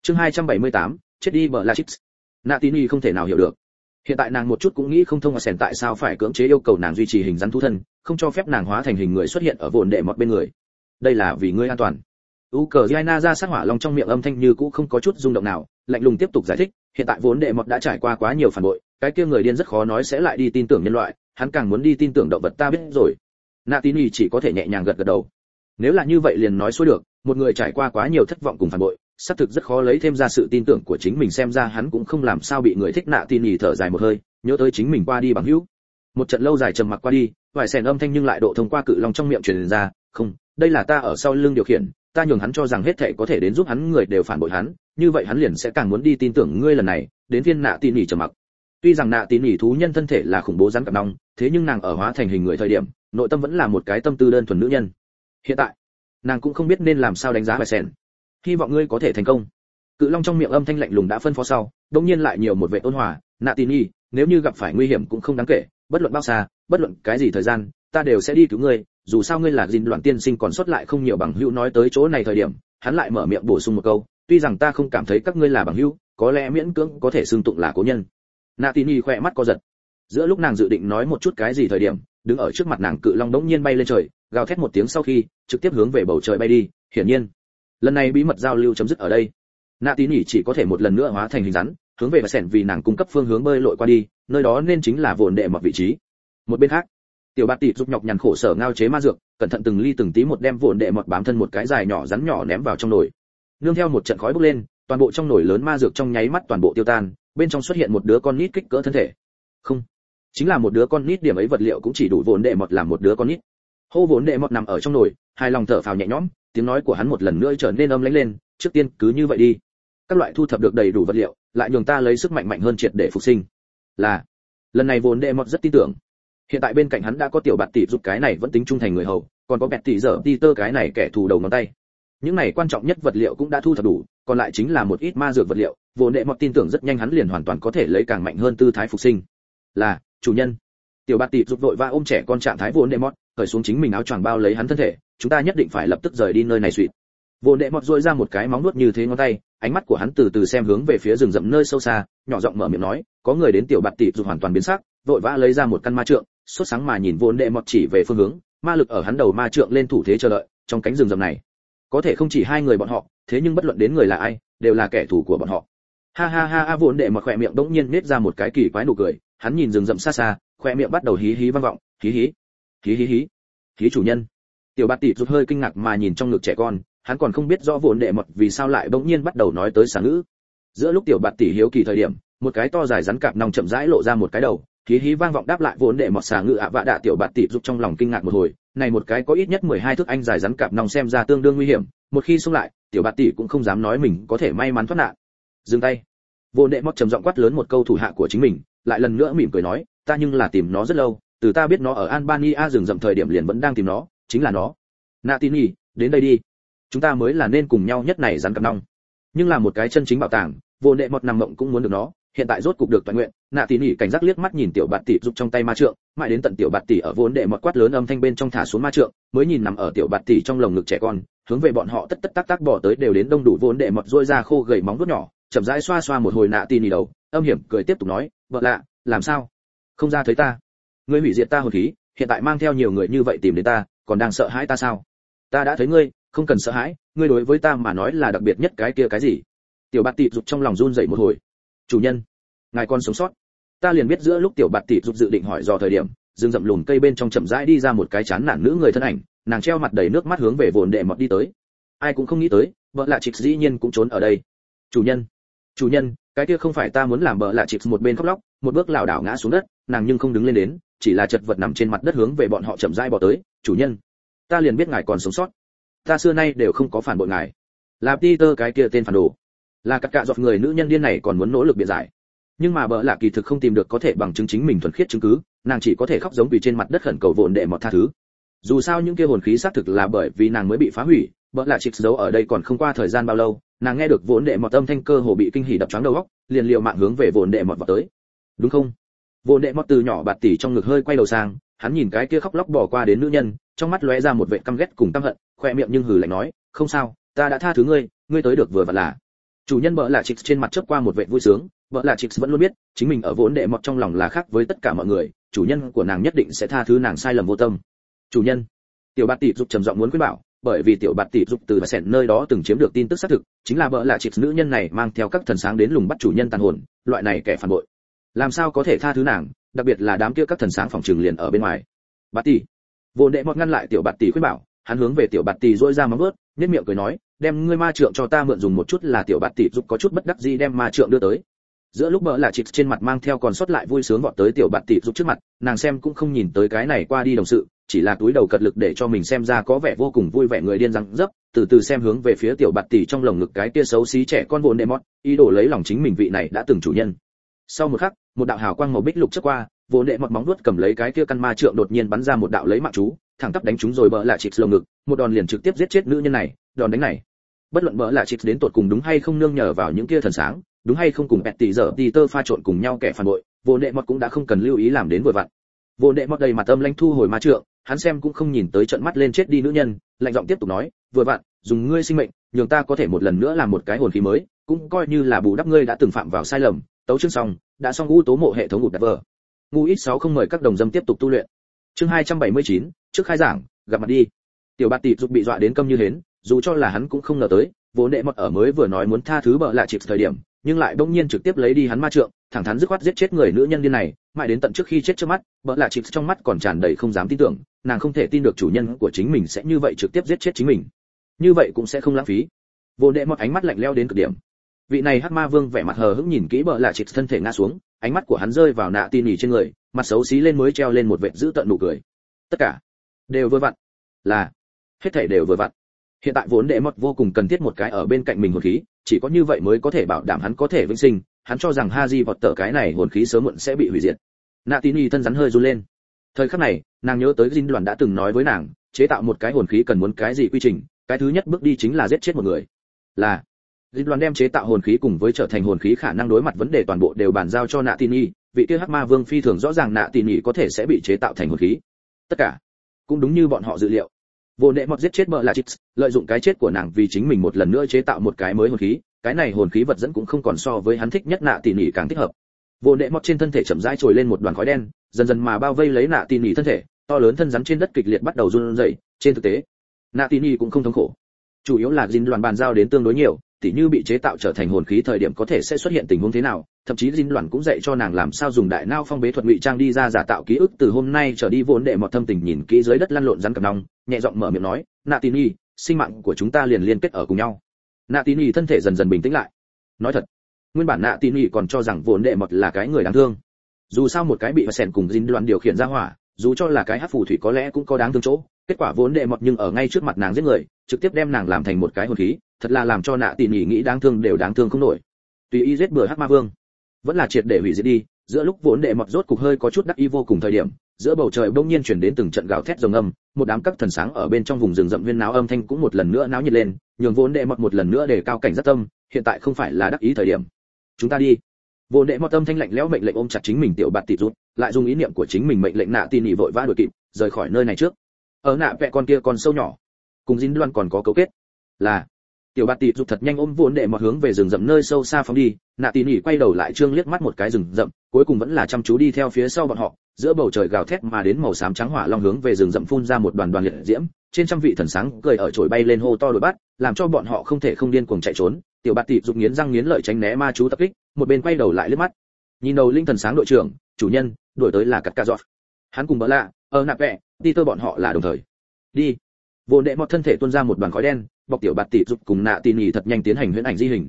Chương 278, chết đi bờ la chips. Natini không thể nào hiểu được. Hiện tại nàng một chút cũng nghĩ không thông Sèn tại sao phải cưỡng chế yêu cầu nàng duy trì hình rắn thú thân, không cho phép nàng hóa thành hình người xuất hiện ở vồn đệ mọt bên người. Đây là vì ngươi an toàn. Ukraine ra sát hỏa long trong miệng âm thanh như cũ không có chút rung động nào, lạnh lùng tiếp tục giải thích, hiện tại vốn đệ mọt đã trải qua quá nhiều phản bội, cái kia người điên rất khó nói sẽ lại đi tin tưởng nhân loại, hắn càng muốn đi tin tưởng động vật ta biết rồi. Natini chỉ có thể nhẹ nhàng gật gật đầu. Nếu là như vậy liền nói xuôi được, một người trải qua quá nhiều thất vọng cùng phản bội, xác thực rất khó lấy thêm ra sự tin tưởng của chính mình, xem ra hắn cũng không làm sao bị người thích. Natini thở dài một hơi, nhớ tới chính mình qua đi bằng hữu. Một trận lâu dài trầm mặc qua đi, vài sèn âm thanh nhưng lại độ thông qua cự long trong miệng truyền ra, không, đây là ta ở sau lưng điều khiển, ta nhường hắn cho rằng hết thảy có thể đến giúp hắn người đều phản bội hắn, như vậy hắn liền sẽ càng muốn đi tin tưởng ngươi. Lần này đến phiên Natini trầm mặc. Tuy rằng Natini thú nhân thân thể là khủng bố rắn cặp nòng, thế nhưng nàng ở hóa thành hình người thời điểm, nội tâm vẫn là một cái tâm tư đơn thuần nữ nhân. Hiện tại nàng cũng không biết nên làm sao đánh giá vài sèn. Hy vọng ngươi có thể thành công. Cự long trong miệng âm thanh lạnh lùng đã phân phó sau, đột nhiên lại nhiều một vẻ ôn hòa. Natini, nếu như gặp phải nguy hiểm cũng không đáng kể, bất luận bao xa, bất luận cái gì thời gian, ta đều sẽ đi cứu ngươi, dù sao ngươi là Jin Loạn tiên sinh còn sót lại không nhiều bằng hữu. Nói tới chỗ này thời điểm, hắn lại mở miệng bổ sung một câu, tuy rằng ta không cảm thấy các ngươi là bằng hữu, có lẽ miễn cưỡng có thể xưng tụng là cố nhân. Natini khỏe mắt co giật. Giữa lúc nàng dự định nói một chút cái gì thời điểm, đứng ở trước mặt nàng cự long đống nhiên bay lên trời, gào thét một tiếng sau khi trực tiếp hướng về bầu trời bay đi. Hiển nhiên lần này bí mật giao lưu chấm dứt ở đây. Natini chỉ có thể một lần nữa hóa thành hình rắn, hướng về Sèn vì nàng cung cấp phương hướng bơi lội qua đi, nơi đó nên chính là vồn đệ một vị trí. Một bên khác, tiểu bạt tỷ giúp nhọc nhằn khổ sở ngao chế ma dược, cẩn thận từng ly từng tí một đem vồn đệ một bám thân một cái dài nhỏ rắn nhỏ ném vào trong nồi. Nương theo một trận khói bốc lên, toàn bộ trong nồi lớn ma dược trong nháy mắt toàn bộ tiêu tan, bên trong xuất hiện một đứa con nít kích cỡ thân thể. Không, chính là một đứa con nít, điểm ấy vật liệu cũng chỉ đủ vồn đệ một làm một đứa con nít. Hô vồn đệ một nằm ở trong nồi, hài lòng thở phào nhẹ nhõm, tiếng nói của hắn một lần nữa trở nên âm lãnh lên, trước tiên cứ như vậy đi. Các loại thu thập được đầy đủ vật liệu, lại nhường ta lấy sức mạnh mạnh hơn triệt để phục sinh. Là, lần này vồn đệ một rất tin tưởng. Hiện tại bên cạnh hắn đã có tiểu bạt tỷ giúp cái này vẫn tính trung thành người hầu, còn có bẹt tỷ giờ Peter cái này kẻ thù đầu ngón tay. Những này quan trọng nhất vật liệu cũng đã thu thập đủ, còn lại chính là một ít ma dược vật liệu, vồn đệ một tin tưởng rất nhanh hắn liền hoàn toàn có thể lấy càng mạnh hơn tư thái phục sinh. Là, chủ nhân. Tiểu bạt tỷ giúp vội va ôm trẻ con trạng thái vồn đệ một, cởi xuống chính mình áo choàng bao lấy hắn thân thể, chúng ta nhất định phải lập tức rời đi nơi này suýt. Vồn đệ một duỗi ra một cái móng nuốt như thế ngón tay, ánh mắt của hắn từ từ xem hướng về phía rừng rậm nơi sâu xa, nhỏ giọng mở miệng nói, có người đến. Tiểu bạt tỷ giúp hoàn toàn biến sắc, vội vã lấy ra một căn ma trượng, sốt sáng mà nhìn vồn đệ một chỉ về phương hướng, ma lực ở hắn đầu ma trượng lên thủ thế chờ đợi. Trong cánh rừng rậm này có thể không chỉ hai người bọn họ, thế nhưng bất luận đến người là ai, đều là kẻ thù của bọn họ. Ha ha ha ha, vồn đệ một khỏe miệng bỗng nhiên nết ra một cái kỳ quái nụ cười, hắn nhìn rừng rậm xa xa, khỏe miệng bắt đầu hí hí vang vọng, hí hí hí hí hí hí. Chủ nhân. Tiểu bạt tỷ rụt hơi kinh ngạc mà nhìn trong ngực trẻ con, hắn còn không biết rõ vồn đệ mật vì sao lại bỗng nhiên bắt đầu nói tới xà ngữ. Giữa lúc tiểu bạt tỷ hiếu kỳ thời điểm, một cái to dài rắn cạp nòng chậm rãi lộ ra một cái đầu, hí hí vang vọng đáp lại vồn đệ mật xà ngữ ạ vạ đạ. Tiểu bạt tỷ rụt trong lòng kinh ngạc một hồi, này một cái có ít nhất 12 thước anh dài rắn cạp nòng xem ra tương đương nguy hiểm, một khi xông lại, tiểu bạt tỷ cũng không dám nói mình có thể may mắn thoát nạn. Dừng tay. Vồn đệ mật trầm giọng quát lớn một câu thủ hạ của chính mình, lại lần nữa mỉm cười nói, ta nhưng là tìm nó rất lâu, từ ta biết nó ở Albania rừng rậm thời điểm liền vẫn đang tìm nó, chính là nó. Natini, đến đây đi, chúng ta mới là nên cùng nhau nhất này rắn cặp nòng. Nhưng là một cái chân chính bảo tàng, vồn đệ một nằm mộng cũng muốn được nó, hiện tại rốt cục được toàn nguyện. Natini cảnh giác liếc mắt nhìn tiểu bạt tỷ giúp trong tay ma trượng, mãi đến tận tiểu bạt tỷ ở vồn đệ một quát lớn âm thanh bên trong thả xuống ma trượng, mới nhìn nằm ở tiểu bạt tỷ trong lồng ngực trẻ con, hướng về bọn họ tất tất tác tác bỏ tới. Đều đến đông đủ. Vồn đệ một duỗi ra khô gầy móng vuốt nhỏ, chậm rãi xoa xoa một hồi Natini đầu, âm hiểm cười tiếp tục nói, vợ lạ, làm sao không ra thấy ta? Ngươi hủy diệt ta hồn khí, hiện tại mang theo nhiều người như vậy tìm đến ta, còn đang sợ hãi ta sao? Ta đã thấy ngươi, không cần sợ hãi, ngươi đối với ta mà nói là đặc biệt nhất cái kia cái gì? Tiểu bạt tỷ dục trong lòng run rẩy một hồi. Chủ nhân, ngài còn sống sót. Ta liền biết. Giữa lúc tiểu bạt tỷ dục dự định hỏi dò thời điểm, rừng rậm lùm cây bên trong chậm rãi đi ra một cái chán nản nữ người thân ảnh, nàng treo mặt đầy nước mắt hướng về vồn đệ mọt đi tới. Ai cũng không nghĩ tới, vợ lạ chịp dĩ nhiên cũng trốn ở đây. Chủ nhân, cái kia không phải ta muốn làm. Vợ lạ chịp một bên khóc lóc, một bước lảo đảo ngã xuống đất, nàng nhưng không đứng lên đến, chỉ là chật vật nằm trên mặt đất hướng về bọn họ chậm rãi bò tới. Chủ nhân, ta liền biết ngài còn sống sót, ta xưa nay đều không có phản bội ngài. Là Peter cái kia tên phản đồ, là các cạ dọc người nữ nhân điên này còn muốn nỗ lực biện giải, nhưng mà bợ lạ kỳ thực không tìm được có thể bằng chứng chính mình thuần khiết chứng cứ, nàng chỉ có thể khóc giống vì trên mặt đất khẩn cầu vồn đệ mọt tha thứ. Dù sao những kia hồn khí xác thực là bởi vì nàng mới bị phá hủy, bợ lạ chịp giấu ở đây còn không qua thời gian bao lâu, nàng nghe được vồn đệ mọt âm thanh cơ hồ bị kinh hỉ đập choáng đầu óc, liền liều mạng hướng về vồn đệ mọt vào tới. Đúng không? Vồn đệ mọt từ nhỏ bạt tỷ trong ngực hơi quay đầu sang, hắn nhìn cái kia khóc lóc bỏ qua đến nữ nhân, trong mắt lóe ra một vẻ căm ghét cùng căm hận, khoe miệng nhưng hừ lạnh nói, không sao, ta đã tha thứ ngươi, ngươi tới được vừa vặn là. Chủ nhân bợ lạ Chix trên mặt chớp qua một vẻ vui sướng, bợ lạ Chix vẫn luôn biết, chính mình ở vốn đệ mọt trong lòng là khác với tất cả mọi người, chủ nhân của nàng nhất định sẽ tha thứ nàng sai lầm vô tâm. Chủ nhân. Tiểu Bạt Tỷ giúp trầm giọng muốn khuyên bảo, bởi vì Tiểu Bạt Tỷ giúp từ và sẹn nơi đó từng chiếm được tin tức xác thực, chính là bợ lạ Chix nữ nhân này mang theo các thần sáng đến lùng bắt chủ nhân tàn hồn, loại này kẻ phản bội. Làm sao có thể tha thứ nàng, đặc biệt là đám kia các thần sáng phòng trường liền ở bên ngoài. Bạt Tỷ. Vốn đệ mọt ngăn lại Tiểu Bạt Tỷ khuyên bảo, hắn hướng về Tiểu Bạt Tỷ rũa ra móng vuốt, nhếch miệng cười nói, đem ngươi ma trượng cho ta mượn dùng một chút. Là Tiểu Bạt Tỷ giúp có chút bất đắc dĩ đem ma trượng đưa tới. Giữa lúc bợ lạ Chix trên mặt mang theo còn sót lại vui sướng vọt tới Tiểu Bạt Tỷ giúp trước mặt, nàng xem cũng không nhìn tới cái này qua đi đồng sự, chỉ là túi đầu cật lực để cho mình xem ra có vẻ vô cùng vui vẻ người điên răng dấp, từ từ xem hướng về phía Tiểu Bạt Tỷ trong lồng ngực cái kia xấu xí trẻ con vốn đệ mót, ý đồ lấy lòng chính mình vị này đã từng chủ nhân. Sau một khắc, một đạo hào quang màu bích lục chớp qua, vốn đệ mót móng vuốt cầm lấy cái kia căn ma trượng đột nhiên bắn ra một đạo lấy mạng chú, thẳng tắp đánh trúng rồi bợ lạ Chix lồng ngực, một đòn liền trực tiếp giết chết nữ nhân này. Đòn đánh này, bất luận bợ lạ Chix đến tột cùng đúng hay không nương nhờ vào những kia thần sáng, đúng hay không cùng Betty giờ Peter pha trộn cùng nhau kẻ phản bội, vốn đệ mót cũng đã không cần lưu ý làm đến vừa vặn. Vốn đệ mót đầy mặt âm lãnh thu hồi ma trượng, hắn xem cũng không nhìn tới trận mắt lên chết đi nữ nhân, lạnh giọng tiếp tục nói, vừa vặn, dùng ngươi sinh mệnh, nhường ta có thể một lần nữa làm một cái hồn khí mới, cũng coi như là bù đắp ngươi đã từng phạm vào sai lầm. Tấu chương xong, đã xong ngũ tố mộ hệ thống ngụt đặt vờ. Ngu ít 6 không mời các đồng dâm tiếp tục tu luyện. Chương 279, trước khai giảng, gặp mặt đi. Tiểu Bạt Tỷ dục bị dọa đến câm như hến, dù cho là hắn cũng không ngờ tới, vốn đệ mọt ở mới vừa nói muốn tha thứ bợ lạ Chix thời điểm, nhưng lại bỗng nhiên trực tiếp lấy đi hắn ma trượng, thẳng thắn dứt khoát giết chết người nữ nhân điên này, mãi đến tận trước khi chết trước mắt, bợ lạ Chix trong mắt còn tràn đầy không dám tin tưởng, nàng không thể tin được chủ nhân của chính mình sẽ như vậy trực tiếp giết chết chính mình. Như vậy cũng sẽ không lãng phí. Vốn đệ mọt ánh mắt lạnh lẽo đến cực điểm. Vị này hắc ma vương vẻ mặt hờ hững nhìn kỹ bợ lạ Chix thân thể ngã xuống, ánh mắt của hắn rơi vào nạ tin nhỉ trên người, mặt xấu xí lên mới treo lên một vệt dữ tợn nụ cười. Tất cả đều vừa vặn, là hết thảy đều vừa vặn. Hiện tại vốn đệ mọt vô cùng cần thiết một cái ở bên cạnh mình hồn khí, chỉ có như vậy mới có thể bảo đảm hắn có thể vĩnh sinh. Hắn cho rằng Haji vọt tờ cái này hồn khí sớm muộn sẽ bị hủy diệt. Nạ Tín Y thân rắn hơi run lên. Thời khắc này, nàng nhớ tới Dinh Đoàn đã từng nói với nàng, chế tạo một cái hồn khí cần muốn cái gì quy trình, cái thứ nhất bước đi chính là giết chết một người. Là Dinh Đoàn đem chế tạo hồn khí cùng với trở thành hồn khí khả năng đối mặt vấn đề toàn bộ đều bàn giao cho Nạ Tín Y, vị kia hắc ma vương phi thường rõ ràng Nạ Tín Y có thể sẽ bị chế tạo thành hồn khí. Tất cả cũng đúng như bọn họ dự liệu. Vô đệ mọt giết chết bợ lạ Chix, lợi dụng cái chết của nàng vì chính mình một lần nữa chế tạo một cái mới hồn khí, cái này hồn khí vật dẫn cũng không còn so với hắn thích nhất Nạ Tỉ Nỉ càng thích hợp. Vô đệ mọt trên thân thể chậm rãi trồi lên một đoàn khói đen, dần dần mà bao vây lấy Nạ Tỉ Nỉ thân thể, to lớn thân rắn trên đất kịch liệt bắt đầu run rẩy. Trên thực tế, Nạ Tỉ Nỉ cũng không thống khổ, chủ yếu là Dinh Đoàn bàn giao đến tương đối nhiều, tỉ như bị chế tạo trở thành hồn khí thời điểm có thể sẽ xuất hiện tình huống thế nào, thậm chí Dinh Đoàn cũng dạy cho nàng làm sao dùng đại não phong bế thuật ngụy trang đi ra giả tạo ký ức. Từ hôm nay trở đi vốn đệ mọt thâm tình nhìn kỹ dưới đất lăn lộn rắn cặp nòng, nhẹ giọng mở miệng nói, Nạ Tỉ Nỉ, sinh mạng của chúng ta liền liên kết ở cùng nhau. Nạ Tỉ Nỉ thân thể dần dần bình tĩnh lại. Nói thật, nguyên bản Nạ Tỉ Nỉ còn cho rằng vốn đệ mọt là cái người đáng thương. Dù sao một cái bị sèn cùng Dinh Đoàn điều khiển ra hỏa, dù cho là cái hắc phù thủy có lẽ cũng có đáng thương chỗ. Kết quả vốn đệ mọt nhưng ở ngay trước mặt nàng giết người, trực tiếp đem nàng làm thành một cái hồn khí, thật là làm cho Nạ Tỉ Nỉ nghĩ đáng thương đều đáng thương không nổi. Tùy ý giết bừa hắc ma vương, vẫn là triệt để hủy diệt đi. Giữa lúc vốn đệ mọt rốt cục hơi có chút đắc ý vô cùng thời điểm, giữa bầu trời bỗng nhiên truyền đến từng trận gào thét rồng âm, một đám các thần sáng ở bên trong vùng rừng rậm huyên náo âm thanh cũng một lần nữa náo nhiệt lên, nhường vốn đệ mọt một lần nữa đề cao cảnh giác tâm, hiện tại không phải là đắc ý thời điểm. Chúng ta đi. Vốn đệ mọt âm thanh lạnh lẽo mệnh lệnh ôm chặt chính mình Tiểu Bạt Tỷ rút, lại dùng ý niệm của chính mình mệnh lệnh Nạ Tỉ Nỉ vội vã đuổi kịp, rời khỏi nơi này trước. Ở nạ vẽ con kia con sâu nhỏ, cùng Dinh Đoan còn có cấu kết. Là Tiểu Bạt Tỷ rút thật nhanh ôm vốn đệ mọt hướng về rừng rậm nơi sâu xa phóng đi. Nạ Tỉ Nỉ quay đầu lại trương liếc mắt một cái rừng rậm, cuối cùng vẫn là chăm chú đi theo phía sau bọn họ. Giữa bầu trời gào thét mà đến màu xám trắng hỏa long hướng về rừng rậm phun ra một đoàn đoàn liệt diễm, trên trăm vị thần sáng cười ở trồi bay lên hô to đuổi bắt, làm cho bọn họ không thể không điên cuồng chạy trốn. Tiểu Bạt Tỷ rút nghiến răng nghiến lợi tránh né ma chú tập kích, một bên quay đầu lại liếc mắt, nhìn đầu linh thần sáng đội trưởng, chủ nhân, đuổi tới là Cắt Ca Giọt. Hắn cùng bỡ lạ, nạp vẽ, Peter bọn họ là đồng thời. Đi. Vốn đệ mọt thân thể tuôn ra một đoàn khói đen, bọc Tiểu Bạt Tỷ rút cùng Nạ Tỉ Nỉ thật nhanh tiến hành huyễn ảnh di hình,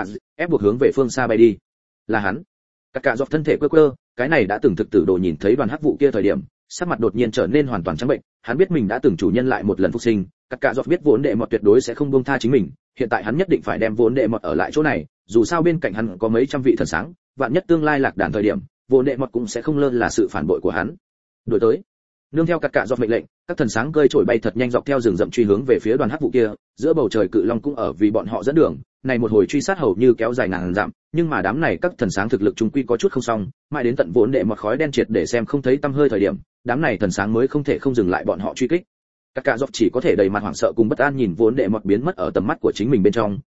ép buộc hướng về phương xa bay đi. Là hắn. Cắt Ca Giọt thân thể quơ quơ, cái này đã từng thực tử đồ nhìn thấy đoàn hắc vụ kia thời điểm, sắc mặt đột nhiên trở nên hoàn toàn trắng bệnh. Hắn biết mình đã từng chủ nhân lại một lần phục sinh. Cắt Ca Giọt biết vốn đệ mọt tuyệt đối sẽ không buông tha chính mình, hiện tại hắn nhất định phải đem vốn đệ mọt ở lại chỗ này, dù sao bên cạnh hắn có mấy trăm vị thần sáng, vạn nhất tương lai lạc đàn thời điểm, vốn đệ mọt cũng sẽ không lơ là sự phản bội của hắn. Đuổi tới. Nương theo Cắt Ca Giọt mệnh lệnh, các thần sáng cơi trổi bay thật nhanh dọc theo rừng rậm truy hướng về phía đoàn hắc vụ kia, giữa bầu trời cự long cũng ở vì bọn họ dẫn đường, này một hồi truy sát hầu như kéo dài ngàn dặm, nhưng mà đám này các thần sáng thực lực trung quy có chút không xong, mãi đến tận vốn đệ mọt khói đen triệt để xem không thấy tăm hơi thời điểm, đám này thần sáng mới không thể không dừng lại bọn họ truy kích. Cắt Ca Giọt chỉ có thể đầy mặt hoảng sợ cùng bất an nhìn vốn đệ mọt biến mất ở tầm mắt của chính mình bên trong,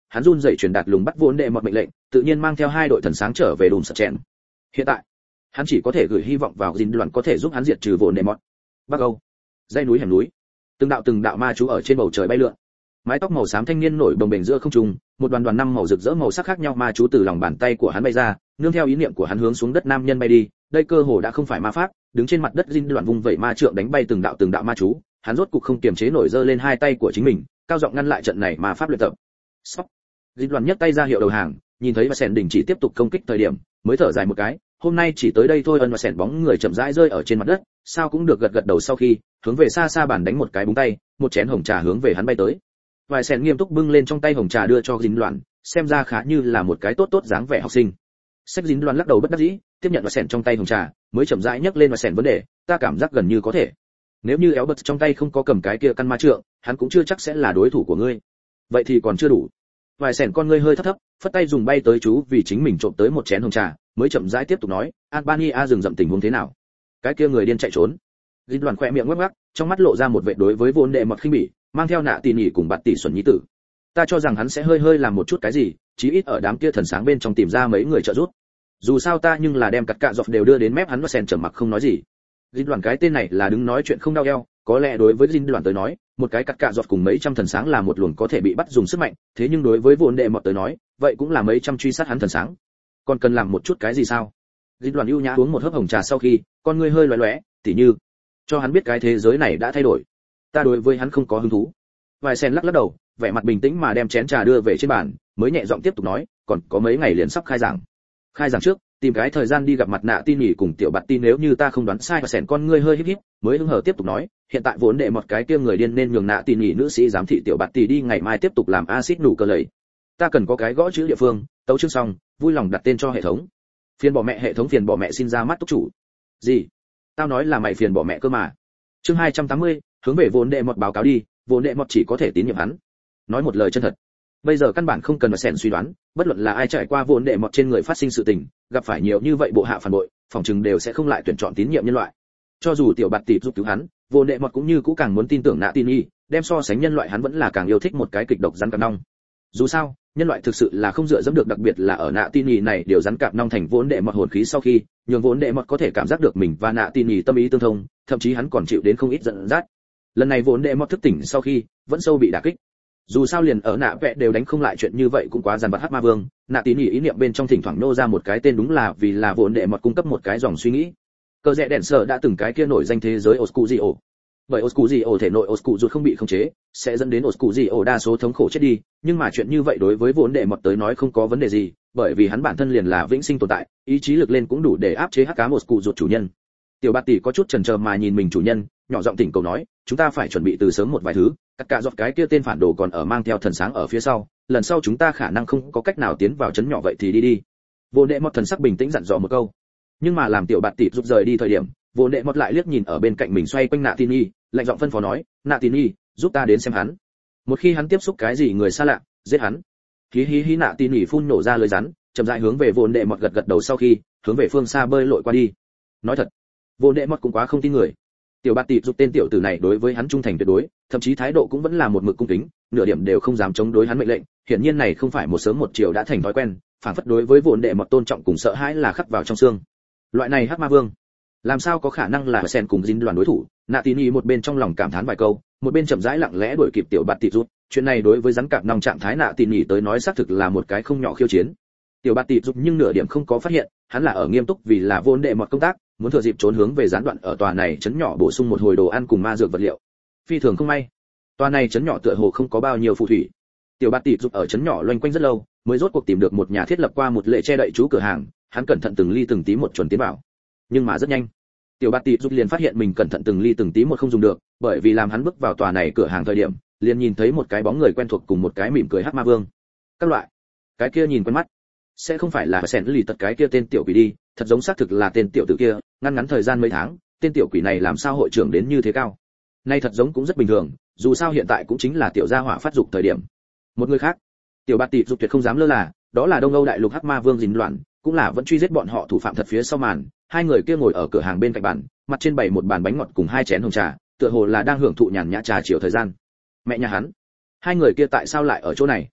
hắn run rẩy truyền đạt lùng bắt vốn đệ một mệnh lệnh, tự nhiên mang theo hai đội thần sáng trở về đùm sập chèn. Hiện tại hắn chỉ có thể gửi hy vọng vào dinh đoàn có thể giúp hắn diệt trừ vốn đệ một. Bắc Âu, dãy núi hẻm núi, từng đạo ma chú ở trên bầu trời bay lượn. Mái tóc màu xám thanh niên nổi bồng bềnh giữa không trung, một đoàn năm màu rực rỡ màu sắc khác nhau ma chú từ lòng bàn tay của hắn bay ra, nương theo ý niệm của hắn hướng xuống đất nam nhân bay đi. Đây cơ hồ đã không phải ma pháp, đứng trên mặt đất dinh đoạn vung vẩy ma trượng đánh bay từng đạo ma chú, hắn rốt cục không kiềm chế nổi giơ lên hai tay của chính mình, cao giọng ngăn lại trận này ma pháp luyện tập. Stop. Dinh đoạn nhấc tay ra hiệu đầu hàng, nhìn thấy và sèn đình chỉ tiếp tục công kích thời điểm, mới thở dài một cái, hôm nay chỉ tới đây thôi. Ân và sèn bóng người chậm rãi rơi ở trên mặt đất, sao cũng được gật đầu sau khi hướng về xa xa bàn đánh một cái búng tay, một chén hồng trà hướng về hắn bay tới. Vài sèn nghiêm túc bưng lên trong tay hồng trà đưa cho Dinh đoạn, xem ra khá như là một cái tốt dáng vẻ học sinh. Sách Dinh đoạn lắc đầu bất đắc dĩ, tiếp nhận và sèn trong tay hồng trà, mới chậm rãi nhấc lên và sèn vấn đề, ta cảm giác gần như có thể. Nếu như Albert trong tay không có cầm cái kia căn ma trượng, hắn cũng chưa chắc sẽ là đối thủ của ngươi. Vậy thì còn chưa đủ. Vài sèn con ngươi hơi thấp, phất tay dùng bay tới chú vì chính mình trộm tới một chén hồng trà, mới chậm rãi tiếp tục nói, Albania rừng rậm tình huống thế nào? Cái kia người điên chạy trốn. Dinh đoạn khẽ miệng ngắc ngắc, trong mắt lộ ra một vẻ đối với vốn đệ mọt khinh bỉ, mang theo nạ tỉ nhỉ cùng bạt tỷ xuẩn nhí tử. Ta cho rằng hắn sẽ hơi làm một chút cái gì, chí ít ở đám kia thần sáng bên trong tìm ra mấy người trợ giúp. Dù sao ta nhưng là đem cặt cạ dọc đều đưa đến mép hắn và sen trầm mặc không nói gì. Dinh đoạn cái tên này là đứng nói chuyện không đau eo, có lẽ đối với Dinh đoạn tới nói, một cái cặt cạ dọc cùng mấy trăm thần sáng là một luồng có thể bị bắt dùng sức mạnh, thế nhưng đối với vốn đệ mọt tới nói, vậy cũng là mấy trăm truy sát hắn thần sáng. Còn cần làm một chút cái gì sao? Dinh đoạn ưu nhã uống một hớp hồng trà sau khi, con ngươi hơi lóe, tỉ như cho hắn biết cái thế giới này đã thay đổi. Ta đối với hắn không có hứng thú. Vài sen lắc đầu, vẻ mặt bình tĩnh mà đem chén trà đưa về trên bàn, mới nhẹ giọng tiếp tục nói, còn có mấy ngày liền sắp khai giảng. Khai giảng trước, tìm cái thời gian đi gặp mặt nạ tin nhỉ cùng tiểu bạt tin, nếu như ta không đoán sai. Và sèn con ngươi hơi híp híp, mới hứng hở tiếp tục nói, hiện tại vốn đệ một cái kia người điên nên nhường nạ tin nhỉ nữ sĩ giám thị tiểu bạt tỷ đi ngày mai tiếp tục làm axit nụ cơ lầy. Ta cần có cái gõ chữ địa phương, tấu chương xong, vui lòng đặt tên cho hệ thống. Phiền bỏ mẹ, hệ thống phiền bỏ mẹ xin ra mắt túc chủ. Gì? Tao nói là mày phiền bỏ mẹ cơ mà. Chương 280, hướng về vốn đệ một báo cáo đi, vốn đệ một chỉ có thể tín nhiệm hắn. Nói một lời chân thật. Bây giờ căn bản không cần phải xèn suy đoán, bất luận là ai trải qua vốn đệ một trên người phát sinh sự tình, gặp phải nhiều như vậy bộ hạ phản bội, phòng trừng đều sẽ không lại tuyển chọn tín nhiệm nhân loại. Cho dù tiểu bạt tỷ giúp cứu hắn, vốn đệ một cũng như cũ càng muốn tin tưởng nạ tin y, đem so sánh nhân loại hắn vẫn là càng yêu thích một cái kịch độc rắn cạp nong. Dù sao, nhân loại thực sự là không dựa dẫm được, đặc biệt là ở nạ tin y này điều rắn cạp nong thành vốn đệ một hồn khí sau khi, nhường vốn đệ một có thể cảm giác được mình và nạ tin y tâm ý tương thông, thậm chí hắn còn chịu đến không ít giận dắt. Lần này vốn đệ một thức tỉnh sau khi, vẫn sâu bị đả kích. Dù sao liền ở nạ vẽ đều đánh không lại chuyện như vậy cũng quá dằn vặt hắc ma vương, nạ tín ý niệm bên trong thỉnh thoảng nô ra một cái tên, đúng là vì là vốn đệ mọt cung cấp một cái dòng suy nghĩ. Cờ rẽ đèn sở đã từng cái kia nổi danh thế giới Oscurio. Bởi Oscurio thể nội Oscurio không bị khống chế, sẽ dẫn đến Oscurio đa số thống khổ chết đi, nhưng mà chuyện như vậy đối với vốn đệ mọt tới nói không có vấn đề gì, bởi vì hắn bản thân liền là vĩnh sinh tồn tại, ý chí lực lên cũng đủ để áp chế hắc ám Oscurio chủ nhân. Tiểu bạt tỷ có chút chần chờ mà nhìn mình chủ nhân, nhỏ giọng tỉnh cầu nói, chúng ta phải chuẩn bị từ sớm một vài thứ, tất cả dọc cái kia tên phản đồ còn ở mang theo thần sáng ở phía sau, lần sau chúng ta khả năng không có cách nào tiến vào trấn nhỏ, vậy thì đi. Vô đệ một thần sắc bình tĩnh dặn dò một câu, nhưng mà làm tiểu bạt tỷ rút rời đi thời điểm, vô đệ một lại liếc nhìn ở bên cạnh mình xoay quanh nạ tin y, lạnh giọng phân phó nói, nạ tin y, giúp ta đến xem hắn. Một khi hắn tiếp xúc cái gì người xa lạ, giết hắn. Hí nạ tin y phun nổ ra lời rắn, chậm rãi hướng về vô đệ một gật đầu sau khi, hướng về phương xa bơi lội qua đi. Nói thật, vô đệ một cũng quá không tin người. Tiểu bạt tỷ giúp tên tiểu tử này đối với hắn trung thành tuyệt đối, thậm chí thái độ cũng vẫn là một mực cung kính, nửa điểm đều không dám chống đối hắn mệnh lệnh, hiển nhiên này không phải một sớm một chiều đã thành thói quen, phản phất đối với vốn đệ một tôn trọng cùng sợ hãi là khắc vào trong xương. Loại này hắc ma vương, làm sao có khả năng là sen cùng dính đoàn đối thủ? Nạ tín ý một bên trong lòng cảm thán vài câu, một bên chậm rãi lặng lẽ đuổi kịp tiểu bạt tỷ rút, chuyện này đối với rắn cạp nòng trạng thái nạ tín ý tới nói xác thực là một cái không nhỏ khiêu chiến. Tiểu bạt tỷ rút nhưng nửa điểm không có phát hiện, hắn là ở nghiêm túc vì là vốn đệ một công tác, muốn thừa dịp trốn hướng về gián đoạn ở tòa này trấn nhỏ bổ sung một hồi đồ ăn cùng ma dược vật liệu. Phi thường không may, tòa này trấn nhỏ tựa hồ không có bao nhiêu phù thủy. Tiểu bạt tỷ giúp ở trấn nhỏ loanh quanh rất lâu, mới rốt cuộc tìm được một nhà thiết lập qua một lệ che đậy chú cửa hàng, hắn cẩn thận từng ly từng tí một chuẩn tiến vào. Nhưng mà rất nhanh, tiểu bạt tỷ giúp liền phát hiện mình cẩn thận từng ly từng tí một không dùng được, bởi vì làm hắn bước vào tòa này cửa hàng thời điểm, liền nhìn thấy một cái bóng người quen thuộc cùng một cái mỉm cười hắc ma vương. Các loại, cái kia nhìn quen mắt, sẽ không phải là sẻn lì tật cái kia tên tiểu quỷ đi, thật giống xác thực là tên tiểu tử kia, ngắn ngắn thời gian mấy tháng, tên tiểu quỷ này làm sao hội trưởng đến như thế cao. Nay thật giống cũng rất bình thường, dù sao hiện tại cũng chính là tiểu gia hỏa phát dục thời điểm. Một người khác, tiểu bạt tỷ dục tuyệt không dám lơ là, đó là Đông Âu đại lục hắc ma vương dính loạn, cũng là vẫn truy giết bọn họ thủ phạm thật phía sau màn. Hai người kia ngồi ở cửa hàng bên cạnh bàn, mặt trên bày một bàn bánh ngọt cùng hai chén hồng trà, tựa hồ là đang hưởng thụ nhàn nhã trà chiều thời gian. Mẹ nhà hắn, hai người kia tại sao lại ở chỗ này?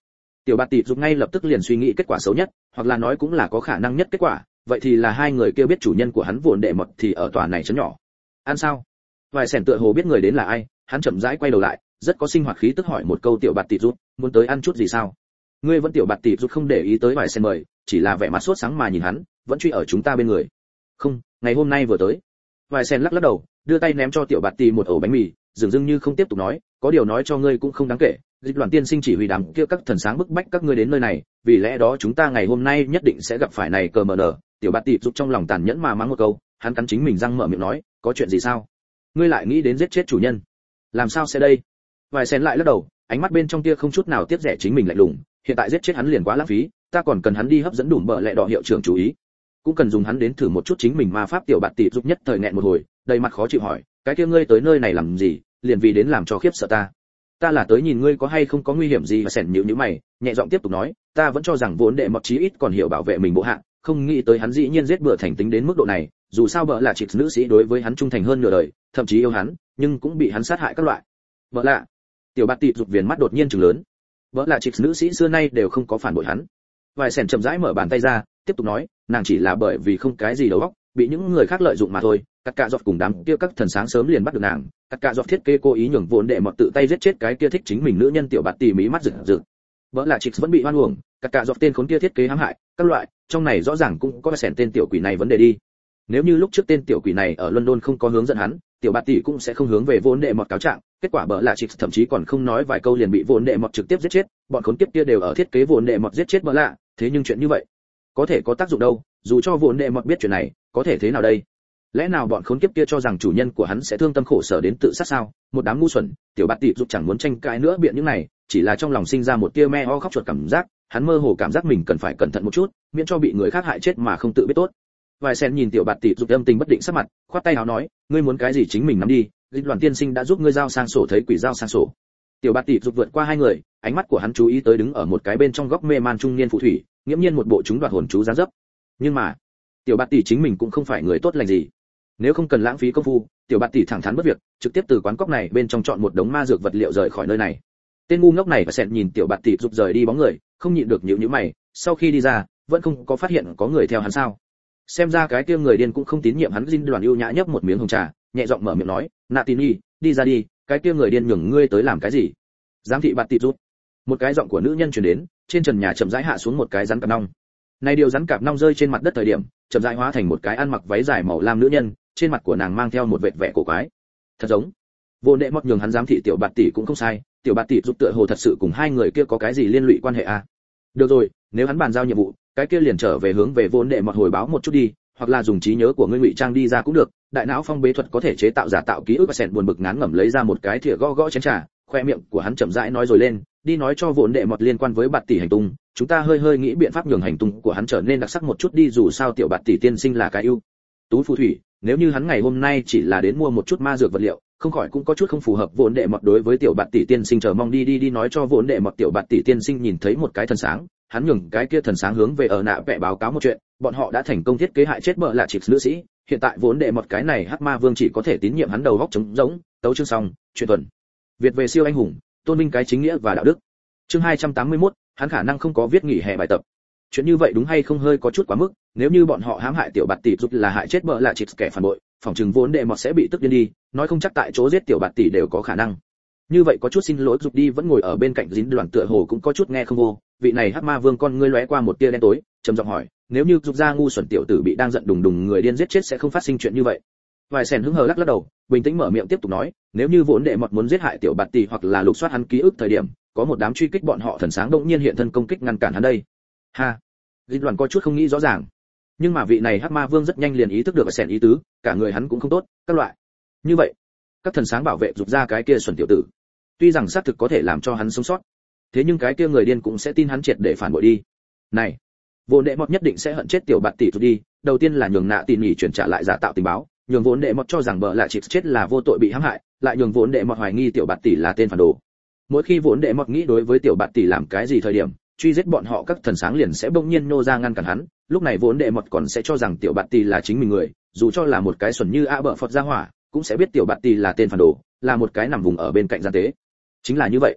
Tiểu bạt tỷ giúp ngay lập tức liền suy nghĩ kết quả xấu nhất, hoặc là nói cũng là có khả năng nhất kết quả, vậy thì là hai người kia biết chủ nhân của hắn vụn đệ mọt thì ở tòa này chấn nhỏ. Ăn sao? Vài sẻn tựa hồ biết người đến là ai, hắn chậm rãi quay đầu lại, rất có sinh hoạt khí tức hỏi một câu tiểu bạt tỷ giúp, muốn tới ăn chút gì sao? Ngươi vẫn tiểu bạt tỷ giúp không để ý tới vài sẻn mời, chỉ là vẻ mặt sốt sáng mà nhìn hắn, vẫn truy ở chúng ta bên người. Không, ngày hôm nay vừa tới. Vài sẻn lắc lắc đầu, đưa tay ném cho tiểu bạt tỷ một ổ bánh mì, dường như không tiếp tục nói, có điều nói cho ngươi cũng không đáng kể. Dịch đoàn tiên sinh chỉ huy đám kia các thần sáng bức bách các ngươi đến nơi này, vì lẽ đó chúng ta ngày hôm nay nhất định sẽ gặp phải này cờ mờ nở. Tiểu bạt tỷ giúp trong lòng tàn nhẫn mà mắng một câu, hắn cắn chính mình răng mở miệng nói, có chuyện gì sao? Ngươi lại nghĩ đến giết chết chủ nhân? Làm sao sẽ đây? Vài sen lại lắc đầu, ánh mắt bên trong kia không chút nào tiếc rẻ chính mình lạnh lùng, hiện tại giết chết hắn liền quá lãng phí, ta còn cần hắn đi hấp dẫn đủ bợ lẹ đỏ hiệu trưởng chú ý, cũng cần dùng hắn đến thử một chút chính mình ma pháp. Tiểu bạt tỷ giúp nhất thời nghẹn một hồi, đầy mặt khó chịu hỏi, cái kia ngươi tới nơi này làm gì, liền vì đến làm cho khiếp sợ ta? Ta là tới nhìn ngươi có hay không có nguy hiểm gì. Và sẻn nhíu mày, nhẹ giọng tiếp tục nói, ta vẫn cho rằng vốn đệ mọt chí ít còn hiểu bảo vệ mình bộ hạ, không nghĩ tới hắn dĩ nhiên giết bừa thành tính đến mức độ này. Dù sao bợ là chị nữ sĩ đối với hắn trung thành hơn nửa đời, thậm chí yêu hắn, nhưng cũng bị hắn sát hại các loại. Bợ lạ. Tiểu bạt tỷ dục viền mắt đột nhiên trừng lớn. Bợ là chị nữ sĩ xưa nay đều không có phản bội hắn. Vài sẻn chậm rãi mở bàn tay ra, tiếp tục nói, nàng chỉ là bởi vì không cái gì đầu óc, bị những người khác lợi dụng mà thôi. Các cạ dọc cùng đám kia các thần sáng sớm liền bắt được nàng. Các cạ dọc thiết kế cố ý nhường vốn đệ mọt tự tay giết chết cái kia thích chính mình nữ nhân. Tiểu bạt tỷ mí mắt rực rực. Vợ là chị vẫn bị hoan uổng, các cạ dọc tên khốn kia thiết kế hãm hại các loại, trong này rõ ràng cũng có sẻn tên tiểu quỷ này vấn đề đi. Nếu như lúc trước tên tiểu quỷ này ở London không có hướng dẫn hắn, tiểu bạt tỷ cũng sẽ không hướng về vốn đệ mọt cáo trạng. Kết quả bợ là chị thậm chí còn không nói vài câu liền bị vốn đệ mọt trực tiếp giết chết. Bọn khốn kiếp kia đều ở thiết kế vốn đệ mọt giết chết bợ lạ, thế nhưng chuyện như vậy có thể có tác dụng đâu? Dù cho vốn đệ mọt biết chuyện này, có thể thế nào đây? Lẽ nào bọn khốn kiếp kia cho rằng chủ nhân của hắn sẽ thương tâm khổ sở đến tự sát sao? Một đám ngu xuẩn. Tiểu bạt tỷ giúp chẳng muốn tranh cãi nữa biện những này, chỉ là trong lòng sinh ra một tia me o khóc chuột cảm giác. Hắn mơ hồ cảm giác mình cần phải cẩn thận một chút, miễn cho bị người khác hại chết mà không tự biết tốt. Vài sen nhìn tiểu bạt tỷ giúp âm tình bất định sắc mặt, khoát tay áo nói, ngươi muốn cái gì chính mình nắm đi, Dịch đoàn tiên sinh đã giúp ngươi giao sang sổ, thấy quỷ giao sang sổ. Tiểu bạt tỷ giúp vượt qua hai người, ánh mắt của hắn chú ý tới đứng ở một cái bên trong góc mê man trung niên phù thủy, nghiễm nhiên một bộ chúng đoạt hồn chú dáng dấp. Nhưng mà tiểu bạt tỷ chính mình cũng không phải người tốt lành gì, nếu không cần lãng phí công phu, tiểu bạt tỷ thẳng thắn bất việc, trực tiếp từ quán cóc này bên trong chọn một đống ma dược vật liệu rời khỏi nơi này. Tên ngu ngốc này và sẹn nhìn tiểu bạt tỷ giúp rời đi bóng người, không nhịn được nhíu mày, sau khi đi ra vẫn không có phát hiện có người theo hắn sao? Xem ra cái kia người điên cũng không tín nhiệm hắn. Dinh Đoàn ưu nhã nhấp một miếng hồng trà, nhẹ giọng mở miệng nói, Natini, đi ra đi, cái kia người điên nhường ngươi tới làm cái gì? Giám thị bạt tỷ giúp. Một cái giọng của nữ nhân truyền đến, trên trần nhà chậm rãi hạ xuống một cái rắn cạp nong. Này điều rắn cạp nong rơi trên mặt đất thời điểm, chậm rãi hóa thành một cái ăn mặc váy dài màu lam nữ nhân, trên mặt của nàng mang theo một vệt vẻ cổ quái. Thật giống vô đệ mót nhường hắn giám thị tiểu bạt tỷ cũng không sai, tiểu bạt tỷ giúp tựa hồ thật sự cùng hai người kia có cái gì liên lụy quan hệ à? Được rồi, nếu hắn bàn giao nhiệm vụ, cái kia liền trở về hướng về vô đệ mót hồi báo một chút đi, hoặc là dùng trí nhớ của ngươi ngụy trang đi ra cũng được. Đại não phong bế thuật có thể chế tạo giả tạo ký ức. Và sẹn buồn bực ngán ngẩm lấy ra một cái thìa gõ gõ chén trà, khoe miệng của hắn chậm rãi nói rồi lên, đi nói cho vốn đệ mọt liên quan với bạt tỷ hành tung, chúng ta hơi nghĩ biện pháp nhường hành tung của hắn trở nên đặc sắc một chút đi. Dù sao tiểu bạt tỷ tiên sinh là cái ưu tú phù thủy, nếu như hắn ngày hôm nay chỉ là đến mua một chút ma dược vật liệu, không khỏi cũng có chút không phù hợp vốn đệ mọt đối với tiểu bạt tỷ tiên sinh. Chờ mong đi nói cho vốn đệ mọt tiểu bạt tỷ tiên sinh nhìn thấy một cái thần sáng, hắn nhường cái kia thần sáng hướng về ở nạ vẽ báo cáo một chuyện, bọn họ đã thành công thiết kế hại chết bợ lạ chị nữ sĩ. Hiện tại vốn đệ mọt cái này hắc ma vương chỉ có thể tín nhiệm hắn đầu góc trống rỗng. Tấu chương xong, chuyện tuần Việt về siêu anh hùng, tôn vinh cái chính nghĩa và đạo đức. Chương 281, hắn khả năng không có viết nghỉ hè bài tập. Chuyện như vậy đúng hay không hơi có chút quá mức, nếu như bọn họ hãm hại tiểu bạt tỷ giúp là hại chết bợ lạ chị kẻ phản bội, phòng trừng vốn đệ mọt sẽ bị tức điên đi, nói không chắc tại chỗ giết tiểu bạt tỷ đều có khả năng. Như vậy có chút xin lỗi giúp đi vẫn ngồi ở bên cạnh Dính Đoàn tựa hồ cũng có chút nghe không vô, vị này hắc ma vương con ngươi lóe qua một tia đen tối, trầm giọng hỏi, nếu như giúp ra ngu xuẩn tiểu tử bị đang giận đùng đùng người điên giết chết sẽ không phát sinh chuyện như vậy. Vài sèn hứng hờ lắc đầu, bình tĩnh mở miệng tiếp tục nói, nếu như vốn đệ mọt muốn giết hại tiểu bạt tỷ hoặc là lục soát hắn ký ức thời điểm, có một đám truy kích bọn họ thần sáng đột nhiên hiện thân công kích ngăn cản hắn đây. Ha. Dính Đoàn có chút không nghĩ rõ ràng, nhưng mà vị này hắc ma vương rất nhanh liền ý thức được sèn ý tứ, cả người hắn cũng không tốt, các loại. Như vậy, các thần sáng bảo vệ giúp ra cái kia xuẩn tiểu tử, tuy rằng xác thực có thể làm cho hắn sống sót, thế nhưng cái kia người điên cũng sẽ tin hắn triệt để phản bội đi. Này, vốn đệ mọt nhất định sẽ hận chết tiểu bạt tỷ rồi đi. Đầu tiên là nhường nạ tỉ nhỉ chuyển trả lại giả tạo tình báo, nhường vốn đệ mọt cho rằng bợ lạ chị chết là vô tội bị hãm hại, lại nhường vốn đệ mọt hoài nghi tiểu bạt tỷ là tên phản đồ. Mỗi khi vốn đệ mọt nghĩ đối với tiểu bạt tỷ làm cái gì thời điểm, truy giết bọn họ các thần sáng liền sẽ bỗng nhiên nô ra ngăn cản hắn. Lúc này vốn đệ mọt còn sẽ cho rằng tiểu bạt tỷ là chính mình người, dù cho là một cái xuẩn như a bợ phật gia hỏa, cũng sẽ biết tiểu bạt tỷ là tên phản đồ, là một cái nằm vùng ở bên cạnh gian tế. Chính là như vậy,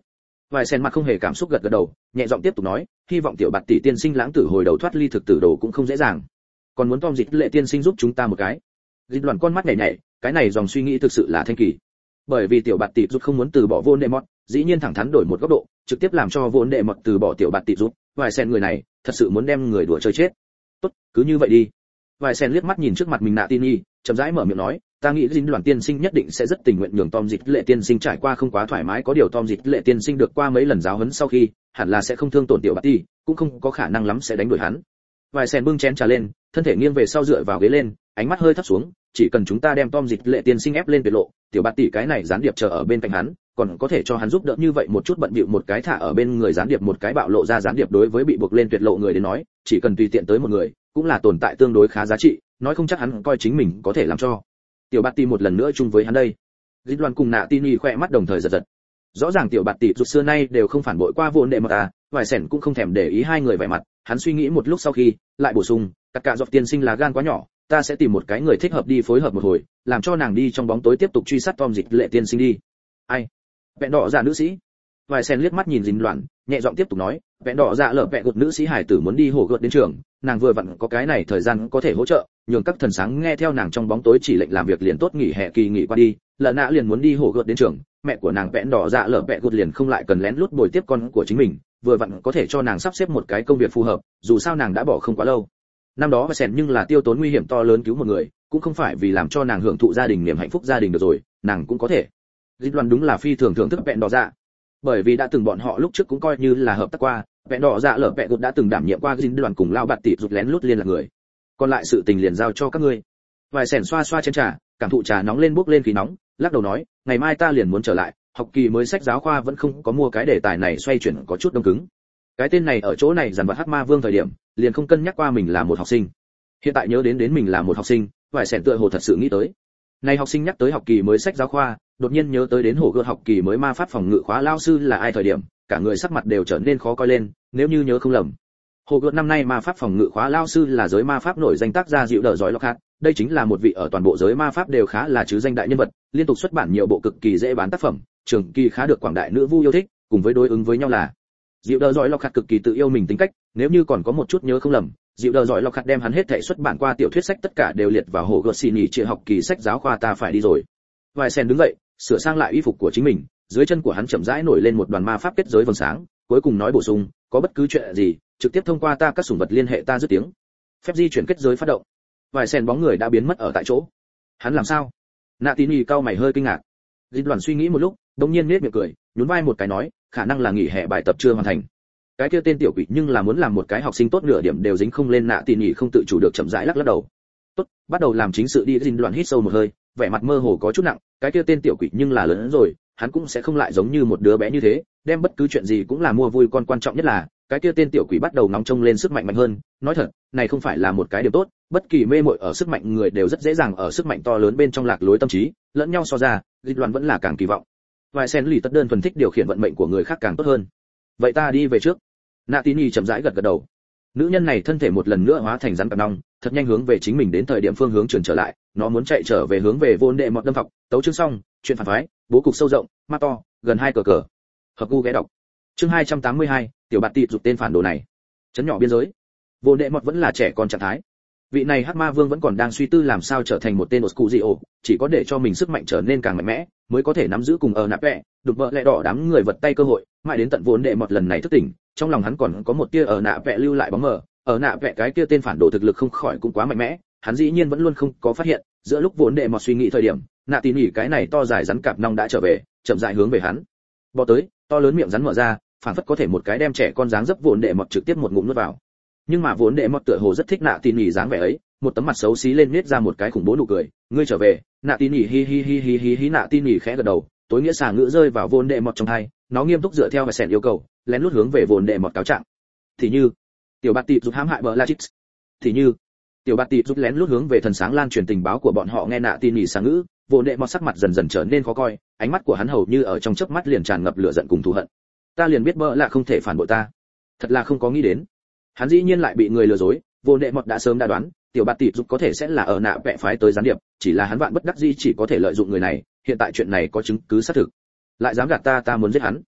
Vài sen mặt không hề cảm xúc gật gật đầu, nhẹ giọng tiếp tục nói, hy vọng tiểu bạt tỷ tiên sinh lãng tử hồi đầu thoát ly thực tử đồ cũng không dễ dàng. Còn muốn Tom Dịch Lệ tiên sinh giúp chúng ta một cái. Dịch Loan con mắt nhảy nhảy, cái này dòng suy nghĩ thực sự là thanh kỳ. Bởi vì tiểu bạt tỷ giúp không muốn từ bỏ Vốn Đệ Mọt, dĩ nhiên thẳng thắn đổi một góc độ, trực tiếp làm cho Vốn Đệ Mọt từ bỏ tiểu bạt tỷ giúp. Vài sen người này, thật sự muốn đem người đùa chơi chết. Tốt, cứ như vậy đi. Vài sen liếc mắt nhìn trước mặt mình Nạ Tin Y, chậm rãi mở miệng nói, ta nghĩ Dịch Loan tiên sinh nhất định sẽ rất tình nguyện nhường Tom Dịch Lệ tiên sinh trải qua không quá thoải mái, có điều Tom Dịch Lệ tiên sinh được qua mấy lần giáo huấn sau khi, hẳn là sẽ không thương tổn tiểu bạt tỷ, cũng không có khả năng lắm sẽ đánh đuổi hắn. Vài sen bưng chén trà lên, thân thể nghiêng về sau dựa vào ghế lên, ánh mắt hơi thấp xuống, chỉ cần chúng ta đem Tom Dịch Lệ tiên sinh ép lên tuyệt lộ, tiểu bạt tỷ cái này gián điệp chờ ở bên cạnh hắn, còn có thể cho hắn giúp đỡ như vậy một chút bận bịu một cái thả ở bên người gián điệp một cái bạo lộ ra gián điệp đối với bị buộc lên tuyệt lộ người đến nói, chỉ cần tùy tiện tới một người, cũng là tồn tại tương đối khá giá trị, nói không chắc hắn coi chính mình có thể làm cho tiểu bạt tỷ một lần nữa chung với hắn đây. Dịch Loan cùng Nạ Tin khỏe mắt đồng thời giật giật. Rõ ràng tiểu bạt tỷ rụt xưa nay đều không phản bội qua Vốn Đệ Mọt à, vài sẻn cũng không thèm để ý hai người vẻ mặt, hắn suy nghĩ một lúc sau khi lại bổ sung, tất cả dọc tiên sinh là gan quá nhỏ, ta sẽ tìm một cái người thích hợp đi phối hợp một hồi, làm cho nàng đi trong bóng tối tiếp tục truy sát Tom Dịch Lệ tiên sinh đi. Ai? Vẹn đỏ dạ nữ sĩ. Vài sen liếc mắt nhìn Dịch Loan, nhẹ giọng tiếp tục nói, vẹn đỏ dạ lở vẹn gột nữ sĩ hải tử muốn đi hổ gợt đến trường, nàng vừa vặn có cái này thời gian có thể hỗ trợ, nhường các thần sáng nghe theo nàng trong bóng tối chỉ lệnh làm việc liền tốt, nghỉ hè kỳ nghỉ qua đi, lợn nã liền muốn đi hổ gợt đến trường, mẹ của nàng vẹn đỏ dạ lở vẹn gột liền không lại cần lén lút bồi tiếp con của chính mình, vừa vặn có thể cho nàng sắp xếp một cái công việc phù hợp, dù sao nàng đã bỏ không quá lâu. Năm đó Vài sen nhưng là tiêu tốn nguy hiểm to lớn cứu một người, cũng không phải vì làm cho nàng hưởng thụ gia đình niềm hạnh phúc gia đình được rồi, nàng cũng có thể. Dịch Loan đúng là phi thường thưởng thức vẹn đỏ dạ, bởi vì đã từng bọn họ lúc trước cũng coi như là hợp tác qua, vẹn đỏ dạ lở vẹn gột đã từng đảm nhiệm qua Dịch Loan cùng lao bạt tỷ rụt lén lút liên là người. Còn lại sự tình liền giao cho các ngươi. Vài sẻn xoa xoa chén trà, cảm thụ trà nóng lên bốc lên khí nóng, lắc đầu nói, ngày mai ta liền muốn trở lại, học kỳ mới sách giáo khoa vẫn không có mua, cái đề tài này xoay chuyển có chút đông cứng. Cái tên này ở chỗ này dàn vật Hắc Ma Vương thời điểm, liền không cân nhắc qua mình là một học sinh. Hiện tại nhớ đến mình là một học sinh, vài sẻn tựa hồ thật sự nghĩ tới. Này học sinh nhắc tới học kỳ mới sách giáo khoa, đột nhiên nhớ tới đến hổ gươm học kỳ mới ma pháp phòng ngự khóa lao sư là ai thời điểm, cả người sắc mặt đều trở nên khó coi lên, nếu như nhớ không lầm. Hổ gươm năm nay ma pháp phòng ngự khóa lao sư là giới ma pháp nổi danh tác gia Dịu Đờ Giỏi Lockhart, đây chính là một vị ở toàn bộ giới ma pháp đều khá là chứ danh đại nhân vật, liên tục xuất bản nhiều bộ cực kỳ dễ bán tác phẩm, trường kỳ khá được quảng đại nữ vu yêu thích, cùng với đối ứng với nhau là Dịu Đờ Giỏi Lockhart cực kỳ tự yêu mình tính cách, nếu như còn có một chút nhớ không lầm, Dịu Đờ Giỏi Lockhart đem hắn hết thảy xuất bản qua tiểu thuyết sách tất cả đều liệt vào hổ gươm xì nhị trịa học kỳ sách giáo khoa ta phải đi rồi. Vài sen đứng dậy, sửa sang lại y phục của chính mình, dưới chân của hắn chậm rãi nổi lên một đoàn ma pháp kết giới vầng sáng, cuối cùng nói bổ sung, có bất cứ chuyện gì, trực tiếp thông qua ta các sủng vật liên hệ ta dứt tiếng. Phép di chuyển kết giới phát động. Vài sen bóng người đã biến mất ở tại chỗ. Hắn làm sao? Nạ Tín Y cau mày hơi kinh ngạc. Dịch Loan suy nghĩ một lúc, đột nhiên nhếch miệng cười, nhún vai một cái nói, khả năng là nghỉ hè bài tập chưa hoàn thành. Cái kia tên tiểu quỷ nhưng là muốn làm một cái học sinh tốt nửa điểm đều dính không lên. Nạ Tín Y không tự chủ được chậm rãi lắc lắc đầu. Tốt, bắt đầu làm chính sự đi. Dịch Loan hít sâu một hơi, vẻ mặt mơ hồ có chút nặng, cái kia tên tiểu quỷ nhưng là lớn rồi, hắn cũng sẽ không lại giống như một đứa bé như thế, đem bất cứ chuyện gì cũng là mua vui, con quan trọng nhất là cái kia tên tiểu quỷ bắt đầu nóng trông lên sức mạnh mạnh hơn. Nói thật, này không phải là một cái điểm tốt, bất kỳ mê muội ở sức mạnh người đều rất dễ dàng ở sức mạnh to lớn bên trong lạc lối tâm trí, lẫn nhau so ra, Dịch Loan vẫn là càng kỳ vọng. Vài sen lì tất đơn thuần thích điều khiển vận mệnh của người khác càng tốt hơn. Vậy ta đi về trước. Nạ Tín Y chậm rãi gật gật đầu. Nữ nhân này thân thể một lần nữa hóa thành rắn cặp nong, thật nhanh hướng về chính mình đến thời điểm phương hướng chuyển trở lại, nó muốn chạy trở về hướng về Vốn Đệ Mọt đâm phọc. Tấu chương xong, chuyện phản phái, bố cục sâu rộng, ma to, gần 2 cờ. Hợp gu ghé đọc. Chương 282, tiểu bạt tị dục tên phản đồ này. Chấn nhỏ biên giới. Vốn Đệ Mọt vẫn là trẻ con trạng thái. Vị này Hắc Ma Vương vẫn còn đang suy tư làm sao trở thành một tên Oscurio, chỉ có để cho mình sức mạnh trở nên càng mạnh mẽ, mới có thể nắm giữ cùng ở nạp vẽ, đục vợ lẹ đỏ đám người vật tay cơ hội, mãi đến tận Vốn Đệ Mọt lần này thức tỉnh, trong lòng hắn còn có một tia ở nạp vẽ lưu lại bóng mờ, ở nạp vẽ cái kia tên phản đồ thực lực không khỏi cũng quá mạnh mẽ, hắn dĩ nhiên vẫn luôn không có phát hiện, giữa lúc Vốn Đệ Mọt suy nghĩ thời điểm, Nạ Tín Y cái này to dài rắn cạp nong đã trở về, chậm rãi hướng về hắn bò tới, to lớn miệng rắn mở ra, phản phất có thể một cái đem trẻ con dáng dấp Vốn Đệ Mọt trực tiếp một ngụm nuốt vào. Nhưng mà Vốn Đệ Mọt tựa hồ rất thích Nạ Tín Y dáng vẻ ấy, một tấm mặt xấu xí lên nết ra một cái khủng bố nụ cười, ngươi trở về. Nạ Tín Y hi hi hi hi hi hi. Nạ Tín Y khẽ gật đầu, tối nghĩa xà ngữ rơi vào Vốn Đệ Mọt trong tai, nó nghiêm túc dựa theo và sẻn yêu cầu, lén lút hướng về Vốn Đệ Mọt cáo trạng. Thì như tiểu bạt tị giúp hãm hại bờ la chít, thì như tiểu bạt tị giúp lén lút hướng về thần sáng lan truyền tình báo của bọn họ. Nghe Nạ Tín Y xà ngữ, Vốn Đệ Mọt sắc mặt dần dần trở nên khó coi, ánh mắt của hắn hầu như ở trong chớp mắt liền tràn ngập lửa giận cùng thù hận. Ta liền biết bợ là không thể phản bội ta, thật là không có nghĩ đến, hắn dĩ nhiên lại bị người lừa dối. Vốn Đệ Mọt đã sớm đã đoán, tiểu bạt tị giúp có thể sẽ là ở nạ vẽ phái tới gián điệp, chỉ là hắn vạn bất đắc dĩ chỉ có thể lợi dụng người này, hiện tại chuyện này có chứng cứ xác thực, lại dám gạt ta, ta muốn giết hắn.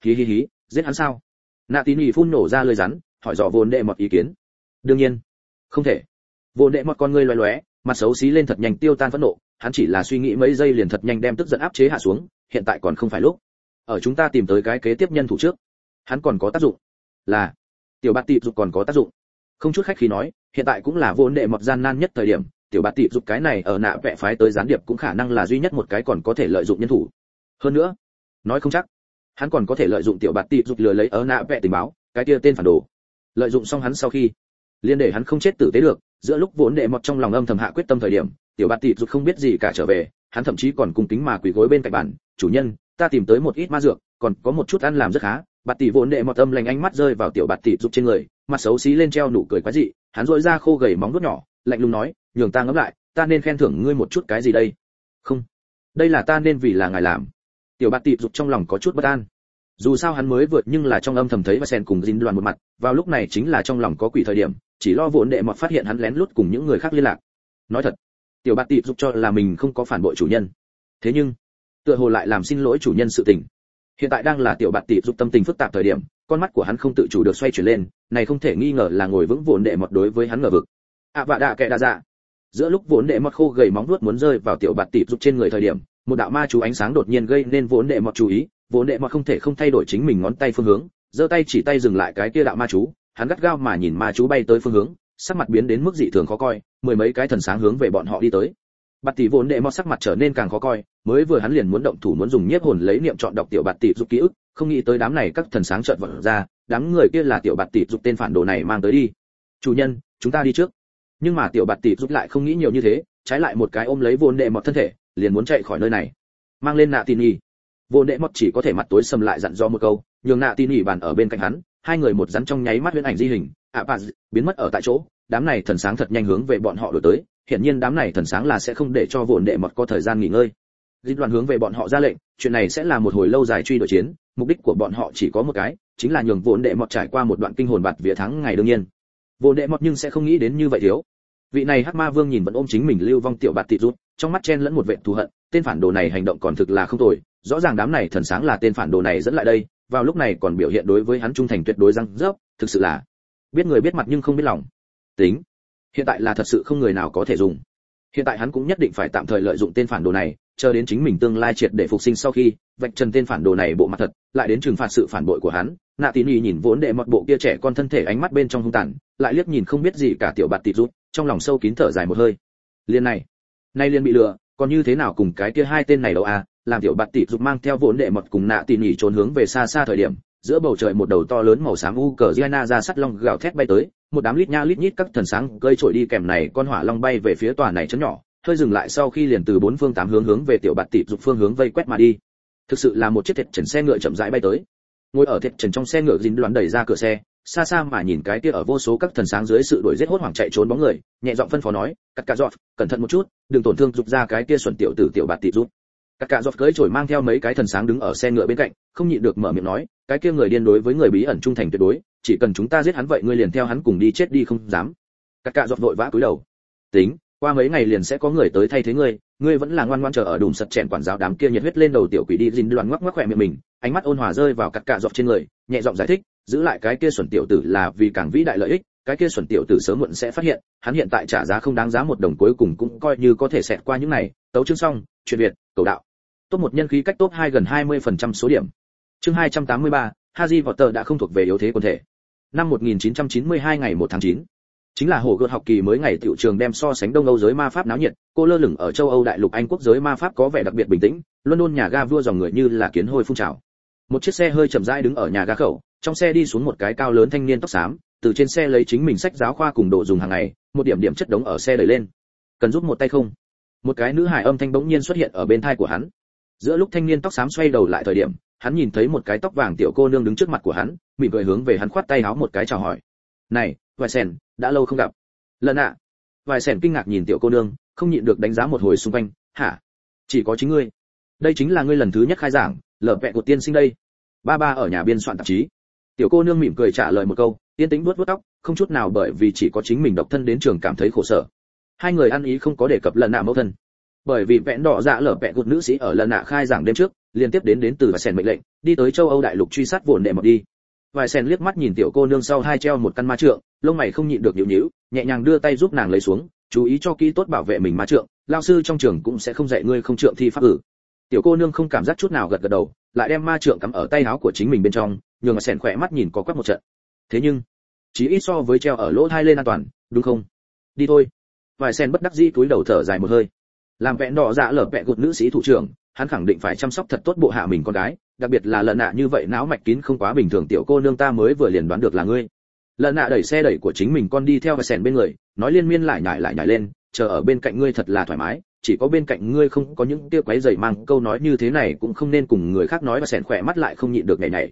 hí hí hí, giết hắn sao? Nạ Tín nhỉ phun nổ ra lời rắn, hỏi dò Vốn Đệ Mọt ý kiến. Đương nhiên, không thể. Vốn Đệ Mọt con ngươi loé loé, mặt xấu xí lên thật nhanh tiêu tan phẫn nộ, hắn chỉ là suy nghĩ mấy giây liền thật nhanh đem tức giận áp chế hạ xuống, hiện tại còn không phải lúc. Ở chúng ta tìm tới cái kế tiếp nhân thủ trước, hắn còn có tác dụng. Là, tiểu bạt tịp dục còn có tác dụng. Không chút khách khí nói, hiện tại cũng là Vốn Đệ Mọt gian nan nhất thời điểm, tiểu bạt tịp dục cái này ở nạ vẽ phái tới gián điệp cũng khả năng là duy nhất một cái còn có thể lợi dụng nhân thủ. Hơn nữa, nói không chắc, hắn còn có thể lợi dụng tiểu bạt tịp dục lừa lấy ở nạ vẽ tình báo, cái kia tên phản đồ. Lợi dụng xong hắn sau khi, liên để hắn không chết tử tế được, giữa lúc Vốn Đệ Mọt trong lòng âm thầm hạ quyết tâm thời điểm, tiểu bạt tịp dục không biết gì cả trở về, hắn thậm chí còn cung kính mà quỳ gối bên cạnh bàn, chủ nhân, ta tìm tới một ít ma dược, còn có một chút ăn làm rất khá. Bạt tỷ Vốn Đệ Mọt âm lành ánh mắt rơi vào tiểu bạt tịp dục trên người, mặt xấu xí lên treo nụ cười quái dị, hắn rỗi ra khô gầy móng vuốt nhỏ, lạnh lùng nói, nhường ta ngẫm lại, ta nên khen thưởng ngươi một chút cái gì đây? Không, đây là ta nên vì là ngài làm. Tiểu bạt tịp dục trong lòng có chút bất an. Dù sao hắn mới vượt nhưng là trong âm thầm thấy và sen cùng dính đoàn một mặt, vào lúc này chính là trong lòng có quỷ thời điểm, chỉ lo Vốn Đệ Mọt phát hiện hắn lén lút cùng những người khác liên lạc. Nói thật, tiểu bạt tịp dục cho là mình không có phản bội chủ nhân, thế nhưng tựa hồ lại làm xin lỗi chủ nhân sự tình. Hiện tại đang là tiểu bạt tịp dục tâm tình phức tạp thời điểm, con mắt của hắn không tự chủ được xoay chuyển lên, này không thể nghi ngờ là ngồi vững Vốn Đệ Mọt đối với hắn ngờ vực. Vạ đạ kệ đa dạ. Giữa lúc Vốn Đệ Mọt khô gầy móng vuốt muốn rơi vào tiểu bạt tịp dục trên người thời điểm, một đạo ma chú ánh sáng đột nhiên gây nên Vốn Đệ Mọt chú ý. Vốn Đệ Mọt không thể không thay đổi chính mình ngón tay phương hướng, giơ tay chỉ tay dừng lại cái kia đạo ma chú, hắn gắt gao mà nhìn ma chú bay tới phương hướng, sắc mặt biến đến mức dị thường khó coi, mười mấy cái thần sáng hướng về bọn họ đi tới. Bạt tỷ Vốn Đệ Mọt sắc mặt trở nên càng khó coi, mới vừa hắn liền muốn động thủ muốn dùng nhiếp hồn lấy niệm chọn đọc tiểu bạt tỷ dục ký ức, không nghĩ tới đám này các thần sáng chợt vọt ra, đám người kia là tiểu bạt tỷ dục tên phản đồ này mang tới đi. Chủ nhân, chúng ta đi trước. Nhưng mà tiểu bạt tỷ dục lại không nghĩ nhiều như thế, trái lại một cái ôm lấy Vốn Đệ Mọt thân thể, liền muốn chạy khỏi nơi này. Mang lên Nạ Tín nhỉ. Vốn Đệ Mọt chỉ có thể mặt tối sầm lại dặn dò một câu, nhường Nạ Tín nhỉ bàn ở bên cạnh hắn, hai người một rắn trong nháy mắt huyễn ảnh di hình, biến mất ở tại chỗ. Đám này thần sáng thật nhanh hướng về bọn họ đuổi tới, hiển nhiên đám này thần sáng là sẽ không để cho Vốn Đệ Mọt có thời gian nghỉ ngơi. Dịch đoàn hướng về bọn họ ra lệnh, chuyện này sẽ là một hồi lâu dài truy đuổi chiến, mục đích của bọn họ chỉ có một cái, chính là nhường Vốn Đệ Mọt trải qua một đoạn kinh hồn bạt vía tháng ngày đương nhiên. Vốn Đệ Mọt nhưng sẽ không nghĩ đến như vậy thiếu. Vị này Hắc Ma Vương nhìn vẫn ôm chính mình lưu vong tiểu bạt tịp rút, trong mắt chen lẫn một vệt thù hận, tên phản đồ này hành động còn thực là không tồi, rõ ràng đám này thần sáng là tên phản đồ này dẫn lại đây, vào lúc này còn biểu hiện đối với hắn trung thành tuyệt đối răng rớp, thực sự là biết người biết mặt nhưng không biết lòng. Tính, hiện tại là thật sự không người nào có thể dùng. Hiện tại hắn cũng nhất định phải tạm thời lợi dụng tên phản đồ này, chờ đến chính mình tương lai triệt để phục sinh sau khi vạch trần tên phản đồ này bộ mặt thật, lại đến trừng phạt sự phản bội của hắn. Nạ Tín nhỉ nhìn Vốn Đệ Mọt bộ kia trẻ con thân thể ánh mắt bên trong hung tàn, lại liếc nhìn không biết gì cả tiểu bạt tịp rút, trong lòng sâu kín thở dài một hơi. Liên này liên bị lừa, còn như thế nào cùng cái kia hai tên này đâu à? Làm tiểu bạt tịp rút mang theo Vốn Đệ Mọt cùng Nạ Tín nhỉ trốn hướng về xa xa thời điểm, giữa bầu trời một đầu to lớn màu xám Ukraine ra sắt long gào thét bay tới, một đám lít nha lít nhít các thần sáng cơi trội đi kèm này con hỏa long bay về phía tòa này chấn nhỏ, hơi dừng lại sau khi liền từ bốn phương tám hướng về tiểu bạt tịp dục phương hướng vây quét mà đi. Thực sự là một chiếc thiệt trần xe ngựa chậm rãi bay tới. Ngồi ở thiệt trần trong xe ngựa dính đoán đẩy ra cửa xe, xa xa mà nhìn cái kia ở vô số các thần sáng dưới sự đuổi giết hốt hoảng chạy trốn bóng người, nhẹ giọng phân phó nói, cắt cả giọt, cẩn thận một chút, đừng tổn thương dục ra cái kia xuẩn tiểu tử tiểu bạt tịp dục. Cắt cả giọt cưỡi trổi mang theo mấy cái thần sáng đứng ở xe ngựa bên cạnh, không nhịn được mở miệng nói, cái kia người điên đối với người bí ẩn trung thành tuyệt đối, chỉ cần chúng ta giết hắn vậy ngươi liền theo hắn cùng đi chết đi không dám. Cắt cả giọt vội vã cúi đầu. Tính, qua mấy ngày liền sẽ có người tới thay thế ngươi vẫn là ngoan ngoãn chờ ở đùm sật chèn quản giáo đám kia nhiệt huyết lên đầu tiểu quỷ đi dính loạn ngoắc ngoắc khỏe miệng mình, ánh mắt ôn hòa rơi vào cắt cạ dọc trên người, nhẹ giọng giải thích, giữ lại cái kia xuẩn tiểu tử là vì càng vĩ đại lợi ích, cái kia xuẩn tiểu tử sớm muộn sẽ phát hiện, hắn hiện tại trả giá không đáng giá một đồng cuối cùng cũng coi như có thể xẹt qua những này. Tấu chương xong, chuyện Việt, cầu đạo. Top 1 nhân khí cách top 2 gần 20% số điểm. Chương 283, Harry Potter đã không thuộc về yếu thế quần thể. Năm 1992 ngày 1 tháng 9. Chính là hồ gợt học kỳ mới ngày tiểu trường đem so sánh Đông Âu giới ma pháp náo nhiệt, cô lơ lửng ở châu Âu đại lục Anh quốc giới ma pháp có vẻ đặc biệt bình tĩnh, London nhà ga vua dòng người như là kiến hôi phun trào. Một chiếc xe hơi chậm rãi đứng ở nhà ga khẩu, trong xe đi xuống một cái cao lớn thanh niên tóc xám, từ trên xe lấy chính mình sách giáo khoa cùng đồ dùng hàng ngày, một điểm điểm chất đống ở xe đẩy lên. Cần giúp một tay không? Một cái nữ hài âm thanh bỗng nhiên xuất hiện ở bên tai của hắn. Giữa lúc thanh niên tóc xám xoay đầu lại thời điểm, hắn nhìn thấy một cái tóc vàng tiểu cô nương đứng trước mặt của hắn, mỉm cười hướng về hắn khoát tay áo một cái chào hỏi. "Này, Vài Sen, đã lâu không gặp." Lần ạ. Vài Sen kinh ngạc nhìn tiểu cô nương, không nhịn được đánh giá một hồi xung quanh, "Hả? Chỉ có chính ngươi? Đây chính là ngươi lần thứ nhất khai giảng, lở vẹ của tiên sinh đây." Ba ba ở nhà biên soạn tạp chí. Tiểu cô nương mỉm cười trả lời một câu, yên tĩnh vuốt vuốt tóc, không chút nào bởi vì chỉ có chính mình độc thân đến trường cảm thấy khổ sở. Hai người ăn ý không có đề cập lần nạ mẫu thân, bởi vì vẹn đỏ dạ lở vẹ gột nữ sĩ ở lần nạ khai giảng đêm trước liên tiếp đến từ Vài Sen mệnh lệnh, đi tới châu Âu đại lục truy sát vụn đệ mọt đi. Vài sen liếc mắt nhìn tiểu cô nương sau hai treo một căn ma trượng, lông mày không nhịn được nhíu nhíu, nhẹ nhàng đưa tay giúp nàng lấy xuống, chú ý cho kỹ tốt bảo vệ mình ma trượng, lao sư trong trường cũng sẽ không dạy ngươi không trượng thi pháp ử. Tiểu cô nương không cảm giác chút nào gật gật đầu, lại đem ma trượng cắm ở tay áo của chính mình bên trong, nhường Sen khỏe mắt nhìn có quắc một trận. Thế nhưng, chỉ ít so với treo ở lỗ tai lên an toàn, đúng không? Đi thôi. Vài Sen bất đắc dĩ cúi đầu thở dài một hơi. Làm vẹn đỏ dạ lở vẹ gột nữ sĩ thủ trưởng, hắn khẳng định phải chăm sóc thật tốt bộ hạ mình con gái, đặc biệt là Lợn Nạ như vậy não mạch kín không quá bình thường tiểu cô nương ta mới vừa liền đoán được là ngươi. Lợn Nạ đẩy xe đẩy của chính mình con đi theo Vài Sen bên người, nói liên miên lại nhải lên, chờ ở bên cạnh ngươi thật là thoải mái, chỉ có bên cạnh ngươi không có những kia quấy rầy mang câu nói như thế này cũng không nên cùng người khác nói. Vài Sen khỏe mắt lại không nhịn được nhảy.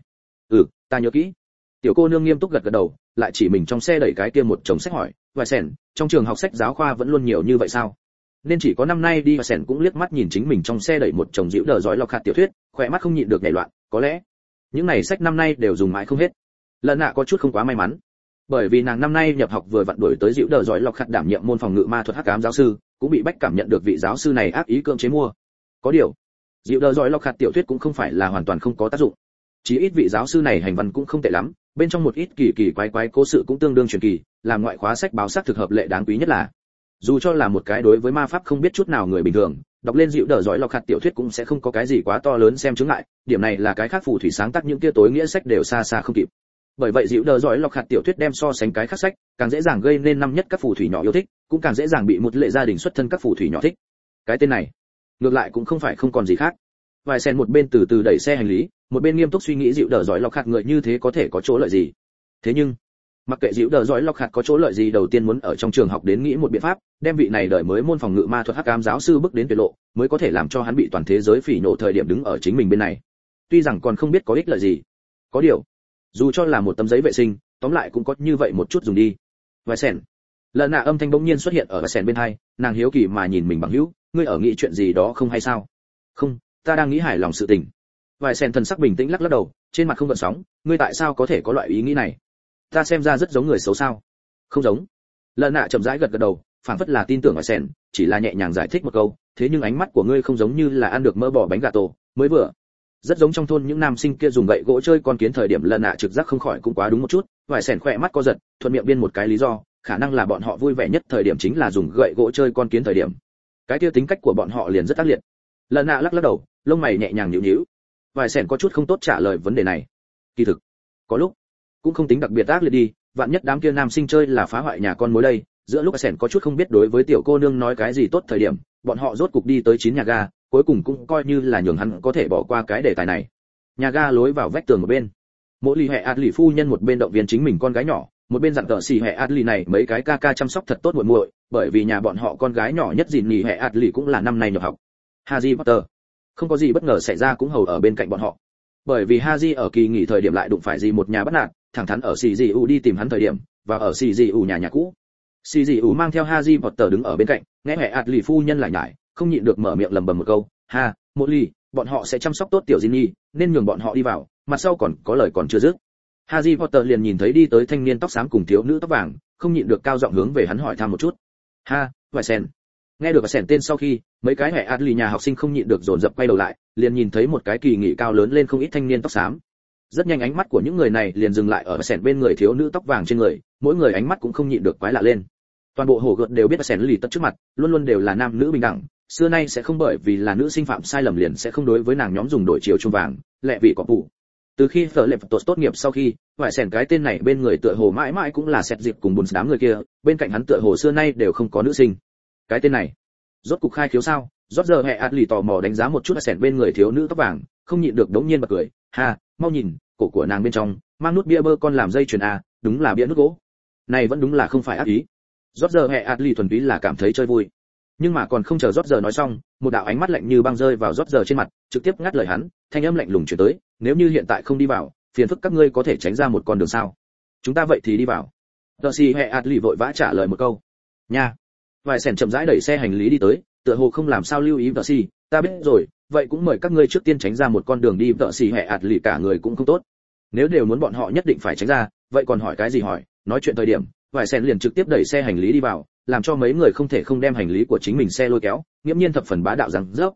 Ta nhớ kỹ. Tiểu cô nương nghiêm túc gật gật đầu, lại chỉ mình trong xe đẩy cái kia một chồng sách hỏi, Vài Sen, trong trường học sách giáo khoa vẫn luôn nhiều như vậy sao? Nên chỉ có năm nay đi. Và Sen cũng liếc mắt nhìn chính mình trong xe đẩy một chồng dịu đờ giỏi lọc hạt tiểu thuyết, khỏe mắt không nhịn được nhảy loạn, có lẽ những này sách năm nay đều dùng mãi không hết. Lợn Nạ có chút không quá may mắn, bởi vì nàng năm nay nhập học vừa vặn đổi tới dịu đờ giỏi lọc hạt đảm nhiệm môn phòng ngự ma thuật hắc ám giáo sư, cũng bị bách cảm nhận được vị giáo sư này ác ý cưỡng chế mua. Có điều, dịu đờ giỏi lọc hạt tiểu thuyết cũng không phải là hoàn toàn không có tác dụng, chí ít vị giáo sư này hành văn cũng không tệ lắm, bên trong một ít kỳ quái cố sự cũng tương đương truyền kỳ, làm ngoại khóa sách báo xác thực hợp lệ đáng quý nhất là dù cho là một cái đối với ma pháp không biết chút nào người bình thường đọc lên dịu đờ giỏi lọc hạt tiểu thuyết cũng sẽ không có cái gì quá to lớn xem chứng ngại, điểm này là cái khác phù thủy sáng tác những kia tối nghĩa sách đều xa không kịp. Bởi vậy dịu đờ giỏi lọc hạt tiểu thuyết đem so sánh cái khác sách càng dễ dàng gây nên năm nhất các phù thủy nhỏ yêu thích, cũng càng dễ dàng bị một lệ gia đình xuất thân các phù thủy nhỏ thích. Cái tên này ngược lại cũng không phải không còn gì khác. Vài Sen một bên từ từ đẩy xe hành lý, một bên nghiêm túc suy nghĩ dịu đờ giỏi lọc hạt người như thế có thể có chỗ lợi gì. Thế nhưng mặc kệ dịu đờ giỏi lọc hạt có chỗ lợi gì, đầu tiên muốn ở trong trường học đến nghĩ một biện pháp đem vị này đời mới môn phòng ngự ma thuật hắc ám giáo sư bước đến tuyệt lộ, mới có thể làm cho hắn bị toàn thế giới phỉ nhổ thời điểm đứng ở chính mình bên này. Tuy rằng còn không biết có ích lợi gì, có điều dù cho là một tấm giấy vệ sinh, tóm lại cũng có như vậy một chút dùng đi. Vài Sen, Lợn Nạ âm thanh bỗng nhiên xuất hiện ở Vài Sen bên hai, nàng hiếu kỳ mà nhìn mình bằng hữu, ngươi ở nghĩ chuyện gì đó không hay sao? Không, ta đang nghĩ hài lòng sự tình. Vài Sen thần sắc bình tĩnh lắc lắc đầu, trên mặt không gợn sóng, ngươi tại sao có thể có loại ý nghĩ này? Ta xem ra rất giống người xấu sao? Không giống. Lợn Nạ chậm rãi gật gật đầu, phảng phất là tin tưởng Vài Sen, chỉ là nhẹ nhàng giải thích một câu, thế nhưng ánh mắt của ngươi không giống như là ăn được mỡ bò bánh gà tổ, mới vừa. Rất giống trong thôn những nam sinh kia dùng gậy gỗ chơi con kiến thời điểm. Lợn Nạ trực giác không khỏi cũng quá đúng một chút, Vài Sen khỏe mắt co giật, thuận miệng biên một cái lý do, khả năng là bọn họ vui vẻ nhất thời điểm chính là dùng gậy gỗ chơi con kiến thời điểm. Cái kia tính cách của bọn họ liền rất ác liệt. Lợn Nạ lắc lắc đầu, lông mày nhẹ nhàng nhíu nhíu. Vài Sen có chút không tốt trả lời vấn đề này. Kỳ thực, có lúc cũng không tính đặc biệt ác liệt đi, vạn nhất đám kia nam sinh chơi là phá hoại nhà con mối đây. Giữa lúc Sen có chút không biết đối với tiểu cô nương nói cái gì tốt thời điểm, bọn họ rốt cục đi tới 9 nhà ga, cuối cùng cũng coi như là nhường hắn có thể bỏ qua cái đề tài này. Nhà ga lối vào vách tường một bên, Mỗi Lì Hệ Adli phu nhân một bên động viên chính mình con gái nhỏ, một bên dặn tợ xì Hệ Adli này mấy cái ca ca chăm sóc thật tốt muội muội, bởi vì nhà bọn họ con gái nhỏ nhất Dìn Nhì Hệ Adli cũng là năm nay nhập học. Harry Potter không có gì bất ngờ xảy ra cũng hầu ở bên cạnh bọn họ. Bởi vì Harry ở kỳ nghỉ thời điểm lại đụng phải gì một nhà bắt nạt, thẳng thắn ở CGU đi tìm hắn thời điểm, và ở CGU nhà cũ. CGU mang theo Harry Potter đứng ở bên cạnh, nghe Hệ Adli phu nhân lại nhải, không nhịn được mở miệng lẩm bẩm một câu, "Ha, Molly, bọn họ sẽ chăm sóc tốt tiểu Ginny, nên nhường bọn họ đi vào." Mặt sau còn có lời còn chưa dứt. Harry Potter liền nhìn thấy đi tới thanh niên tóc xám cùng thiếu nữ tóc vàng, không nhịn được cao giọng hướng về hắn hỏi thăm một chút. "Ha, Vài Sen." Nghe được Vài Sen tên sau khi, mấy cái Hệ Adli nhà học sinh không nhịn được dồn dập quay đầu lại, liền nhìn thấy một cái kỳ nghị cao lớn lên không ít thanh niên tóc xám. Rất nhanh ánh mắt của những người này liền dừng lại ở Vài Sen bên người thiếu nữ tóc vàng trên người, mỗi người ánh mắt cũng không nhịn được quái lạ lên. Toàn bộ hồ gợt đều biết Vài Sen lì tất trước mặt, luôn luôn đều là nam nữ bình đẳng, xưa nay sẽ không bởi vì là nữ sinh phạm sai lầm liền sẽ không đối với nàng nhóm dùng đổi chiều chuông vàng, lẹ vị cọp phụ. Từ khi Phở Lệ Phật tốt nghiệp sau khi, Vài Sen cái tên này bên người tựa hồ mãi mãi cũng là xét dịp cùng buồn đám người kia, bên cạnh hắn tựa hồ xưa nay đều không có nữ sinh. Cái tên này, rốt cục khai khiếu sao? Rốt giờ Hệ Adli tò mò đánh giá một chút Vài Sen bên người thiếu nữ tóc vàng, không nhịn được đống nhiên bật cười, "Ha, mau nhìn, cổ của nàng bên trong mang nút bia bơ con làm dây chuyền a, đúng là bia nút gỗ. Này vẫn đúng là không phải ác ý." Rốt giờ Hệ Adli thuần túy là cảm thấy chơi vui. Nhưng mà còn không chờ Rốt giờ nói xong, một đạo ánh mắt lạnh như băng rơi vào Rốt giờ trên mặt, trực tiếp ngắt lời hắn, thanh âm lạnh lùng truyền tới, "Nếu như hiện tại không đi vào, phiền phức các ngươi có thể tránh ra một con đường sao? Chúng ta vậy thì đi vào." Darcy Hệ Adli vội vã trả lời một câu. "Nha." Vài Sen chậm rãi đẩy xe hành lý đi tới, tựa hồ không làm sao lưu ý Darcy, "Ta biết rồi, vậy cũng mời các ngươi trước tiên tránh ra một con đường đi." Darcy Hệ Adli cả người cũng không tốt. Nếu đều muốn bọn họ nhất định phải tránh ra, vậy còn hỏi cái gì hỏi? Nói chuyện thời điểm, Vài Sen liền trực tiếp đẩy xe hành lý đi vào, làm cho mấy người không thể không đem hành lý của chính mình xe lôi kéo, nghiễm nhiên thập phần bá đạo rằng rớp.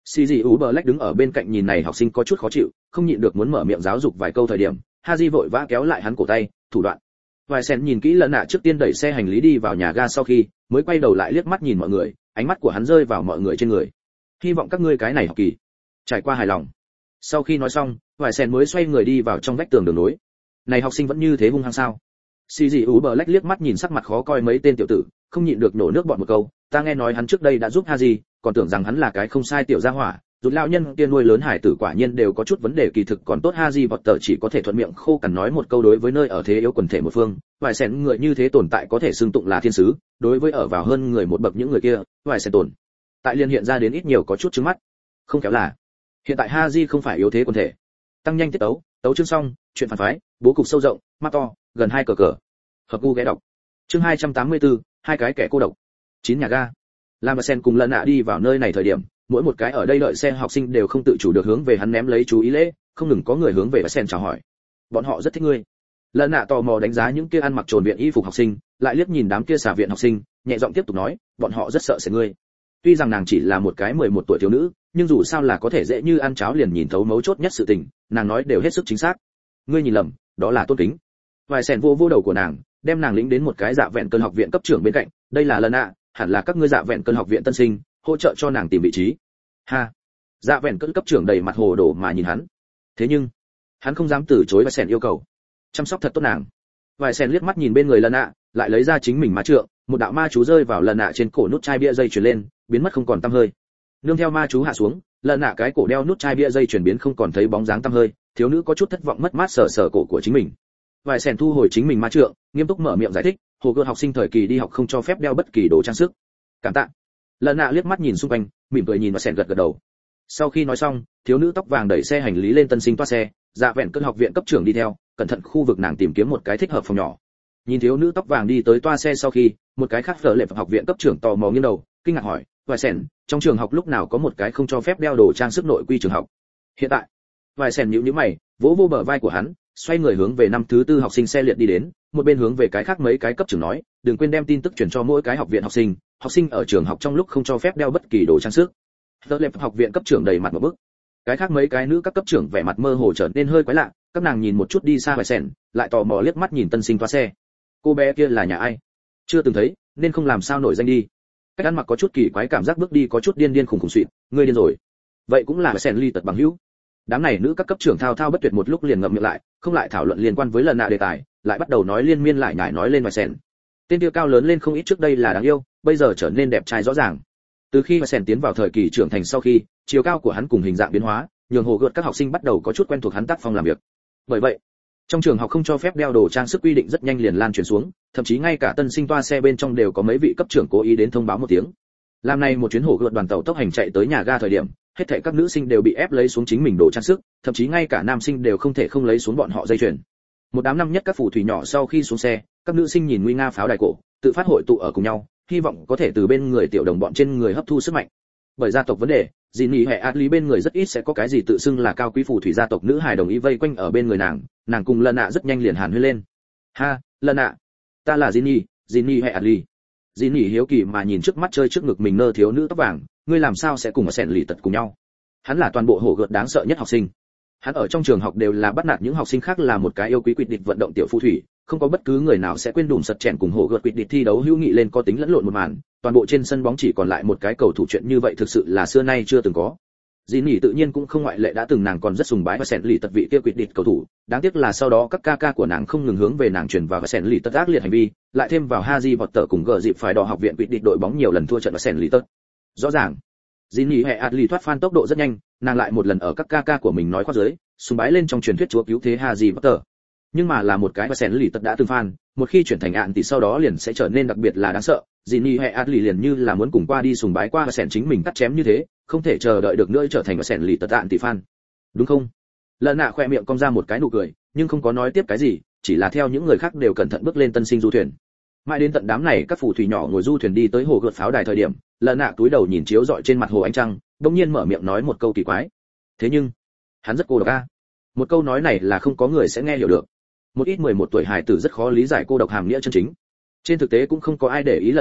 CJU Black đứng ở bên cạnh nhìn này học sinh có chút khó chịu, không nhịn được muốn mở miệng giáo dục vài câu thời điểm, Haji vội vã kéo lại hắn cổ tay, thủ đoạn. Vài sen nhìn kỹ lần nạ trước tiên đẩy xe hành lý đi vào nhà ga sau khi, mới quay đầu lại liếc mắt nhìn mọi người, ánh mắt của hắn rơi vào mọi người trên người. Hy vọng các ngươi cái này học kỳ trải qua hài lòng. Sau khi nói xong, vài sen mới xoay người đi vào trong vách tường đường nối. Này học sinh vẫn như thế hung hăng sao? CJU Black liếc mắt nhìn sắc mặt khó coi mấy tên tiểu tử, không nhịn được nổ nước bọt một câu, ta nghe nói hắn trước đây đã giúp Haji, còn tưởng rằng hắn là cái không sai tiểu gia hỏa, rụt lão nhân kia nuôi lớn hải tử quả nhiên đều có chút vấn đề kỳ thực còn tốt. Haji Potter chỉ có thể thuận miệng khô cằn nói một câu đối với nơi ở thế yếu quần thể một phương, vài sen người như thế tồn tại có thể xưng tụng là thiên sứ, đối với ở vào hơn người một bậc những người kia, vài sen tồn tại liên hiện ra đến ít nhiều có chút trứng mắt. Không kéo là hiện tại Haji không phải yếu thế quần thể. Tăng nhanh tiết tấu, tấu chương xong, chuyện phản phái, bố cục sâu rộng, mắt to, gần 2 cờ. Hợp gu ghé đọc. Chương 284, hai cái kẻ cô độc. 9 nhà ga. Lam và Sen cùng lần nạ đi vào nơi này thời điểm, mỗi một cái ở đây đợi xe học sinh đều không tự chủ được hướng về hắn ném lấy chú ý lễ, không ngừng có người hướng về và Sen chào hỏi. Bọn họ rất thích ngươi. Lần nạ tò mò đánh giá những kia ăn mặc trồn viện y phục học sinh, lại liếc nhìn đám kia xà viện học sinh, nhẹ giọng tiếp tục nói, bọn họ rất sợ sẽ ngươi. Tuy rằng nàng chỉ là một cái 11 tuổi thiếu nữ, nhưng dù sao là có thể dễ như ăn cháo liền nhìn thấu mấu chốt nhất sự tình, nàng nói đều hết sức chính xác. Ngươi nhìn lầm, đó là tôn kính. Vài Sen vô đầu của nàng, đem nàng lĩnh đến một cái dạ vẹn cơn học viện cấp trưởng bên cạnh, đây là lần nạ, hẳn là các ngươi dạ vẹn cơn học viện tân sinh, hỗ trợ cho nàng tìm vị trí. Ha. Dạ vẹn cơn cấp trưởng đầy mặt hồ đồ mà nhìn hắn. Thế nhưng, hắn không dám từ chối Vài Sen yêu cầu. Chăm sóc thật tốt nàng. Vài Sen liếc mắt nhìn bên người lần nạ, lại lấy ra chính mình ma trượng, một đạo ma chú rơi vào lần nạ trên cổ nút chai bia dây chuyền lên, biến mất không còn tăm hơi. Nương theo ma chú hạ xuống, lần nạ cái cổ đeo nút chai bia dây chuyển biến không còn thấy bóng dáng tăm hơi, thiếu nữ có chút thất vọng mất mát sờ cổ của chính mình. Vài Sen thu hồi chính mình ma trượng, nghiêm túc mở miệng giải thích, hồ gươm học sinh thời kỳ đi học không cho phép đeo bất kỳ đồ trang sức. Cảm tạ. Lần nạ liếc mắt nhìn xung quanh, mỉm cười nhìn Vài Sen gật đầu. Sau khi nói xong, thiếu nữ tóc vàng đẩy xe hành lý lên tân sinh toa xe, dạ vẹn cơn học viện cấp trưởng đi theo, cẩn thận khu vực nàng tìm kiếm một cái thích hợp phòng nhỏ. Nhìn thiếu nữ tóc vàng đi tới toa xe sau khi, một cái khác phở lệ học viện cấp trưởng tò mò nghiêng đầu, kinh ngạc hỏi, Vài Sen, trong trường học lúc nào có một cái không cho phép đeo đồ trang sức nội quy trường học? Hiện tại. Vài Sen nhíu mày, vỗ vô bờ vai của hắn, xoay người hướng về năm thứ tư học sinh xe liệt đi đến, một bên hướng về cái khác mấy cái cấp trưởng nói, đừng quên đem tin tức truyền cho mỗi cái học viện học sinh ở trường học trong lúc không cho phép đeo bất kỳ đồ trang sức. Phở lệ học viện cấp trưởng đầy mặt một bức. Cái khác mấy cái nữ các cấp trưởng vẻ mặt mơ hồ trở nên hơi quái lạ, các nàng nhìn một chút đi xa Vài Sen, lại tò mò liếc mắt nhìn tân sinh toa xe. Cô bé kia là nhà ai? Chưa từng thấy, nên không làm sao nổi danh đi. Cách ăn mặc có chút kỳ quái, cảm giác bước đi có chút điên khùng xuyệt, ngươi điên rồi. Vậy cũng là Vài Sen ly tật bằng hữu. Đám này nữ các cấp trưởng thao bất tuyệt một lúc liền ngậm miệng lại, không lại thảo luận liên quan với lần nạ đề tài, lại bắt đầu nói liên miên lại nhải nói lên Vài Sen. Tên kia cao lớn lên không ít, trước đây là đáng yêu, bây giờ trở nên đẹp trai rõ ràng. Từ khi Vài Sen tiến vào thời kỳ trưởng thành sau khi, chiều cao của hắn cùng hình dạng biến hóa, nhường hồ gợt các học sinh bắt đầu có chút quen thuộc hắn tác phong làm việc. Bởi vậy, trong trường học không cho phép đeo đồ trang sức quy định rất nhanh liền lan truyền xuống, thậm chí ngay cả tân sinh toa xe bên trong đều có mấy vị cấp trưởng cố ý đến thông báo một tiếng. Làm này một chuyến hổ gợt đoàn tàu tốc hành chạy tới nhà ga thời điểm, hết thảy các nữ sinh đều bị ép lấy xuống chính mình đồ trang sức, thậm chí ngay cả nam sinh đều không thể không lấy xuống bọn họ dây chuyền. Một đám năm nhất các phù thủy nhỏ sau khi xuống xe, các nữ sinh nhìn nguy nga pháo đài cổ, tự phát hội tụ ở cùng nhau, hy vọng có thể từ bên người tiểu đồng bọn trên người hấp thu sức mạnh. Bởi gia tộc vấn đề, Jinny hệ Adli bên người rất ít sẽ có cái gì tự xưng là cao quý phù thủy gia tộc nữ hài đồng ý vây quanh ở bên người nàng cùng lần nạ rất nhanh liền hàn huyên lên. Ha, lần nạ, ta là Jinny hệ Adli. Jinny hiếu kỳ mà nhìn trước mắt chơi trước ngực mình nơ thiếu nữ tóc vàng, ngươi làm sao sẽ cùng ở sẹn lì tật cùng nhau? Hắn là toàn bộ hổ gợt đáng sợ nhất học sinh. Hắn ở trong trường học đều là bắt nạt những học sinh khác, là một cái yêu quý quyết định vận động tiểu phù thủy, không có bất cứ người nào sẽ quên đùm sật chèn cùng hổ gợt quyết định thi đấu hữu nghị lên có tính lẫn lộn một màn, toàn bộ trên sân bóng chỉ còn lại một cái cầu thủ, chuyện như vậy thực sự là xưa nay chưa từng có. Jinny tự nhiên cũng không ngoại lệ, đã từng nàng còn rất sùng bái và sẹn lì tật vị kia quyết định cầu thủ, đáng tiếc là sau đó các ca ca của nàng không ngừng hướng về nàng truyền vào và sẹn lì tật ác liệt hành vi, lại thêm vào Harry Potter cùng gờ dịp phải đỏ học viện quyết định đội bóng nhiều lần thua trận và sẹn lì tật. Rõ ràng, Jinny hệ Adli thoát fan tốc độ rất nhanh, nàng lại một lần ở các ca ca của mình nói khoác dưới, sùng bái lên trong truyền thuyết chúa cứu thế Harry Potter. Nhưng mà là một cái và sẹn lì tật đã từng fan, một khi chuyển thành ạn thì sau đó liền sẽ trở nên đặc biệt là đáng sợ. Jinny hệ Adli liền như là muốn cùng qua đi sùng bái qua và sẹn chính mình cắt chém như thế, không thể chờ đợi được nữa trở thành và sẹn lì tật ạn thì fan. Đúng không? Lần nạ khoe miệng cong ra một cái nụ cười, nhưng không có nói tiếp cái gì, chỉ là theo những người khác đều cẩn thận bước lên tân sinh du thuyền. Mãi đến tận đám này các phù thủy nhỏ ngồi du thuyền đi tới hồ gợt pháo đài thời điểm, lần nạ túi đầu nhìn chiếu rọi trên mặt hồ ánh trăng, đống nhiên mở miệng nói một câu kỳ quái. Thế nhưng, hắn rất cô độc a. Một câu nói này là không có người sẽ nghe hiểu được. Một ít 11 tuổi hài tử rất khó lý giải cô độc hàm nghĩa chân chính. Trên thực tế cũng không có ai để ý lần nạ,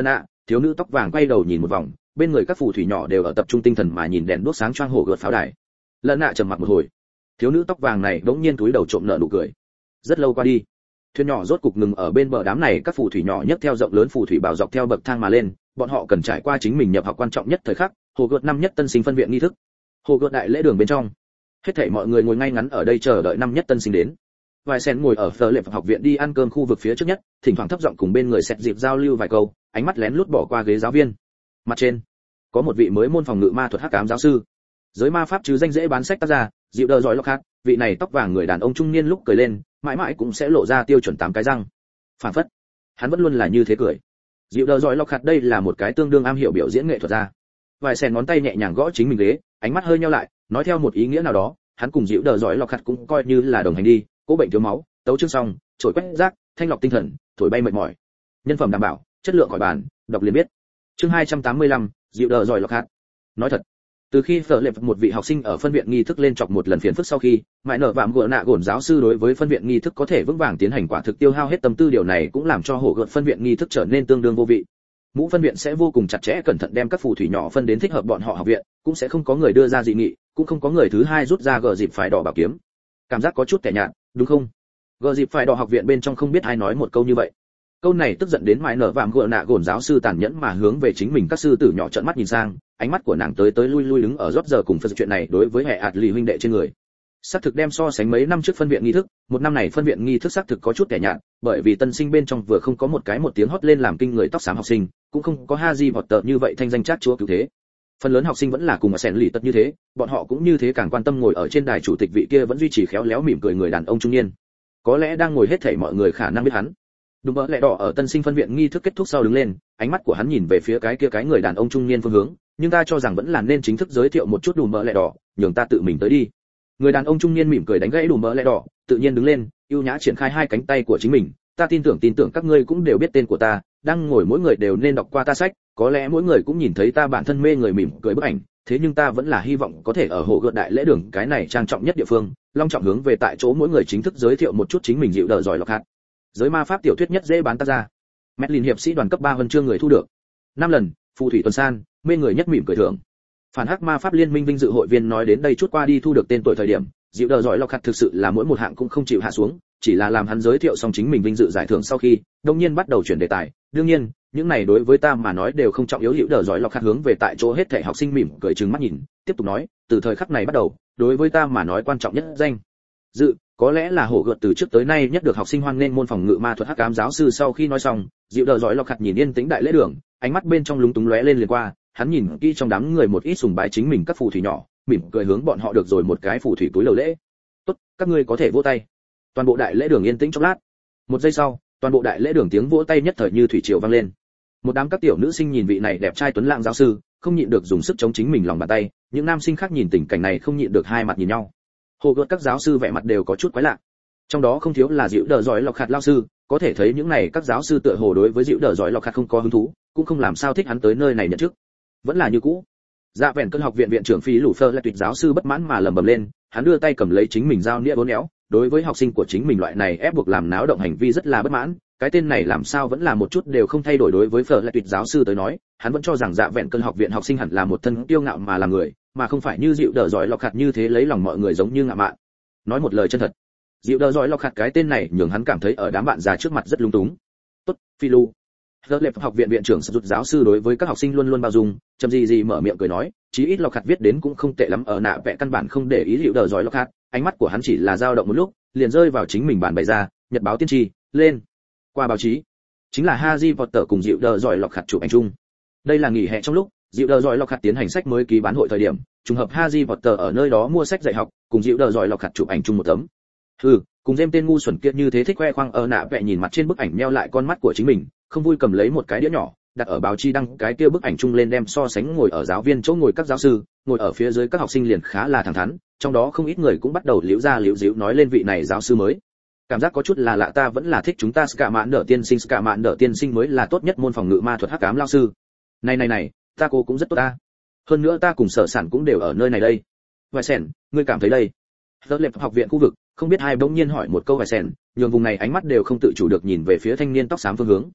thiếu nữ tóc vàng quay đầu nhìn một vòng, bên người các phù thủy nhỏ đều ở tập trung tinh thần mà nhìn đèn đuốc sáng choang hổ gợt pháo đài. Lợn nạ trầm mặc một hồi, thiếu nữ tóc vàng này đống nhiên túi đầu trộm nở nụ cười. Rất lâu qua đi, thuyền nhỏ rốt cục ngừng ở bên bờ đám này, các phù thủy nhỏ nhấc theo rộng lớn phù thủy bào dọc theo bậc thang mà lên, bọn họ cần trải qua chính mình nhập học quan trọng nhất thời khắc, hồ gợt năm nhất tân sinh phân viện nghi thức. Hồ gợt đại lễ đường bên trong, hết thảy mọi người ngồi ngay ngắn ở đây chờ đợi năm nhất tân sinh đến. Vài sen ngồi ở phở lệp học viện đi ăn cơm khu vực phía trước nhất, thỉnh thoảng thấp giọng cùng bên người xét dịp giao lưu vài câu, ánh mắt lén lút bỏ qua ghế giáo viên. Mặt trên có một vị mới môn phòng ngự ma thuật hắc ám giáo sư, giới ma pháp chứ danh dễ bán sách tác giả, dịu đờ giỏi lọc hạt. Vị này tóc vàng người đàn ông trung niên lúc cười lên, mãi mãi cũng sẽ lộ ra tiêu chuẩn 8 cái răng. Phản phất, hắn vẫn luôn là như thế cười. Dịu đờ giỏi lọc hạt đây là một cái tương đương am hiểu biểu diễn nghệ thuật ra. Vài sen ngón tay nhẹ nhàng gõ chính mình ghế, ánh mắt hơi nheo lại, nói theo một ý nghĩa nào đó, hắn cùng dịu đờ giỏi lọc hạt cũng coi như là đồng hành đi, cố bệnh thiếu máu, tấu chương xong, trồi quét rác, thanh lọc tinh thần, thổi bay mệt mỏi. Nhân phẩm đảm bảo, chất lượng khỏi bàn, đọc liền biết. Chương 285, dịu đờ giỏi lọc hạt. Nói thật, từ khi phở lệp một vị học sinh ở phân viện nghi thức lên chọc một lần phiền phức sau khi, mãi nở vạm gỡ nạ gổn giáo sư đối với phân viện nghi thức có thể vững vàng tiến hành quả thực tiêu hao hết tâm tư, điều này cũng làm cho hổ gợt phân viện nghi thức trở nên tương đương vô vị. Mũ phân viện sẽ vô cùng chặt chẽ cẩn thận đem các phù thủy nhỏ phân đến thích hợp bọn họ học viện, cũng sẽ không có người đưa ra dị nghị, cũng không có người thứ hai rút ra gờ dịp phải đỏ bảo kiếm. Cảm giác có chút tẻ nhạt, đúng không? Gờ dịp phải đỏ học viện bên trong không biết ai nói một câu như vậy. Câu này tức giận đến mãi nở vạm gỡ nạ gổn giáo sư tàn nhẫn mà hướng về chính mình các sư tử nhỏ trợn mắt nhìn sang, ánh mắt của nàng tới tới lui lui đứng ở rót giờ cùng phân chuyện này đối với hệ ạt lì huynh đệ trên người. Xác thực đem so sánh mấy năm trước phân viện nghi thức, một năm này phân viện nghi thức xác thực có chút kẻ nhạt, bởi vì tân sinh bên trong vừa không có một cái một tiếng hót lên làm kinh người tóc xám học sinh, cũng không có Harry Potter như vậy thanh danh chát chúa cứu thế. Phần lớn học sinh vẫn là cùng ở sèn lì tật như thế, bọn họ cũng như thế càng quan tâm ngồi ở trên đài chủ tịch vị kia vẫn duy trì khéo léo mỉm cười người đàn ông trung niên. Có lẽ đang ngồi hết thảy mọi người khả năng biết hắn. Đúng mỡ lẹ đỏ ở tân sinh phân viện nghi thức kết thúc sau đứng lên, ánh mắt của hắn nhìn về phía cái người đàn ông trung niên phương hướng, nhưng ta cho rằng vẫn là nên chính thức giới thiệu một chút đủ mỡ lẹ đỏ, nhường ta tự mình tới đi. Người đàn ông trung niên mỉm cười đánh gãy đủ mỡ lẹ đỏ, tự nhiên đứng lên, ưu nhã triển khai hai cánh tay của chính mình. Ta tin tưởng các ngươi cũng đều biết tên của ta, đang ngồi mỗi người đều nên đọc qua ta sách, có lẽ mỗi người cũng nhìn thấy ta bản thân mê người mỉm cười bức ảnh, thế nhưng ta vẫn là hy vọng có thể ở hồ gợt đại lễ đường cái này trang trọng nhất địa phương, long trọng hướng về tại chỗ mỗi người chính thức giới thiệu một chút chính mình dịu đờ giỏi lọc hạt. Giới ma pháp tiểu thuyết nhất dễ bán tác ra. Medlin hiệp sĩ đoàn cấp 3 huân chương người thu được. 5 lần, phù thủy tuần san, mê người nhất mỉm cười thưởng. Phản hắc ma pháp liên minh vinh dự hội viên nói đến đây chút qua đi thu được tên tuổi thời điểm, dịu đờ giỏi lọc hạt thực sự là mỗi một hạng cũng không chịu hạ xuống, chỉ là làm hắn giới thiệu xong chính mình vinh dự giải thưởng sau khi, đột nhiên bắt đầu chuyển đề tài. Đương nhiên, những này đối với ta mà nói đều không trọng yếu. Dịu đờ giỏi lọc hạt hướng về tại chỗ hết thảy học sinh mỉm cười trừng mắt nhìn, tiếp tục nói, từ thời khắc này bắt đầu, đối với ta mà nói quan trọng nhất danh dự có lẽ là hổ gợt từ trước tới nay nhất được học sinh hoan nghênh môn phòng ngự ma thuật hắc ám giáo sư. Sau khi nói xong, dịu đờ giỏi lọc hạt nhìn yên tĩnh đại lễ đường, ánh mắt bên trong lúng túng lóe lên liền qua, hắn nhìn kỹ trong đám người một ít sùng bái chính mình các phù thủy nhỏ, mỉm cười hướng bọn họ được rồi một cái phù thủy túi lầu lễ. Tốt, các ngươi có thể vỗ tay. Toàn bộ đại lễ đường yên tĩnh chốc lát. Một giây sau, toàn bộ đại lễ đường tiếng vỗ tay nhất thời như thủy triều vang lên. Một đám các tiểu nữ sinh nhìn vị này đẹp trai tuấn lãng giáo sư, không nhịn được dùng sức chống chính mình lòng bàn tay, những nam sinh khác nhìn tình cảnh này không nhịn được hai mặt nhìn nhau. Hồ gợt các giáo sư vẻ mặt đều có chút quái lạ, trong đó không thiếu là dịu đờ giỏi lọc hạt lao sư, có thể thấy những này các giáo sư tựa hồ đối với dịu đờ giỏi lọc hạt không có hứng thú, cũng không làm sao thích hắn tới nơi này nhận chức, vẫn là như cũ. Dạ vẹn cơn học viện viện trưởng phí lũ phơ là tuyệt giáo sư bất mãn mà lầm bầm lên, hắn đưa tay cầm lấy chính mình dao nĩa bốn éo, đối với học sinh của chính mình loại này ép buộc làm náo động hành vi rất là bất mãn. Cái tên này làm sao vẫn là một chút đều không thay đổi. Đối với phở là tuyệt giáo sư tới nói, hắn vẫn cho rằng dạ vẹn cơn học viện học sinh hẳn là một thân kiêu ngạo mà làm người, mà không phải như dịu đờ giỏi lọc hạt như thế lấy lòng mọi người giống như ngạo mạn. Nói một lời chân thật, dịu đờ giỏi lọc hạt cái tên này nhường hắn cảm thấy ở đám bạn già trước mặt rất lung túng. Tốt, phi lu. Giờ lệp học viện viện trưởng rụt giáo sư đối với các học sinh luôn luôn bao dung, chậm gì mở miệng cười nói, chí ít lọc hạt viết đến cũng không tệ lắm. Ở nạ vẽ căn bản không để ý dịu đờ giỏi lọc hạt, ánh mắt của hắn chỉ là dao động một lúc, liền rơi vào chính mình bản bày ra, nhật báo tiên tri lên. Qua báo chí, chính là Harry Potter cùng dịu đờ giỏi lọc hạt chụp ảnh chung. Đây là nghỉ hè trong lúc dịu đờ giỏi lọc hạt tiến hành sách mới ký bán hội thời điểm, trùng hợp Harry Potter ở nơi đó mua sách dạy học, cùng dịu đờ giỏi lọc hạt chụp ảnh chung một tấm. Cùng Gem tên ngu xuẩn kia như thế thích khoe khoang. Ở nạ vẽ nhìn mặt trên bức ảnh meo lại con mắt của chính mình, không vui cầm lấy một cái đĩa nhỏ, đặt ở báo chí đăng cái kia bức ảnh chung lên, đem so sánh ngồi ở giáo viên chỗ ngồi các giáo sư, ngồi ở phía dưới các học sinh liền khá là thẳng thắn, trong đó không ít người cũng bắt đầu liễu ra liễu díu nói lên vị này giáo sư mới. Cảm giác có chút là lạ, ta vẫn là thích chúng ta Ska Mạn Đỡ tiên sinh mới là tốt nhất môn phòng ngự ma thuật hắc ám lao sư. Này, ta cô cũng rất tốt ta. Hơn nữa ta cùng sở sản cũng đều ở nơi này đây. Vài sèn, ngươi cảm thấy đây? Giờ lệp học viện khu vực, không biết ai bỗng nhiên hỏi một câu. Vài sèn, nhường vùng này ánh mắt đều không tự chủ được nhìn về phía thanh niên tóc xám phương hướng.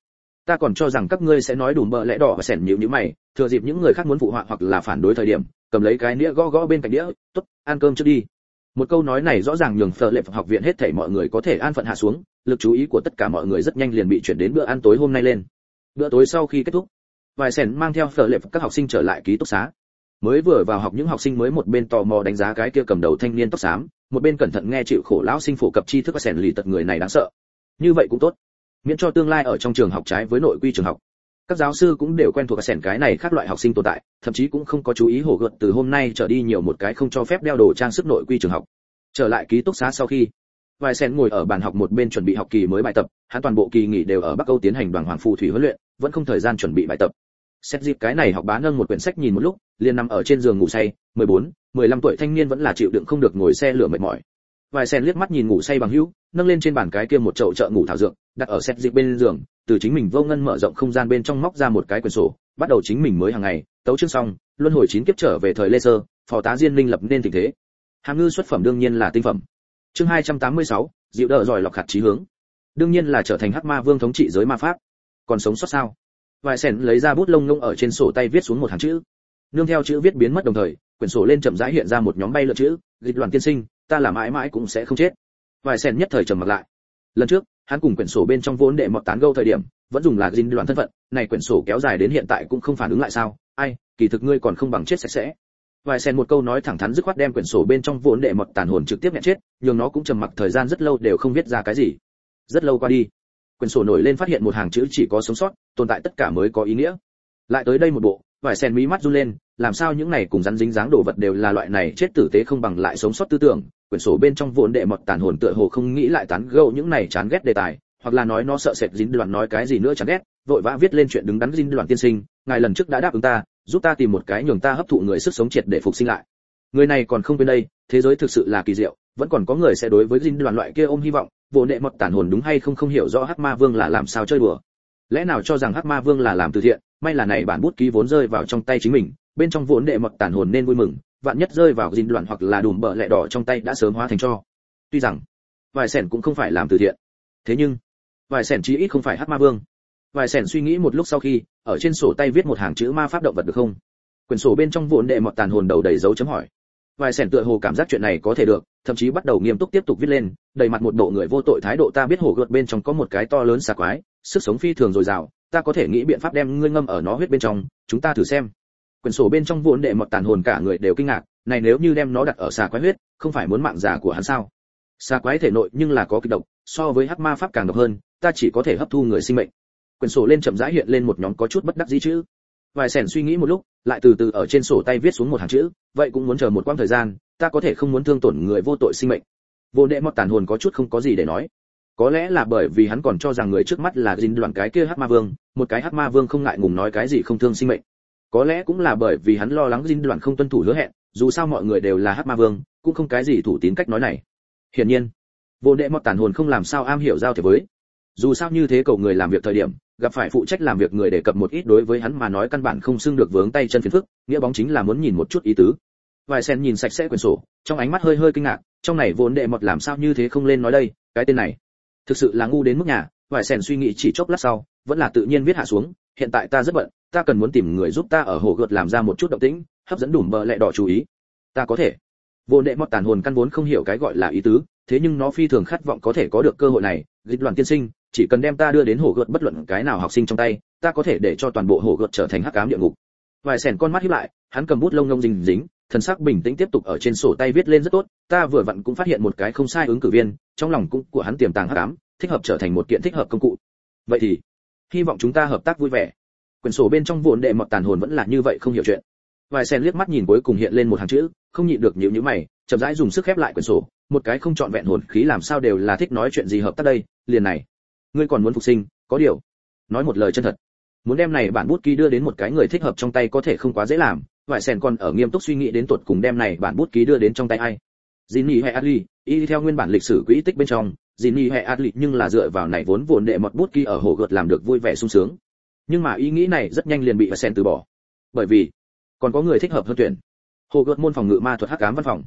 Ta còn cho rằng các ngươi sẽ nói đùm bợ lẽ đỏ và sẻn nhíu nhíu mày, thừa dịp những người khác muốn phụ họa hoặc là phản đối thời điểm, cầm lấy cái nĩa gõ gõ bên cạnh đĩa, "Tốt, ăn cơm trước đi." Một câu nói này rõ ràng nhường Phở Lệ học viện hết thảy mọi người có thể an phận hạ xuống, lực chú ý của tất cả mọi người rất nhanh liền bị chuyển đến bữa ăn tối hôm nay lên. Bữa tối sau khi kết thúc, vài sẻn mang theo Phở Lệ các học sinh trở lại ký túc xá. Mới vừa vào học những học sinh mới một bên tò mò đánh giá cái kia cầm đầu thanh niên tóc xám, một bên cẩn thận nghe chịu khổ lão sinh phổ cập tri thức và sẻn lì tật người này đáng sợ. Như vậy cũng tốt, miễn cho tương lai ở trong trường học trái với nội quy trường học. Các giáo sư cũng đều quen thuộc sẻn cái này khác loại học sinh tồn tại, thậm chí cũng không có chú ý hổ gợt từ hôm nay trở đi nhiều một cái không cho phép đeo đồ trang sức nội quy trường học. Trở lại ký túc xá sau khi, vài sẻn ngồi ở bàn học một bên chuẩn bị học kỳ mới bài tập, hắn toàn bộ kỳ nghỉ đều ở Bắc Âu tiến hành đoàn hoàng phù thủy huấn luyện, vẫn không thời gian chuẩn bị bài tập. Xét dịp cái này học bá nâng một quyển sách nhìn một lúc, liền nằm ở trên giường ngủ say, 14, 15 tuổi thanh niên vẫn là chịu đựng không được ngồi xe lửa mệt mỏi. Vài sen liếc mắt nhìn ngủ say bằng hữu, nâng lên trên bàn cái kia một chậu chợ ngủ thảo dược, đặt ở xét dịp bên giường, từ chính mình vô ngân mở rộng không gian bên trong móc ra một cái quyển sổ, bắt đầu chính mình mới hàng ngày, tấu chương xong, luân hồi 9 kiếp trở về thời Lê Sơ, phò tá Diên Linh lập nên tình thế. Hàm ngư xuất phẩm đương nhiên là tinh phẩm. Chương 286, dịu đỡ giỏi lọc hạt chí hướng. Đương nhiên là trở thành Hắc Ma Vương thống trị giới ma pháp. Còn sống sót sao? Vài sen lấy ra bút lông ngông ở trên sổ tay viết xuống một hàng chữ. Nương theo chữ viết biến mất đồng thời, quyển sổ lên chậm rãi hiện ra một nhóm bay lượn chữ, "Dịch Loan tiên sinh, ta là mãi mãi cũng sẽ không chết." Vài sen nhất thời trầm mặt lại. Lần trước, hắn cùng quyển sổ bên trong vốn đệ mọt tán gẫu thời điểm, vẫn dùng là Dịch Loan thân phận, này quyển sổ kéo dài đến hiện tại cũng không phản ứng lại sao? Ai, kỳ thực ngươi còn không bằng chết sạch sẽ. Vài sen một câu nói thẳng thắn dứt khoát đem quyển sổ bên trong vốn đệ mọt tàn hồn trực tiếp nhẹ chết, nhưng nó cũng trầm mặc thời gian rất lâu đều không viết ra cái gì. Rất lâu qua đi, quyển sổ nổi lên phát hiện một hàng chữ chỉ có sống sót, tồn tại tất cả mới có ý nghĩa. Lại tới đây một bộ, vài sen mí mắt run lên, làm sao những này cùng rắn dính dáng đồ vật đều là loại này chết tử tế không bằng lại sống sót tư tưởng. Quyển sổ bên trong vốn đệ mọt tàn hồn tựa hồ không nghĩ lại tán gẫu những này chán ghét đề tài, hoặc là nói nó sợ sệt dính đoạn nói cái gì nữa chán ghét, vội vã viết lên chuyện đứng đắn dính đoạn tiên sinh, ngài lần trước đã đáp ứng ta, giúp ta tìm một cái nhường ta hấp thụ người sức sống triệt để phục sinh lại. Người này còn không bên đây, thế giới thực sự là kỳ diệu, vẫn còn có người sẽ đối với dính đoạn loại kia ôm hy vọng, vốn đệ mọt tàn hồn đúng hay không không hiểu rõ Hắc Ma Vương là làm sao chơi đùa. Lẽ nào cho rằng Hắc Ma Vương là làm từ thiện, may là này bản bút ký vốn rơi vào trong tay chính mình, bên trong vốn đệ mọt tàn hồn nên vui mừng, vạn nhất rơi vào dính đoạn hoặc là đùm bờ lẹ đỏ trong tay đã sớm hóa thành tro. Tuy rằng vài sẻn cũng không phải làm từ thiện, thế nhưng vài sẻn chí ít không phải Hắc Ma Vương. Vài sẻn suy nghĩ một lúc sau khi, ở trên sổ tay viết một hàng chữ ma pháp động vật được không? Quyển sổ bên trong vốn đệ mọt tàn hồn đầu đầy dấu chấm hỏi. Vài sẻn tựa hồ cảm giác chuyện này có thể được, thậm chí bắt đầu nghiêm túc tiếp tục viết lên, đầy mặt một bộ người vô tội thái độ. Ta biết hổ gợt bên trong có một cái to lớn xà quái, sức sống phi thường dồi dào, ta có thể nghĩ biện pháp đem ngươi ngâm ở nó huyết bên trong, chúng ta thử xem. Quyển sổ bên trong vốn đệ mọt tàn hồn cả người đều kinh ngạc, này nếu như đem nó đặt ở xà quái huyết, không phải muốn mạng già của hắn sao? Xà quái thể nội nhưng là có kịch độc, so với hắc ma pháp càng độc hơn, ta chỉ có thể hấp thu người sinh mệnh. Quyển sổ lên chậm rãi hiện lên một nhóm có chút bất đắc dĩ chữ. Vài sẻn suy nghĩ một lúc, lại từ từ ở trên sổ tay viết xuống một hàng chữ, vậy cũng muốn chờ một quãng thời gian, ta có thể không muốn thương tổn người vô tội sinh mệnh. Vốn đệ mọt tàn hồn có chút không có gì để nói. Có lẽ là bởi vì hắn còn cho rằng người trước mắt là dính đoạn cái kia hắc ma vương, một cái hắc ma vương không ngại ngùng nói cái gì không thương sinh mệnh. Có lẽ cũng là bởi vì hắn lo lắng dính đoạn không tuân thủ hứa hẹn, dù sao mọi người đều là hắc ma vương, cũng không cái gì thủ tín cách nói này. Hiển nhiên, vốn đệ mọt tàn hồn không làm sao am hiểu giao thiệp với. Dù sao như thế cầu người làm việc thời điểm, gặp phải phụ trách làm việc người đề cập một ít đối với hắn mà nói căn bản không xưng được vướng tay chân phiền phức, nghĩa bóng chính là muốn nhìn một chút ý tứ. Vài sen nhìn sạch sẽ quyển sổ, trong ánh mắt hơi hơi kinh ngạc, trong này vốn đệ mọt làm sao như thế không lên nói đây, cái tên này thực sự là ngu đến mức nhà. Vài sen suy nghĩ chỉ chốc lát sau, vẫn là tự nhiên viết hạ xuống, hiện tại ta rất bận, ta cần muốn tìm người giúp ta ở hồ gợt làm ra một chút động tĩnh, hấp dẫn đùm bờ lẹ đỏ chú ý. Ta có thể. Vốn đệ mọt tàn hồn căn vốn không hiểu cái gọi là ý tứ, thế nhưng nó phi thường khát vọng có thể có được cơ hội này. Dịch Loan tiên sinh, chỉ cần đem ta đưa đến hồ gợt bất luận cái nào học sinh trong tay, ta có thể để cho toàn bộ hồ gợt trở thành hắc ám địa ngục. Vài sẻn con mắt híp lại, hắn cầm bút lông ngông dính dính, thần sắc bình tĩnh tiếp tục ở trên sổ tay viết lên rất tốt, ta vừa vặn cũng phát hiện một cái không sai ứng cử viên, trong lòng cũng của hắn tiềm tàng hắc ám, thích hợp trở thành một kiện thích hợp công cụ. Vậy thì, hy vọng chúng ta hợp tác vui vẻ. Quyển sổ bên trong vốn đệ mọt tàn hồn vẫn là như vậy không hiểu chuyện. Vài sen liếc mắt nhìn cuối cùng hiện lên một hàng chữ, không nhịn được nhíu nhíu mày, chậm rãi dùng sức khép lại quyển sổ, một cái không trọn vẹn hồn khí làm sao đều là thích nói chuyện gì hợp tác đây, liền này. Ngươi còn muốn phục sinh, có điều, nói một lời chân thật. Muốn đem này bản bút ký đưa đến một cái người thích hợp trong tay có thể không quá dễ làm, Vài sen còn ở nghiêm túc suy nghĩ đến tuột cùng đem này bản bút ký đưa đến trong tay ai. Jinny hay Adli, y theo nguyên bản lịch sử quỹ tích bên trong, Jinny hay Adli nhưng là dựa vào này vốn đệ mọt bút ký ở hồ gợt làm được vui vẻ sung sướng. Nhưng mà ý nghĩ này rất nhanh liền bị Vài sen từ bỏ. Bởi vì còn có người thích hợp hơn tuyển. Hồ gợt môn phòng ngự ma thuật hắc ám văn phòng.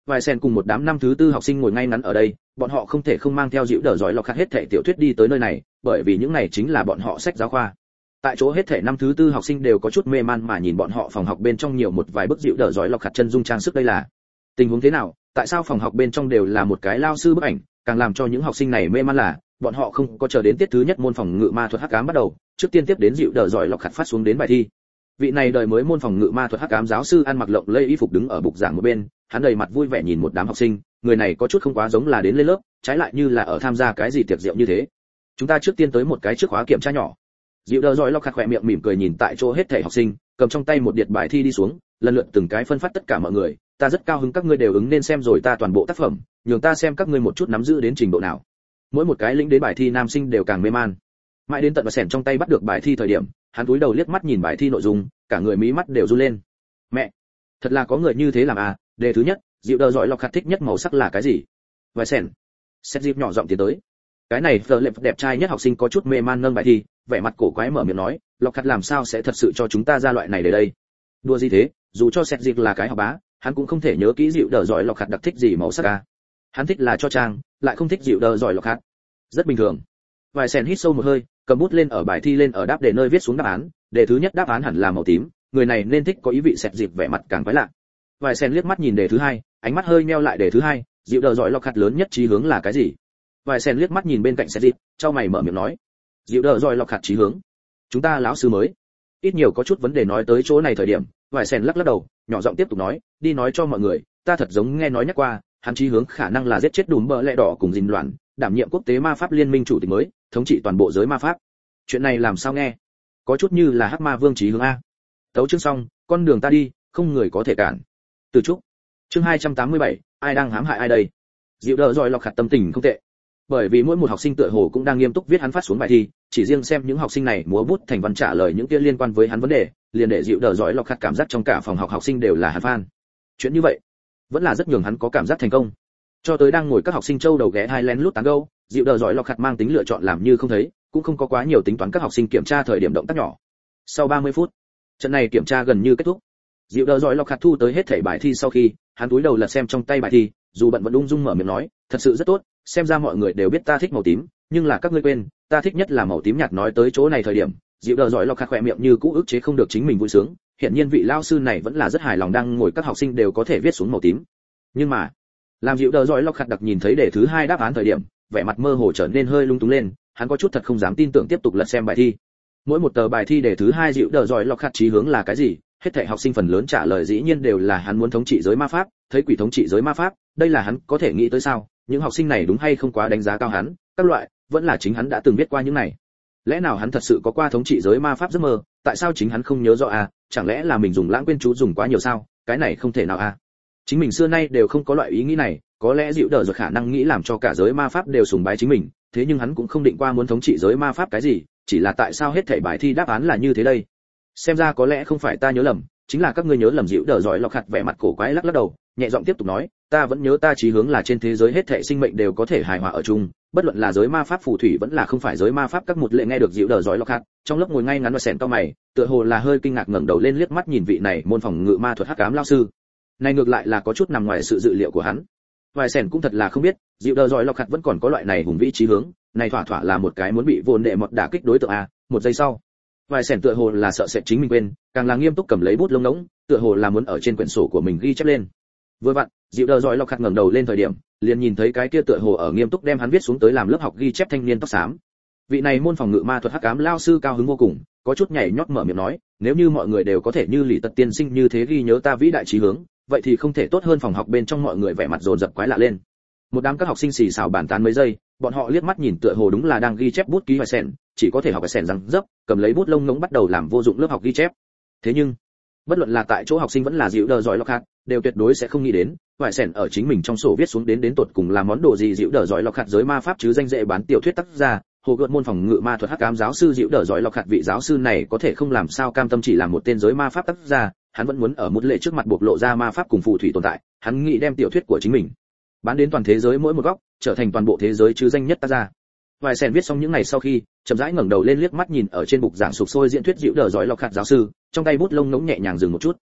Vài sen cùng một đám năm thứ tư học sinh ngồi ngay ngắn ở đây, bọn họ không thể không mang theo dịu đờ giỏi lọc khát hết thảy tiểu thuyết đi tới nơi này, bởi vì những này chính là bọn họ sách giáo khoa. Tại chỗ hết thảy năm thứ tư học sinh đều có chút mê man mà nhìn bọn họ phòng học bên trong nhiều một vài bức dịu đờ giỏi lọc khát chân dung trang sức. Đây là tình huống thế nào? Tại sao phòng học bên trong đều là một cái lao sư bức ảnh? Càng làm cho những học sinh này mê man là bọn họ không có chờ đến tiết thứ nhất môn phòng ngự ma thuật hắc ám bắt đầu, trước tiên tiếp đến dịu đờ giỏi lọc khát phát xuống đến bài thi. Vị này đời mới môn phòng ngự ma thuật hắc ám giáo sư ăn mặc lộng lẫy y phục đứng ở bục giảng một bên, hắn đầy mặt vui vẻ nhìn một đám học sinh, người này có chút không quá giống là đến lên lớp, trái lại như là ở tham gia cái gì tiệc rượu như thế. Chúng ta trước tiên tới một cái trước khóa kiểm tra nhỏ. Dịu đờ giỏi lọc khát khỏe miệng mỉm cười nhìn tại chỗ hết thảy học sinh, cầm trong tay một điệp bài thi đi xuống, lần lượt từng cái phân phát tất cả mọi người. Ta rất cao hứng các ngươi đều ứng nên xem rồi ta toàn bộ tác phẩm, nhường ta xem các ngươi một chút nắm giữ đến trình độ nào. Mỗi một cái lĩnh đến bài thi nam sinh đều càng mê man. Mãi đến tận và sẻn trong tay bắt được bài thi thời điểm, hắn cúi đầu liếc mắt nhìn bài thi nội dung, cả người mí mắt đều run lên. Mẹ, thật là có người như thế làm à? Đề thứ nhất, dịu đờ giỏi lọc khát thích nhất màu sắc là cái gì? Vài sẻn. Xét dịp nhỏ giọng tiến tới. Cái này Fleur lệp đẹp trai nhất học sinh có chút mê man nâng bài thi, vẻ mặt cổ quái mở miệng nói, lọc khát làm sao sẽ thật sự cho chúng ta ra loại này để đây? Đùa gì thế? Dù cho xét dịp là cái học bá, hắn cũng không thể nhớ kỹ dịu đờ giỏi lọc khát đặc thích gì màu sắc à? Hắn thích là cho trang, lại không thích dịu đờ giỏi lọc khát. Rất bình thường. Vài sẻn hít sâu một hơi, cầm bút lên ở bài thi lên ở đáp đề nơi viết xuống đáp án. Đề thứ nhất đáp án hẳn là màu tím, người này nên thích có ý vị sẹt dịp vẻ mặt càng quái lạ. Vài sen liếc mắt nhìn đề thứ hai, ánh mắt hơi meo lại đề thứ hai, dịu đờ giỏi lọc khát lớn nhất chí hướng là cái gì? Vài sen liếc mắt nhìn bên cạnh sẹt dịp, trao mày mở miệng nói, dịu đờ giỏi lọc khát chí hướng. Chúng ta lão sư mới. Ít nhiều có chút vấn đề nói tới chỗ này thời điểm, vài sen lắc lắc đầu, nhỏ giọng tiếp tục nói, đi nói cho mọi người, ta thật giống nghe nói nhắc qua, hắn chí hướng khả năng là giết chết Đùm Bờ Lẽ Đỏ cùng Dìn Loạn, đảm nhiệm quốc tế ma pháp liên minh chủ tịch mới, thống trị toàn bộ giới ma pháp. Chuyện này làm sao nghe? Có chút như là Hắc Ma Vương chí hướng a. Tấu chương xong, con đường ta đi, không người có thể cản. Từ trúc. Chương 287, ai đang hãm hại ai đây? Dịu đờ giỏi lọc khát tâm tình không tệ. Bởi vì mỗi một học sinh tựa hồ cũng đang nghiêm túc viết hắn phát xuống bài thi, chỉ riêng xem những học sinh này múa bút thành văn trả lời những kia liên quan với hắn vấn đề, liền để dịu đờ giỏi lọc khát cảm giác trong cả phòng học học sinh đều là hắn fan. Chuyện như vậy, vẫn là rất nhường hắn có cảm giác thành công. Cho tới đang ngồi các học sinh châu đầu ghé hai lén lút tán gẫu, dịu đờ giỏi lọc khát mang tính lựa chọn làm như không thấy, cũng không có quá nhiều tính toán các học sinh kiểm tra thời điểm động tác nhỏ. Sau 30 phút, trận này kiểm tra gần như kết thúc. Dịu đờ giỏi lọc khát thu tới hết thảy bài thi sau khi, hắn cúi đầu lật xem trong tay bài thi, dù bận vẫn ung dung mở miệng nói, thật sự rất tốt, xem ra mọi người đều biết ta thích màu tím, nhưng là các ngươi quên, ta thích nhất là màu tím nhạt. Nói tới chỗ này thời điểm, dịu đờ giỏi lọc khát khỏe miệng như cũ ức chế không được chính mình vui sướng, hiển nhiên vị lao sư này vẫn là rất hài lòng đang ngồi các học sinh đều có thể viết xuống màu tím. Nhưng mà, làm dịu đờ giỏi lọc khát đặc nhìn thấy đề thứ hai đáp án thời điểm, vẻ mặt mơ hồ trở nên hơi lung túng lên, hắn có chút thật không dám tin tưởng tiếp tục lật xem bài thi. Mỗi một tờ bài thi đề thứ hai dịu đờ giỏi lọc khát chí hướng là cái gì, hết thảy học sinh phần lớn trả lời dĩ nhiên đều là hắn muốn thống trị giới ma pháp, thấy quỷ thống trị giới ma pháp, đây là hắn có thể nghĩ tới sao? Những học sinh này đúng hay không quá đánh giá cao hắn, các loại, vẫn là chính hắn đã từng biết qua những này. Lẽ nào hắn thật sự có qua thống trị giới ma pháp giấc mơ, tại sao chính hắn không nhớ rõ à? Chẳng lẽ là mình dùng lãng quên chú dùng quá nhiều sao? Cái này không thể nào à? Chính mình xưa nay đều không có loại ý nghĩ này, có lẽ dịu đờ rồi khả năng nghĩ làm cho cả giới ma pháp đều sùng bái chính mình, thế nhưng hắn cũng không định qua muốn thống trị giới ma pháp cái gì, chỉ là tại sao hết thảy bài thi đáp án là như thế đây? Xem ra có lẽ không phải ta nhớ lầm, chính là các ngươi nhớ lầm. Dịu đờ giỏi lọc khát vẻ mặt cổ quái lắc lắc đầu, nhẹ giọng tiếp tục nói, ta vẫn nhớ ta chí hướng là trên thế giới hết thảy sinh mệnh đều có thể hài hòa ở chung, bất luận là giới ma pháp phù thủy vẫn là không phải giới ma pháp các một lệ. Nghe được dịu đờ giỏi lọc khát, trong lớp ngồi ngay ngắn và sèn cao mày, tựa hồ là hơi kinh ngạc ngẩng đầu lên liếc mắt nhìn vị này môn phòng ngự ma thuật hắc ám lão sư. Này ngược lại là có chút nằm ngoài sự dự liệu của hắn. Vài sèn cũng thật là không biết, dịu đờ giỏi lọc khát vẫn còn có loại này hùng vĩ chí hướng, này thỏa thỏa là một cái muốn bị vồn đệ mọt đả kích đối tượng a. Một giây sau, vài sèn tựa hồ là sợ sệt chính mình quên, càng là nghiêm túc cầm lấy bút lông ngỗng, tựa hồ là muốn ở trên quyển sổ của mình ghi chép lên. Vừa vặn, dịu đờ giỏi lọc khát ngẩng đầu lên thời điểm, liền nhìn thấy cái kia tựa hồ ở nghiêm túc đem hắn viết xuống tới làm lớp học ghi chép thanh niên tóc xám. Vị này môn phòng ngự ma thuật hắc ám lao sư cao hứng vô cùng, có chút nhảy nhót mở miệng nói, nếu như mọi người đều có thể như Lý Tật tiên sinh như thế ghi nhớ ta vĩ đại chí hướng, vậy thì không thể tốt hơn. Phòng học bên trong mọi người vẻ mặt dồn dập quái lạ lên. Một đám các học sinh xì xào bàn tán mấy giây, bọn họ liếc mắt nhìn tựa hồ đúng là đang ghi chép bút ký vài sèn, chỉ có thể học vài sèn rằng dấp, cầm lấy bút lông ngỗng bắt đầu làm vô dụng lớp học ghi chép. Thế nhưng, bất luận là tại chỗ học sinh vẫn là dịu đờ giỏi lọc khát, đều tuyệt đối sẽ không nghĩ đến, vài sèn ở chính mình trong sổ viết xuống đến tột cùng là món đồ gì. Dịu đờ giỏi lọc khát giới ma pháp chứ danh dễ bán tiểu thuyết tác gia, hồ gợt môn phòng ngự ma thuật hắc ám giáo sư dịu đờ giỏi lọc khát. Vị giáo sư này có thể không làm sao cam tâm chỉ là một tên giới ma pháp tác gia, hắn vẫn muốn ở một lệ trước mặt bộc lộ ra ma pháp cùng phù thủy tồn tại, hắn nghĩ đem tiểu thuyết của chính mình bán đến toàn thế giới mỗi một góc, trở thành toàn bộ thế giới chứ danh nhất tác gia. Vài sèn viết xong những ngày sau khi, chậm rãi ngẩng đầu lên liếc mắt nhìn ở trên bục giảng sục sôi diễn thuyết dịu đờ giỏi lọc khát giáo sư, trong tay bút lông ngỗng nhẹ nhàng dừng một chút.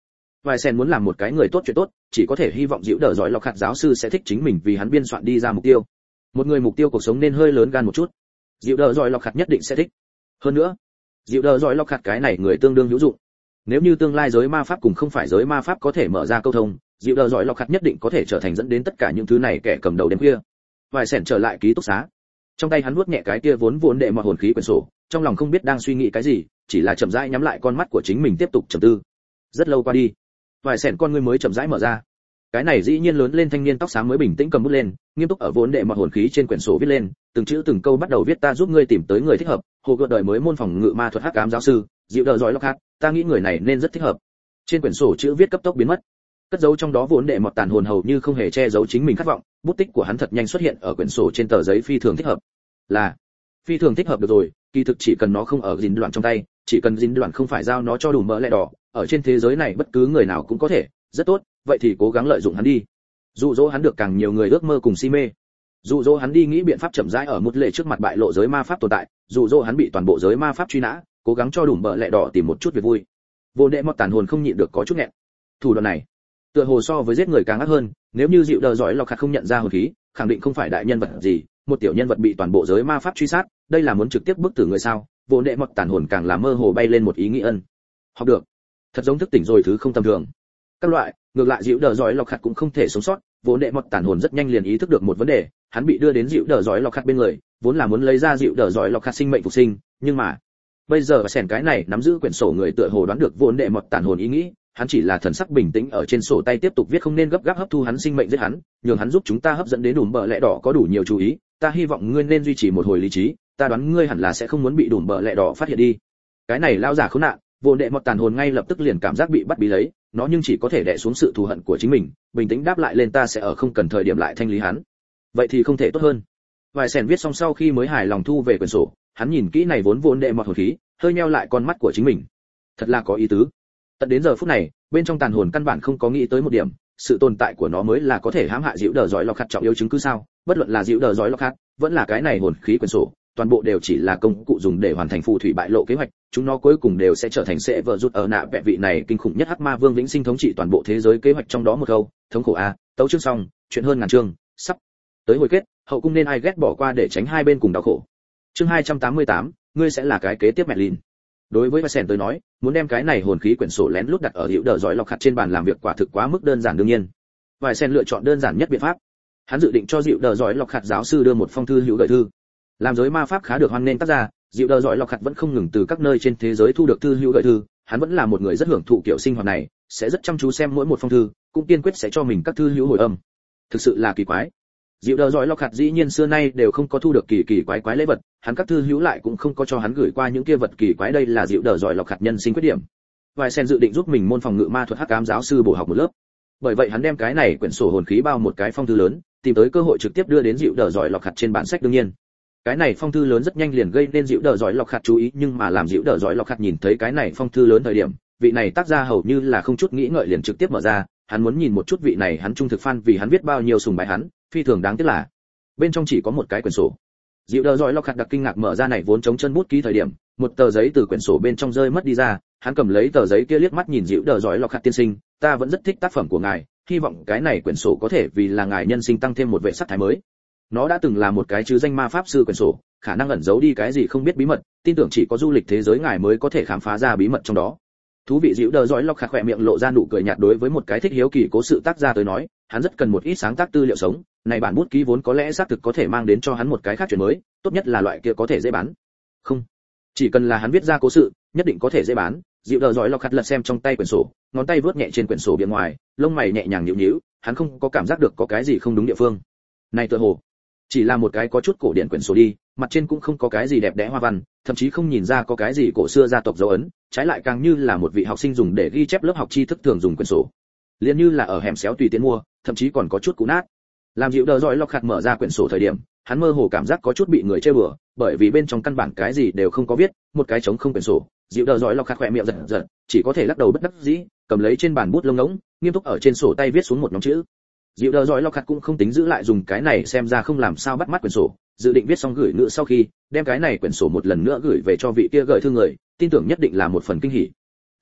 Vài sen muốn làm một cái người tốt chuyện tốt, chỉ có thể hy vọng Diệu Đở giỏi lọc hạt giáo sư sẽ thích chính mình vì hắn biên soạn đi ra mục tiêu. Một người mục tiêu cuộc sống nên hơi lớn gan một chút. Diệu Đở giỏi lọc hạt nhất định sẽ thích. Hơn nữa, Diệu Đở giỏi lọc hạt cái này người tương đương hữu dụng. Nếu như tương lai giới ma pháp cùng không phải giới ma pháp có thể mở ra câu thông, Diệu Đở giỏi lọc hạt nhất định có thể trở thành dẫn đến tất cả những thứ này kẻ cầm đầu đêm khuya. Vài sen trở lại ký túc xá. Trong tay hắn vuốt nhẹ cái kia vốn đệ mọi hồn khí quyển sổ, trong lòng không biết đang suy nghĩ cái gì, chỉ là chậm rãi nhắm lại con mắt của chính mình tiếp tục trầm tư. Rất lâu qua đi, vài sẹn con ngươi mới chậm rãi mở ra. Cái này dĩ nhiên lớn lên thanh niên tóc xám mới bình tĩnh cầm bút lên, nghiêm túc ở vốn đệ mọi hồn khí trên quyển sổ viết lên, từng chữ từng câu bắt đầu viết: ta giúp ngươi tìm tới người thích hợp, hồ gợt đời mới môn phòng ngự ma thuật hắc ám giáo sư, Diệu Đở giỏi lọc hạt, ta nghĩ người này nên rất thích hợp. Trên quyển sổ chữ viết cấp tốc biến mất, cất giấu trong đó vốn đệ mọt tàn hồn hầu như không hề che giấu chính mình khát vọng, bút tích của hắn thật nhanh xuất hiện ở quyển sổ trên tờ giấy phi thường thích hợp. Là phi thường thích hợp được rồi, kỳ thực chỉ cần nó không ở dính đoạn trong tay, chỉ cần dính đoạn không phải giao nó cho đủ mỡ lẹ đỏ, ở trên thế giới này bất cứ người nào cũng có thể. Rất tốt, vậy thì cố gắng lợi dụng hắn đi, dụ dỗ hắn được càng nhiều người ước mơ cùng si mê, dụ dỗ hắn đi nghĩ biện pháp chậm rãi ở một lệ trước mặt bại lộ giới ma pháp tồn tại, dụ dỗ hắn bị toàn bộ giới ma pháp truy nã, cố gắng cho đủ mỡ lẹ đỏ tìm một chút việc vui. Vô đệ mọt tàn hồn không nhịn được có chút nghẹn. Thủ đoạn này tựa hồ so với giết người càng ác hơn, nếu như Diệu Đở giỏi lọc hạt không nhận ra hồn khí, khẳng định không phải đại nhân vật gì, một tiểu nhân vật bị toàn bộ giới ma pháp truy sát, đây là muốn trực tiếp bức tử người sao? Vô đệ mọt tàn hồn càng là mơ hồ bay lên một ý nghĩ ân. Học được, thật giống thức tỉnh rồi thứ không tầm thường. Các loại, ngược lại Diệu Đở giỏi lọc hạt cũng không thể sống sót, vô đệ mọt tàn hồn rất nhanh liền ý thức được một vấn đề, hắn bị đưa đến Diệu Đở giỏi lọc hạt bên người, vốn là muốn lấy ra Diệu Đở giỏi lọc hạt sinh mệnh phục sinh, nhưng mà bây giờ sèn cái này nắm giữ quyển sổ người tựa hồ đoán được vô đệ mọt tàn hồn ý nghĩ, hắn chỉ là thần sắc bình tĩnh ở trên sổ tay tiếp tục viết: không nên gấp gáp hấp thu hắn sinh mệnh giết hắn, nhường hắn giúp chúng ta hấp dẫn đến đùm bờ lẹ đỏ có đủ nhiều chú ý, ta hy vọng ngươi nên duy trì một hồi lý trí, ta đoán ngươi hẳn là sẽ không muốn bị đùm bờ lẹ đỏ phát hiện đi. Cái này lao giả khốn nạn, vô đệ mọt tàn hồn ngay lập tức liền cảm giác bị bắt bí lấy, nó nhưng chỉ có thể đè xuống sự thù hận của chính mình, bình tĩnh đáp lại lên: ta sẽ ở không cần thời điểm lại thanh lý hắn. Vậy thì không thể tốt hơn. Vài sèn viết xong sau khi mới hài lòng thu về quyển sổ, hắn nhìn kỹ này vốn đệ mọt hồn khí, hơi nheo lại con mắt của chính mình. Thật là có ý tứ. Tận đến giờ phút này, bên trong tàn hồn căn bản không có nghĩ tới một điểm, sự tồn tại của nó mới là có thể hãm hại Diệu Đở giỏi lọc hạt trọng yếu chứng cứ sao? Bất luận là Diệu Đở giỏi lọc hạt, vẫn là cái này hồn khí quyển sổ, toàn bộ đều chỉ là công cụ dùng để hoàn thành phù thủy bại lộ kế hoạch, chúng nó cuối cùng đều sẽ trở thành sẽ vợ rút ở nạ vẽ vị này kinh khủng nhất hắc ma vương vĩnh sinh thống trị toàn bộ thế giới kế hoạch trong đó một câu, thống khổ a, tấu chương xong, chuyện hơn ngàn chương, sắp tới hồi kết, hậu cung nên ai ghét bỏ qua để tránh hai bên cùng đau khổ. Chương 288, ngươi sẽ là cái kế tiếp mẹ lìn. Đối với Vasen tới nói, muốn đem cái này hồn khí quyển sổ lén lút đặt ở Diệu Đở giỏi lọc hạt trên bàn làm việc quả thực quá mức đơn giản đương nhiên. Vasen lựa chọn đơn giản nhất biện pháp. Hắn dự định cho Diệu Đở giỏi lọc hạt giáo sư đưa một phong thư hữu gửi thư. Làm giới ma pháp khá được hoan nghênh tác giả, Diệu Đở giỏi lọc hạt vẫn không ngừng từ các nơi trên thế giới thu được thư hữu gửi thư, hắn vẫn là một người rất hưởng thụ kiểu sinh hoạt này, sẽ rất chăm chú xem mỗi một phong thư, cũng kiên quyết sẽ cho mình các thư hữu hồi âm. Thực sự là kỳ quái. Diệu Đở giỏi lọc hạt dĩ nhiên xưa nay đều không có thu được kỳ quái lễ vật, hắn các thư hữu lại cũng không có cho hắn gửi qua những kia vật kỳ quái, đây là Diệu Đở giỏi lọc hạt nhân sinh khuyết điểm. Vài sen dự định giúp mình môn phòng ngự ma thuật hắc ám giáo sư bổ học một lớp. Bởi vậy hắn đem cái này quyển sổ hồn khí bao một cái phong thư lớn, tìm tới cơ hội trực tiếp đưa đến Diệu Đở giỏi lọc hạt trên bản sách đương nhiên. Cái này phong thư lớn rất nhanh liền gây nên Diệu Đở giỏi lọc hạt chú ý, nhưng mà làm Diệu Đở giỏi lọc hạt nhìn thấy cái này phong thư lớn thời điểm, vị này tác gia hầu như là không chút nghĩ ngợi liền trực tiếp mở ra, hắn muốn nhìn một chút vị này hắn trung thực fan vì hắn biết bao nhiêu sùng bái hắn, phi thường đáng tiếc là bên trong chỉ có một cái quyển sổ. Diệu Đở giỏi lọc hạt đặc kinh ngạc mở ra này vốn chống chân bút ký thời điểm, một tờ giấy từ quyển sổ bên trong rơi mất đi ra, hắn cầm lấy tờ giấy kia liếc mắt nhìn Diệu Đở giỏi lọc hạt tiên sinh, ta vẫn rất thích tác phẩm của ngài, hy vọng cái này quyển sổ có thể vì là ngài nhân sinh tăng thêm một vẻ sắc thái mới. Nó đã từng là một cái chứ danh ma pháp sư quyển sổ, khả năng ẩn giấu đi cái gì không biết bí mật, tin tưởng chỉ có du lịch thế giới ngài mới có thể khám phá ra bí mật trong đó. Thú vị. Diệu Đở giỏi lọc hạt khỏe miệng lộ ra nụ cười nhạt, đối với một cái thích hiếu kỳ cố sự tác gia tới nói, hắn rất cần một ít sáng tác tư liệu sống, này bản bút ký vốn có lẽ xác thực có thể mang đến cho hắn một cái khác chuyện mới, tốt nhất là loại kia có thể dễ bán. Không, chỉ cần là hắn viết ra cố sự, nhất định có thể dễ bán. Diệu Đở giỏi lọc hạt lật xem trong tay quyển sổ, ngón tay vớt nhẹ trên quyển sổ bên ngoài, lông mày nhẹ nhàng nhíu nhíu, hắn không có cảm giác được có cái gì không đúng địa phương. Này tựa hồ chỉ là một cái có chút cổ điển quyển sổ đi, mặt trên cũng không có cái gì đẹp đẽ hoa văn, thậm chí không nhìn ra có cái gì cổ xưa gia tộc dấu ấn, trái lại càng như là một vị học sinh dùng để ghi chép lớp học tri thức thường dùng quyển sổ, liền như là ở hẻm xéo tùy tiện mua, thậm chí còn có chút cũ nát. Làm Diệu Đở giỏi lọc hạt mở ra quyển sổ thời điểm, hắn mơ hồ cảm giác có chút bị người chơi bừa, bởi vì bên trong căn bản cái gì đều không có viết, một cái trống không quyển sổ. Diệu Đở giỏi lọc hạt khỏe miệng giật giật, chỉ có thể lắc đầu bất đắc dĩ, cầm lấy trên bàn bút lông ngỗng, nghiêm túc ở trên sổ tay viết xuống một nhóm chữ. Diệu Đở giỏi lọc hạt cũng không tính giữ lại dùng cái này xem ra không làm sao bắt mắt quyển sổ, dự định viết xong gửi nữa sau khi đem cái này quyển sổ một lần nữa gửi về cho vị kia gửi thư người, tin tưởng nhất định là một phần kinh hỉ.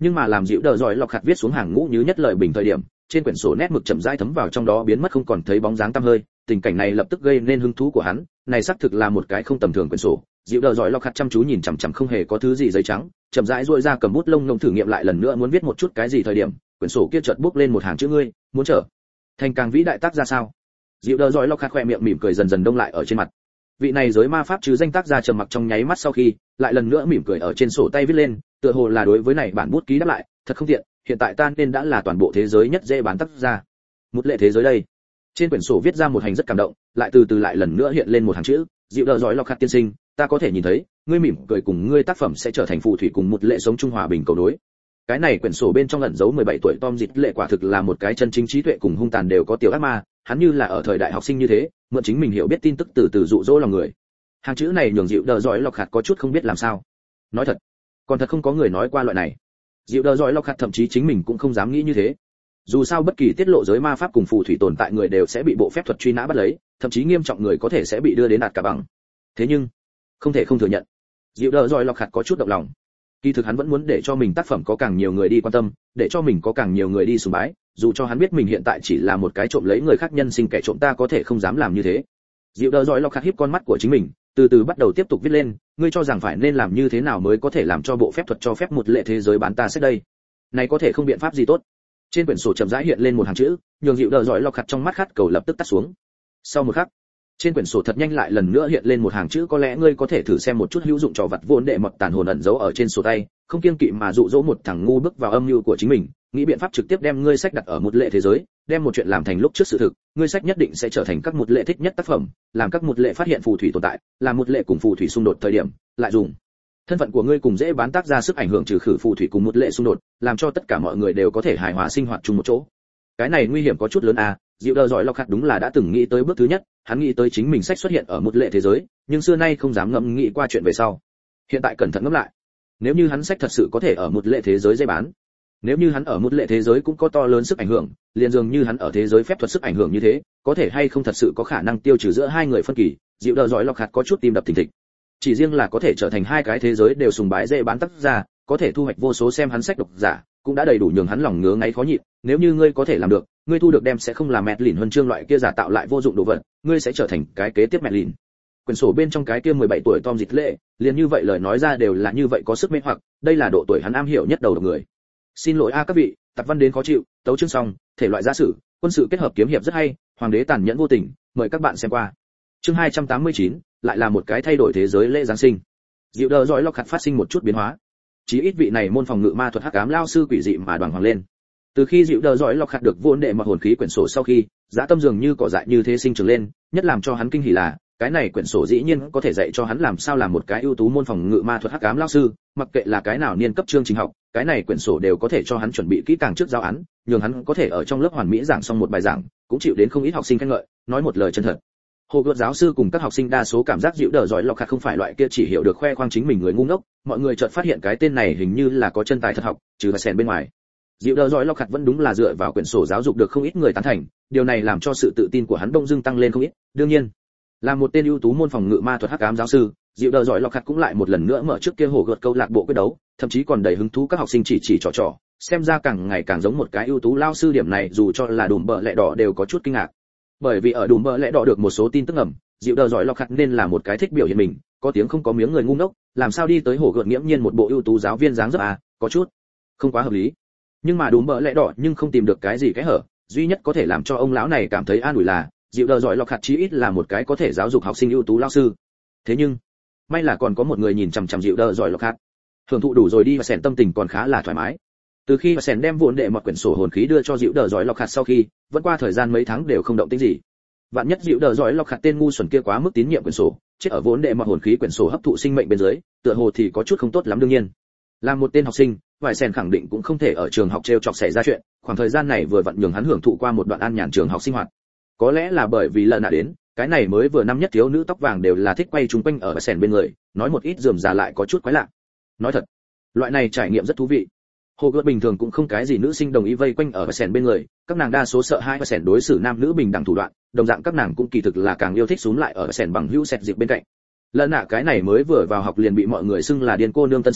Nhưng mà làm dịu đờ giỏi lọc hạt viết xuống hàng ngũ như nhất lời bình thời điểm, trên quyển sổ nét mực chậm rãi thấm vào trong đó biến mất không còn thấy bóng dáng tăm hơi. Tình cảnh này lập tức gây nên hứng thú của hắn, này xác thực là một cái không tầm thường quyển sổ. Dịu đờ giỏi lọc hạt chăm chú nhìn chằm chằm không hề có thứ gì giấy trắng, chậm rãi duỗi ra cầm bút lông ngông thử nghiệm lại lần nữa muốn viết một chút cái gì thời điểm, quyển sổ kia chợt bước lên một hàng chữ ngươi, muốn trở thành càng vĩ đại tác ra sao? Dịu đờ giỏi lọc hạt khỏe miệng mỉm cười dần dần đông lại ở trên mặt. Vị này giới ma pháp chứ danh tác gia trầm mặc trong nháy mắt sau khi, lại lần nữa mỉm cười ở trên sổ tay viết lên, tựa hồ là đối với này bản bút ký đáp lại, thật không tiện, hiện tại ta nên đã là toàn bộ thế giới nhất dễ bán tác gia. Một lệ thế giới đây. Trên quyển sổ viết ra một hành rất cảm động, lại từ từ lại lần nữa hiện lên một hàng chữ, dịu đờ giỏi lọc hạt tiên sinh, ta có thể nhìn thấy, ngươi mỉm cười cùng ngươi tác phẩm sẽ trở thành phù thủy cùng một lệ sống trung hòa bình cầu đối. Cái này quyển sổ bên trong ẩn giấu 17 tuổi Tom Dịch Lệ quả thực là một cái chân chính trí tuệ cùng hung tàn đều có tiểu ác ma, hắn như là ở thời đại học sinh như thế, mượn chính mình hiểu biết tin tức từ từ dụ dỗ lòng người. Hàng chữ này nhường dịu đờ giỏi lọc hạt có chút không biết làm sao. Nói thật, còn thật không có người nói qua loại này. Dịu đờ giỏi lọc hạt thậm chí chính mình cũng không dám nghĩ như thế. Dù sao bất kỳ tiết lộ giới ma pháp cùng phù thủy tồn tại người đều sẽ bị bộ phép thuật truy nã bắt lấy, thậm chí nghiêm trọng người có thể sẽ bị đưa đến đạt cả bằng. Thế nhưng, không thể không thừa nhận, dịu đờ giỏi lọc hạt có chút động lòng. Kỳ thực hắn vẫn muốn để cho mình tác phẩm có càng nhiều người đi quan tâm, để cho mình có càng nhiều người đi sùng bái, dù cho hắn biết mình hiện tại chỉ là một cái trộm lấy người khác nhân sinh kẻ trộm, ta có thể không dám làm như thế. Dịu đờ giỏi lọc hạt híp con mắt của chính mình, từ từ bắt đầu tiếp tục viết lên, ngươi cho rằng phải nên làm như thế nào mới có thể làm cho bộ phép thuật cho phép một lệ thế giới bán ta xét đây? Này có thể không biện pháp gì tốt. Trên quyển sổ chậm rãi hiện lên một hàng chữ, nhường dịu đờ giỏi lọc hạt trong mắt khát cầu lập tức tắt xuống. Sau một khắc, trên quyển sổ thật nhanh lại lần nữa hiện lên một hàng chữ, có lẽ ngươi có thể thử xem một chút hữu dụng trò vặt vốn để mọt tàn hồn ẩn giấu ở trên sổ tay, không kiêng kỵ mà dụ dỗ một thằng ngu bước vào âm mưu của chính mình, nghĩ biện pháp trực tiếp đem ngươi sách đặt ở một lệ thế giới, đem một chuyện làm thành lúc trước sự thực, ngươi sách nhất định sẽ trở thành các một lệ thích nhất tác phẩm, làm các một lệ phát hiện phù thủy tồn tại, làm một lệ cùng phù thủy xung đột thời điểm, lại dùng thân phận của ngươi cùng dễ bán tác ra sức ảnh hưởng trừ khử phù thủy cùng một lệ xung đột, làm cho tất cả mọi người đều có thể hài hòa sinh hoạt chung một chỗ. Cái này nguy hiểm có chút lớn à, dịu đờ giỏi lọc hạt đúng là đã từng nghĩ tới bước thứ nhất, hắn nghĩ tới chính mình sách xuất hiện ở một lệ thế giới, nhưng xưa nay không dám ngẫm nghĩ qua chuyện về sau. Hiện tại cẩn thận ngẫm lại, nếu như hắn sách thật sự có thể ở một lệ thế giới dễ bán, nếu như hắn ở một lệ thế giới cũng có to lớn sức ảnh hưởng, liền dường như hắn ở thế giới phép thuật sức ảnh hưởng như thế, có thể hay không thật sự có khả năng tiêu trừ giữa hai người phân kỳ. Dịu đờ giỏi lọc hạt có chút tim đập thình thịch. Chỉ riêng là có thể trở thành hai cái thế giới đều sùng bái dễ bán tác ra, có thể thu hoạch vô số xem hắn sách độc giả, cũng đã đầy đủ nhường hắn lòng ngứa ngáy khó nhịn. Nếu như ngươi có thể làm được, ngươi thu được đem sẽ không là mẹt lìn huân chương loại kia giả tạo lại vô dụng đồ vật, ngươi sẽ trở thành cái kế tiếp mẹt lìn. Quyển sổ bên trong cái kia 17 tuổi Tom Dịch Lệ, liền như vậy lời nói ra đều là như vậy có sức mê hoặc, đây là độ tuổi hắn am hiểu nhất đầu độc người. Xin lỗi a các vị, tạp văn đến khó chịu, tấu chương xong, thể loại gia sử, quân sự kết hợp kiếm hiệp rất hay, hoàng đế tàn nhẫn vô tình, mời các bạn xem qua. Chương 289, lại là một cái thay đổi thế giới lễ giáng sinh. Dịu đờ giỏi lọc hạt phát sinh một chút biến hóa. Chí ít vị này môn phòng ngự ma thuật hắc ám lao sư quỷ dị mà đoàn hoàng lên. Từ khi dịu đờ giỏi lọc hạt được vốn đệ mọt hồn khí quyển sổ sau khi, dã tâm dường như cỏ dại như thế sinh trưởng lên, nhất làm cho hắn kinh hỉ là, cái này quyển sổ dĩ nhiên có thể dạy cho hắn làm sao làm một cái ưu tú môn phòng ngự ma thuật hắc ám lao sư, mặc kệ là cái nào niên cấp chương trình học, cái này quyển sổ đều có thể cho hắn chuẩn bị kỹ càng trước giáo án, nhường hắn có thể ở trong lớp hoàn mỹ giảng xong một bài giảng, cũng chịu đến không ít học sinh khen ngợi, nói một lời chân thật. Hồ gợt giáo sư cùng các học sinh đa số cảm giác dịu đờ giỏi lọc hạt không phải loại kia chỉ hiểu được khoe khoang chính mình người ngu ngốc, mọi người chợt phát hiện cái tên này hình như là có chân tài thật học, trừ sèn bên ngoài. Dịu đờ giỏi lọc hạt vẫn đúng là dựa vào quyển sổ giáo dục được không ít người tán thành, điều này làm cho sự tự tin của hắn bỗng dưng tăng lên không ít. Đương nhiên, là một tên ưu tú môn phòng ngự ma thuật hắc ám giáo sư, dịu đờ giỏi lọc hạt cũng lại một lần nữa mở trước kia hồ gợt câu lạc bộ quyết đấu, thậm chí còn đầy hứng thú các học sinh chỉ trò, xem ra càng ngày càng giống một cái ưu tú lao sư, điểm này dù cho là đùm bợ lẹ đỏ đều có chút kinh ngạc. Bởi vì ở đùm bợ lẹ đỏ được một số tin tức ẩm, dịu đờ giỏi lọc hạt nên là một cái thích biểu hiện mình, có tiếng không có miếng người ngu ngốc, làm sao đi tới hồ gợt nghiễm nhiên một bộ ưu tú giáo viên dáng dấp à, có chút không quá hợp lý. Nhưng mà đùm bợ lẹ đỏ nhưng không tìm được cái gì cái hở, duy nhất có thể làm cho ông lão này cảm thấy an ủi là dịu đờ giỏi lọc hạt chí ít là một cái có thể giáo dục học sinh ưu tú lao sư. Thế nhưng may là còn có một người nhìn chằm chằm dịu đờ giỏi lọc hạt, hưởng thụ đủ rồi đi và sèn tâm tình còn khá là thoải mái. Từ khi và sèn đem vốn đệ một quyển sổ hồn khí đưa cho dịu đờ giỏi lọc hạt sau khi, vẫn qua thời gian mấy tháng đều không động tĩnh gì. Vạn nhất dịu đờ giỏi lọc hạt tên ngu xuẩn kia quá mức tín nhiệm quyển sổ, chết ở vốn đệ một hồn khí quyển sổ hấp thụ sinh mệnh bên dưới, tựa hồ thì có chút không tốt lắm. Đương nhiên, làm một tên học sinh, vài sèn khẳng định cũng không thể ở trường học trêu chọc xảy ra chuyện, khoảng thời gian này vừa vặn nhường hắn hưởng thụ qua một đoạn an nhàn trường học sinh hoạt. Có lẽ là bởi vì lần nạ đến, cái này mới vừa năm nhất thiếu nữ tóc vàng đều là thích quay chúng quanh ở sèn bên người, nói một ít rườm rà lại có chút quái lạ. Nói thật, loại này trải nghiệm rất thú vị. Hồ gợt bình thường cũng không cái gì nữ sinh đồng ý vây quanh ở sèn bên người, các nàng đa số sợ hai và sèn đối xử nam nữ bình đẳng thủ đoạn, đồng dạng các nàng cũng kỳ thực là càng yêu thích xúm lại ở sèn bằng hữu sẹt dịp bên cạnh. Lần nạ cái này mới vừa vào học liền bị mọi người xưng là điên cô nương tân sinh,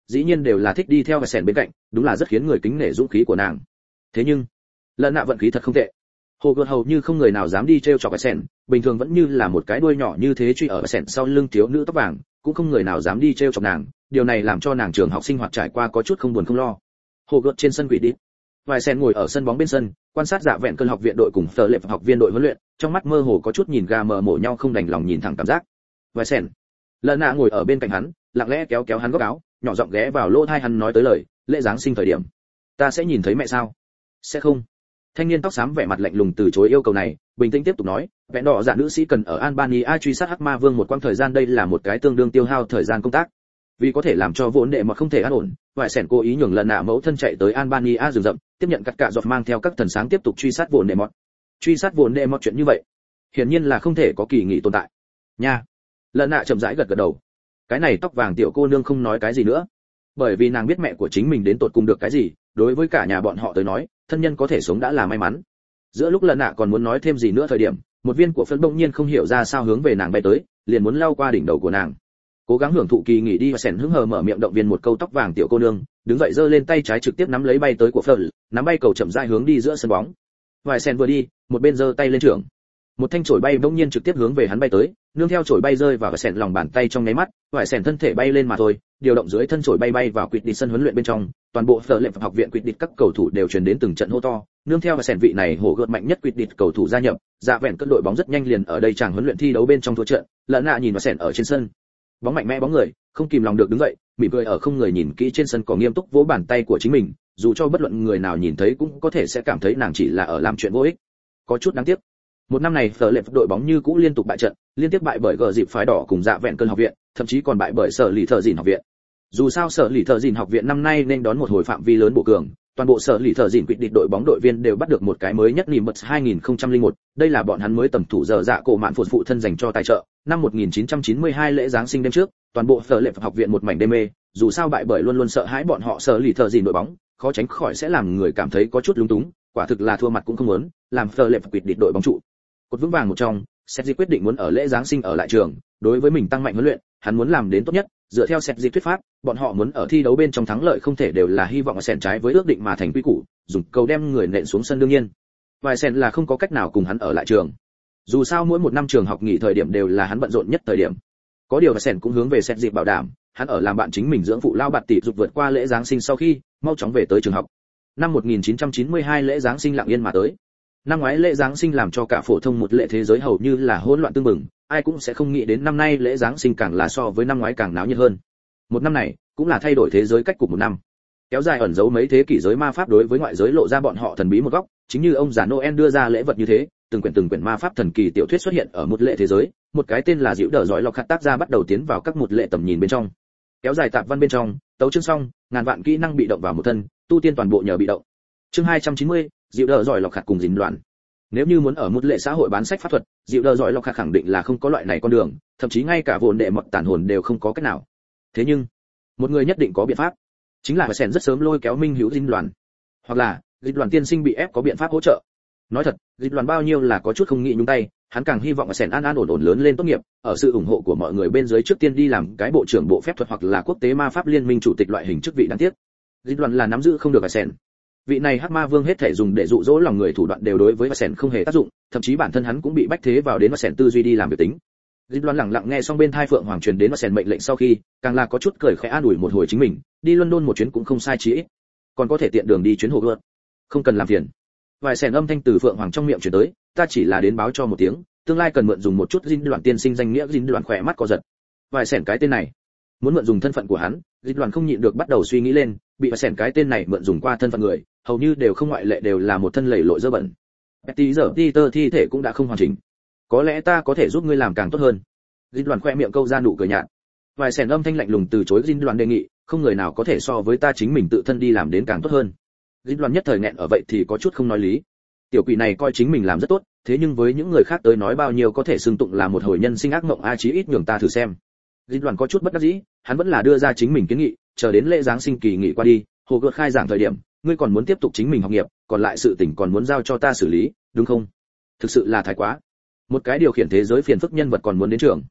dĩ nhiên đều là thích đi theo và sèn bên cạnh, đúng là rất khiến người kính nể dũng khí của nàng. Thế nhưng lần nạ vận khí thật không tệ, hồ gợt hầu như không người nào dám đi treo chọc và sèn, bình thường vẫn như là một cái đuôi nhỏ như thế truy ở và sèn sau lưng thiếu nữ tóc vàng, cũng không người nào dám đi treo chọc nàng, điều này làm cho nàng trường học sinh hoạt trải qua có chút không buồn không lo. Hồ gợt trên sân quỷ đi, vài sen ngồi ở sân bóng bên sân, quan sát Dạ Vẹn Cơn học viện đội cùng Phở Lệ học viên đội huấn luyện, trong mắt mơ hồ có chút nhìn gà mờ mổ nhau không đành lòng nhìn thẳng cảm giác. Vài sen, lần nạ ngồi ở bên cạnh hắn, lặng lẽ kéo kéo hắn góc áo, nhỏ giọng ghé vào lỗ tai hắn nói tới lời, lễ giáng sinh thời điểm, ta sẽ nhìn thấy mẹ sao? Sẽ không. Thanh niên tóc xám vẻ mặt lạnh lùng từ chối yêu cầu này, bình tĩnh tiếp tục nói, vẹn đỏ dạ nữ sĩ cần ở Albania truy sát Hắc Ma Vương một quãng thời gian, đây là một cái tương đương tiêu hao thời gian công tác. Vì có thể làm cho vốn đệ mà không thể an ổn, vài sẻn cố ý nhường lần nạ mẫu thân chạy tới Albania rừng rậm, tiếp nhận cắt cạ giọt mang theo các thần sáng tiếp tục truy sát vốn đệ mọt. Truy sát vốn đệ mọt chuyện như vậy, hiển nhiên là không thể có kỳ nghị tồn tại. Nha. Lần nạ chậm rãi gật gật đầu. Cái này tóc vàng tiểu cô nương không nói cái gì nữa, bởi vì nàng biết mẹ của chính mình đến tột cùng được cái gì, đối với cả nhà bọn họ tới nói, thân nhân có thể sống đã là may mắn. Giữa lúc lần nạ còn muốn nói thêm gì nữa thời điểm, một viên của phân bỗng nhiên không hiểu ra sao hướng về nàng bay tới, liền muốn lao qua đỉnh đầu của nàng. Cố gắng hưởng thụ kỳ nghỉ đi và sèn hứng hờ mở miệng động viên một câu tóc vàng tiểu cô nương, đứng dậy giơ lên tay trái trực tiếp nắm lấy bay tới của Fleur, nắm bay cầu chậm rãi hướng đi giữa sân bóng. Vài sèn vừa đi, một bên giơ tay lên trưởng, một thanh chổi bay bỗng nhiên trực tiếp hướng về hắn bay tới, nương theo chổi bay rơi vào sèn lòng bàn tay trong nháy mắt, vài sèn thân thể bay lên mà thôi, điều động dưới thân chổi bay bay vào quỵt đi sân huấn luyện bên trong, toàn bộ Phở Lệ học viện quỵt đi các cầu thủ đều truyền đến từng trận hô to, nương theo sèn vị này hổ gợt mạnh nhất quỵt đi cầu thủ gia nhập, Dạ Vẹn Cơn đội bóng rất nhanh liền ở đây chàng huấn luyện thi đấu bên trong thua trận, lợn nạ nhìn vào sèn ở trên sân, bóng mạnh mẽ bóng người, không kìm lòng được đứng dậy, mỉm cười ở không người nhìn kỹ trên sân có nghiêm túc vỗ bàn tay của chính mình, dù cho bất luận người nào nhìn thấy cũng có thể sẽ cảm thấy nàng chỉ là ở làm chuyện vô ích, có chút đáng tiếc. Một năm này Phở Lệ đội bóng như cũ liên tục bại trận, liên tiếp bại bởi gờ dịp phái đỏ cùng Dạ Vẹn Cơn học viện, thậm chí còn bại bởi Sở Lì Thợ Dìn học viện. Dù sao Sở Lì Thợ Dìn học viện năm nay nên đón một hồi phạm vi lớn bổ cường, toàn bộ Sở Lì Thợ Dìn quyết định đội bóng đội viên đều bắt được một cái mới nhất Nimbus 2001, đây là bọn hắn mới tầm thủ giờ dạ cổ mạn phụ thân dành cho tài trợ. Năm 1992 lễ giáng sinh đêm trước, toàn bộ Phở Lệ học viện một mảnh đê mê, dù sao bại bởi luôn luôn sợ hãi bọn họ Sở Lì Thợ Dìn đội bóng, khó tránh khỏi sẽ làm người cảm thấy có chút lúng túng, quả thực là thua mặt cũng không muốn, làm Phở Lệ quyết định đội bóng trụ cột vững vàng một trong, Sergi quyết định muốn ở lễ giáng sinh ở lại trường, đối với mình tăng mạnh huấn luyện, hắn muốn làm đến tốt nhất, dựa theo Sergi thuyết pháp, bọn họ muốn ở thi đấu bên trong thắng lợi không thể đều là hy vọng ở sèn trái với ước định mà thành quy củ, dùng cầu đem người nện xuống sân đương nhiên. Vài sèn là không có cách nào cùng hắn ở lại trường. Dù sao mỗi một năm trường học nghỉ thời điểm đều là hắn bận rộn nhất thời điểm. Có điều Vài sèn cũng hướng về Sergi bảo đảm, hắn ở làm bạn chính mình dưỡng phụ lao bạt tỷ dục vượt qua lễ giáng sinh sau khi, mau chóng về tới trường học. Năm 1992 lễ giáng sinh lặng yên mà tới. Năm ngoái lễ giáng sinh làm cho cả phổ thông một lễ thế giới hầu như là hỗn loạn tương mừng, ai cũng sẽ không nghĩ đến năm nay lễ giáng sinh càng là so với năm ngoái càng náo nhiệt hơn. Một năm này cũng là thay đổi thế giới cách cục một năm, kéo dài ẩn giấu mấy thế kỷ giới ma pháp đối với ngoại giới lộ ra bọn họ thần bí một góc, chính như ông già Noel đưa ra lễ vật như thế, từng quyển ma pháp thần kỳ tiểu thuyết xuất hiện ở một lễ thế giới, một cái tên là Diệu Đở Giỏi Lọc Khát tác gia bắt đầu tiến vào các một lễ tầm nhìn bên trong. Kéo dài tạp văn bên trong, tấu chương xong, ngàn vạn kỹ năng bị động vào một thân, tu tiên toàn bộ nhờ bị động. Chương 290, Diệu Đở Giỏi Lọc Khát cùng dính loạn. Nếu như muốn ở một lễ xã hội bán sách pháp thuật, Diệu Đở Giỏi Lọc Khát khẳng định là không có loại này con đường, thậm chí ngay cả vốn đệ mật tàn hồn đều không có cách nào. Thế nhưng, một người nhất định có biện pháp, chính là Sèn rất sớm lôi kéo Minh Hữu Dinh Loan, hoặc là Dịch Loan tiên sinh bị ép có biện pháp hỗ trợ. Nói thật, Dịch Loan bao nhiêu là có chút không nghĩ nhúng tay, hắn càng hy vọng Sèn an ổn lớn lên tốt nghiệp, ở sự ủng hộ của mọi người bên dưới trước tiên đi làm cái bộ trưởng bộ phép thuật hoặc là quốc tế ma pháp liên minh chủ tịch loại hình chức vị đáng tiếc. Dịch Loan là nắm giữ không được Sèn. Vị này Hắc Ma Vương hết thể dùng để dụ dỗ lòng người thủ đoạn đều đối với Sèn không hề tác dụng, thậm chí bản thân hắn cũng bị bách thế vào đến Sèn tư duy đi làm việc tính. Dịch Loan lặng lặng nghe xong bên thai Phượng Hoàng truyền đến Sèn mệnh lệnh sau khi, càng là có chút cười khẽ an ủi một hồi chính mình, đi London một chuyến cũng không sai chí ít, còn có thể tiện đường đi chuyến hồ gươm, không cần làm phiền. Vài Sèn âm thanh từ Phượng Hoàng trong miệng truyền tới, ta chỉ là đến báo cho một tiếng, tương lai cần mượn dùng một chút Dinh Loan tiên sinh danh nghĩa. Dinh Loan khỏe mắt co giật. Vài Sèn cái tên này, muốn mượn dùng thân phận của hắn, Dịch Loan không nhịn được bắt đầu suy nghĩ lên, bị Vài Sèn cái tên này mượn dùng qua thân phận người, hầu như đều không ngoại lệ đều là một thân lầy lội dơ bẩn. Betty giờ Peter thi thể cũng đã không hoàn chỉnh, có lẽ ta có thể giúp ngươi làm càng tốt hơn. Dịch Loan khoe miệng câu ra nụ cười nhạt. Vài Sèn âm thanh lạnh lùng từ chối Dịch Loan đề nghị, không người nào có thể so với ta chính mình tự thân đi làm đến càng tốt hơn. Dịch Loan nhất thời nghẹn ở vậy thì có chút không nói lý. Tiểu quỷ này coi chính mình làm rất tốt, thế nhưng với những người khác tới nói bao nhiêu có thể xưng tụng là một hồi nhân sinh ác mộng a, chí ít nhường ta thử xem. Dịch Loan có chút bất đắc dĩ, hắn vẫn là đưa ra chính mình kiến nghị, chờ đến lễ giáng sinh kỳ nghỉ qua đi, hồ gợt khai giảng thời điểm, ngươi còn muốn tiếp tục chính mình học nghiệp, còn lại sự tình còn muốn giao cho ta xử lý, đúng không? Thực sự là thái quá. Một cái điều khiển thế giới phiền phức nhân vật còn muốn đến trường.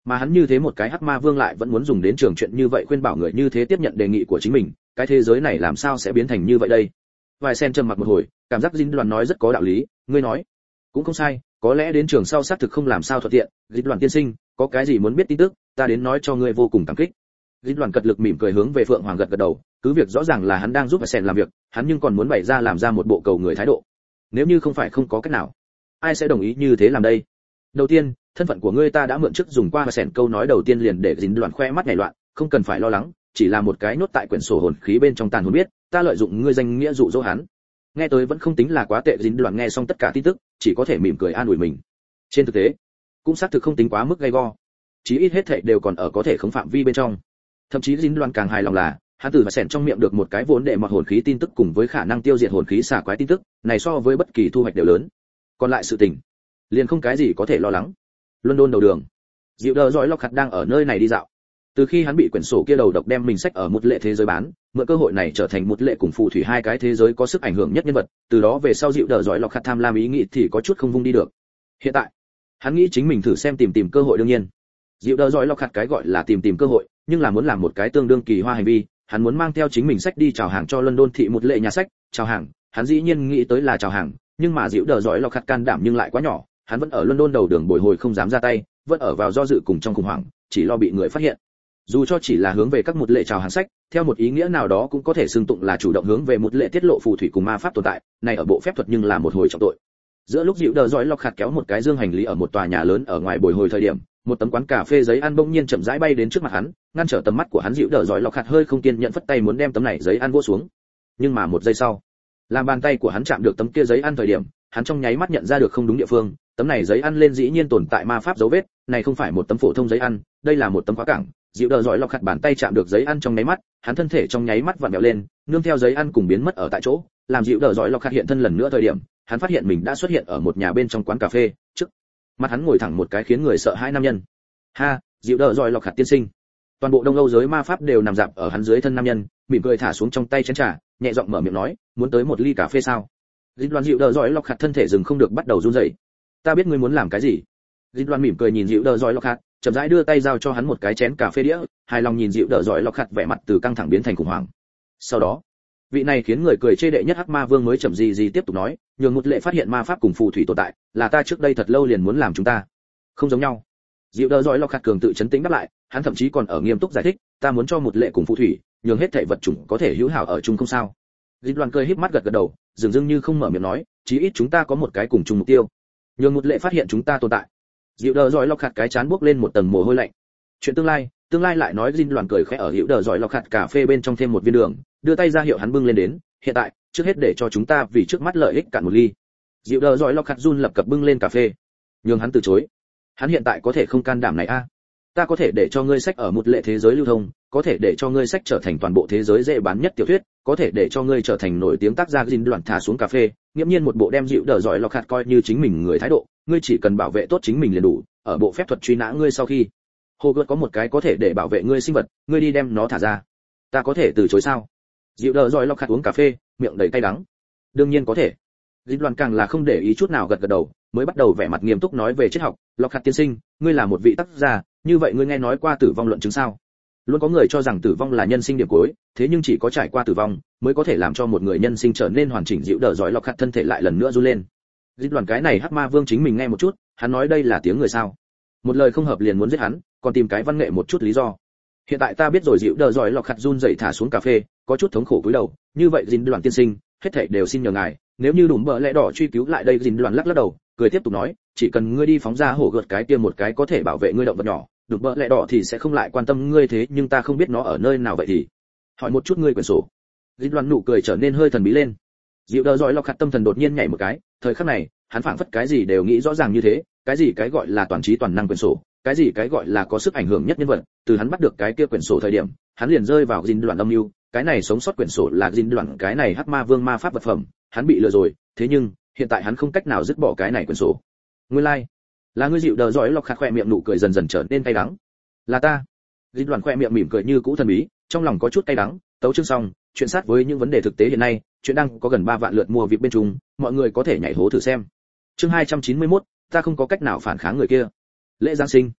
Mà hắn như thế một cái hắc ma vương lại vẫn muốn dùng đến trường chuyện như vậy khuyên bảo người như thế tiếp nhận đề nghị của chính mình, cái thế giới này làm sao sẽ biến thành như vậy đây? Vài sen trầm mặc một hồi, cảm giác Dinh Đoàn nói rất có đạo lý, ngươi nói cũng không sai, có lẽ đến trường sau xác thực không làm sao thuận tiện. Dinh Đoàn tiên sinh, có cái gì muốn biết tin tức, ta đến nói cho ngươi vô cùng cảm kích. Dinh Đoàn cật lực mỉm cười hướng về Phượng Hoàng gật gật đầu, cứ việc rõ ràng là hắn đang giúp Vài sen làm việc, hắn nhưng còn muốn bày ra làm ra một bộ cầu người thái độ. Nếu như không phải không có cách nào, ai sẽ đồng ý như thế làm đây? Đầu tiên, thân phận của ngươi ta đã mượn trước dùng qua Vài sen câu nói đầu tiên liền để Dinh Đoàn khoe mắt nhảy loạn, không cần phải lo lắng, chỉ là một cái nốt tại quyển sổ hồn khí bên trong tàn hồn biết, ta lợi dụng ngươi danh nghĩa dụ dỗ hắn. Nghe tới vẫn không tính là quá tệ. Dinh Đoàn nghe xong tất cả tin tức, chỉ có thể mỉm cười an ủi mình. Trên thực tế, cũng xác thực không tính quá mức gay go, chí ít hết thảy đều còn ở có thể khống phạm vi bên trong. Thậm chí Dinh Đoàn càng hài lòng là, hắn từ và sẻn trong miệng được một cái vốn để mọt hồn khí tin tức cùng với khả năng tiêu diệt hồn khí xả quái tin tức, này so với bất kỳ thu hoạch đều lớn. Còn lại sự tình, liền không cái gì có thể lo lắng. London đầu đường, Dịu Đờ Dõi Lockhart đang ở nơi này đi dạo. Từ khi hắn bị quyển sổ kia đầu độc đem mình sách ở một lệ thế giới bán, mượn cơ hội này trở thành một lệ cùng phù thủy hai cái thế giới có sức ảnh hưởng nhất nhân vật, từ đó về sau Dịu Đờ Dõi Lockhart tham lam ý nghĩ thì có chút không vung đi được. Hiện tại, hắn nghĩ chính mình thử xem tìm cơ hội. Đương nhiên, Dịu Đờ Dõi Lockhart cái gọi là tìm cơ hội, nhưng là muốn làm một cái tương đương kỳ hoa hành vi, hắn muốn mang theo chính mình sách đi chào hàng cho London thị một lệ nhà sách. Chào hàng, hắn dĩ nhiên nghĩ tới là chào hàng, nhưng mà Dịu Đờ Dõi Lockhart can đảm nhưng lại quá nhỏ, hắn vẫn ở London đầu đường bồi hồi không dám ra tay, vẫn ở vào do dự cùng trong khủng hoảng, chỉ lo bị người phát hiện. Dù cho chỉ là hướng về các một lệ chào hàng sách, theo một ý nghĩa nào đó cũng có thể xưng tụng là chủ động hướng về một lệ tiết lộ phù thủy cùng ma pháp tồn tại, này ở bộ phép thuật nhưng là một hồi trọng tội. Giữa lúc Dịu Đờ Dõi Lockhart kéo một cái dương hành lý ở một tòa nhà lớn ở ngoài bồi hồi thời điểm, một tấm quán cà phê giấy ăn bỗng nhiên chậm rãi bay đến trước mặt hắn, ngăn trở tầm mắt của hắn. Dịu Đờ Dõi Lockhart hơi không kiên nhẫn phất tay muốn đem tấm này giấy ăn vỗ xuống, nhưng mà một giây sau, làm bàn tay của hắn chạm được tấm kia giấy ăn thời điểm, hắn trong nháy mắt nhận ra được không đúng địa phương. Tấm này giấy ăn lên dĩ nhiên tồn tại ma pháp dấu vết, này không phải một tấm phổ thông giấy ăn, đây là một tấm khóa cảng. Dịu Đờ Dõi Lockhart bàn tay chạm được giấy ăn trong nháy mắt, hắn thân thể trong nháy mắt vặn vẹo lên, nương theo giấy ăn cùng biến mất ở tại chỗ. Làm Dịu Đờ Dõi Lockhart hiện thân lần nữa thời điểm, hắn phát hiện mình đã xuất hiện ở một nhà bên trong quán cà phê, trước mặt hắn ngồi thẳng một cái khiến người sợ hãi nam nhân. Ha, Dịu Đờ Dõi Lockhart tiên sinh. Toàn bộ Đông Âu giới ma pháp đều nằm dạp ở hắn dưới thân nam nhân, mỉm cười thả xuống trong tay chén trà, nhẹ giọng mở miệng nói, muốn tới một ly cà phê sao? Dịu Đờ Dõi Lockhart thân thể dừng không được bắt đầu run rẩy. Ta biết ngươi muốn làm cái gì. Dịu Đoan mỉm cười nhìn Dịu Đờ Dõi Lockhart, chậm rãi đưa tay giao cho hắn một cái chén cà phê đĩa, hài lòng nhìn Dịu Đờ Dõi Lockhart vẻ mặt từ căng thẳng biến thành khủng hoảng. Sau đó, vị này khiến người cười chê đệ nhất hắc ma vương mới chậm gì tiếp tục nói, nhường một lệ phát hiện ma pháp cùng phù thủy tồn tại, là ta trước đây thật lâu liền muốn làm chúng ta. Không giống nhau. Dịu Đờ Dõi Lockhart cường tự chấn tĩnh đáp lại, hắn thậm chí còn ở nghiêm túc giải thích, ta muốn cho một lệ cùng phù thủy, nhường hết thảy vật chủng có thể hữu hảo ở chung không sao. Dịu Đoan cười híp mắt gật gật đầu, dường như không mở miệng nói, chí ít chúng ta có một cái cùng chung mục tiêu. Nhường một lệ phát hiện chúng ta tồn tại. Dịu Đờ Dõi Lockhart cái chán buốc lên một tầng mồ hôi lạnh. Chuyện tương lai lại nói. Dinh Loan cười khẽ ở Dịu Đờ Dõi Lockhart cà phê bên trong thêm một viên đường, đưa tay ra hiệu hắn bưng lên đến. Hiện tại, trước hết để cho chúng ta vì trước mắt lợi ích cạn một ly. Dịu Đờ Dõi Lockhart run lập cập bưng lên cà phê, nhưng hắn từ chối. Hắn hiện tại có thể không can đảm này a. Ta có thể để cho ngươi sách ở một lệ thế giới lưu thông, có thể để cho ngươi sách trở thành toàn bộ thế giới dễ bán nhất tiểu thuyết, có thể để cho ngươi trở thành nổi tiếng tác giả. Dinh Loan thả xuống cà phê, nghiễm nhiên một bộ đem Dịu Đờ Dõi Lockhart coi như chính mình người thái độ, ngươi chỉ cần bảo vệ tốt chính mình liền đủ, ở bộ phép thuật truy nã ngươi sau khi Hogwarts có một cái có thể để bảo vệ ngươi sinh vật, ngươi đi đem nó thả ra. Ta có thể từ chối sao? Dịu Đờ Dõi Lockhart uống cà phê, miệng đầy cay đắng. Đương nhiên có thể. Dinh Loan càng là không để ý chút nào gật gật đầu, mới bắt đầu vẻ mặt nghiêm túc nói về triết học. Lockhart tiên sinh, ngươi là một vị tác giả, như vậy ngươi nghe nói qua tử vong luận chứng sao? Luôn có người cho rằng tử vong là nhân sinh điểm cuối, thế nhưng chỉ có trải qua tử vong mới có thể làm cho một người nhân sinh trở nên hoàn chỉnh. Dịu Đờ Dõi Lockhart thân thể lại lần nữa run lên. Dinh Loan cái này hắc ma vương chính mình nghe một chút, hắn nói đây là tiếng người sao? Một lời không hợp liền muốn giết hắn, còn tìm cái văn nghệ một chút lý do. Hiện tại ta biết rồi. Dịu Đờ Dõi Lockhart run rẩy thả xuống cà phê, có chút thống khổ cúi đầu. Như vậy Dinh Loan tiên sinh, hết thảy đều xin nhờ ngài, nếu như đủ bợ lẽ đỏ truy cứu lại đây. Dinh Loan lắc đầu, cười tiếp tục nói, chỉ cần ngươi đi phóng ra hổ gợt cái kia một cái có thể bảo vệ ngươi động vật nhỏ, đủ bợ lẽ đỏ thì sẽ không lại quan tâm ngươi. Thế nhưng ta không biết nó ở nơi nào vậy thì hỏi một chút ngươi quyển sổ. Dinh Loan nụ cười trở nên hơi thần bí lên. Dịu Đờ Dõi Lockhart tâm thần đột nhiên nhảy một cái, thời khắc này, hắn phảng phất cái gì đều nghĩ rõ ràng như thế, cái gì cái gọi là toàn trí toàn năng quyển sổ, cái gì cái gọi là có sức ảnh hưởng nhất nhân vật. Từ hắn bắt được cái kia quyển sổ thời điểm, hắn liền rơi vào Dinh Loan âm mưu, cái này sống sót quyển sổ là Dinh Loan cái này hắc ma vương ma pháp vật phẩm, hắn bị lừa rồi. Thế nhưng hiện tại hắn không cách nào dứt bỏ cái này quyển sổ. Nguyên lai là ngươi. Dịu Đờ Dõi Lockhart khỏe miệng nụ cười dần dần trở nên cay đắng. Là ta. Dinh Loan khỏe miệng mỉm cười như cũ thần bí, trong lòng có chút cay đắng. Tấu chương xong, chuyện sát với những vấn đề thực tế hiện nay, chuyện đang có gần 3 vạn lượt mua VIP bên trung, mọi người có thể nhảy hố thử xem. Chương 291, ta không có cách nào phản kháng người kia. Lễ Giáng sinh.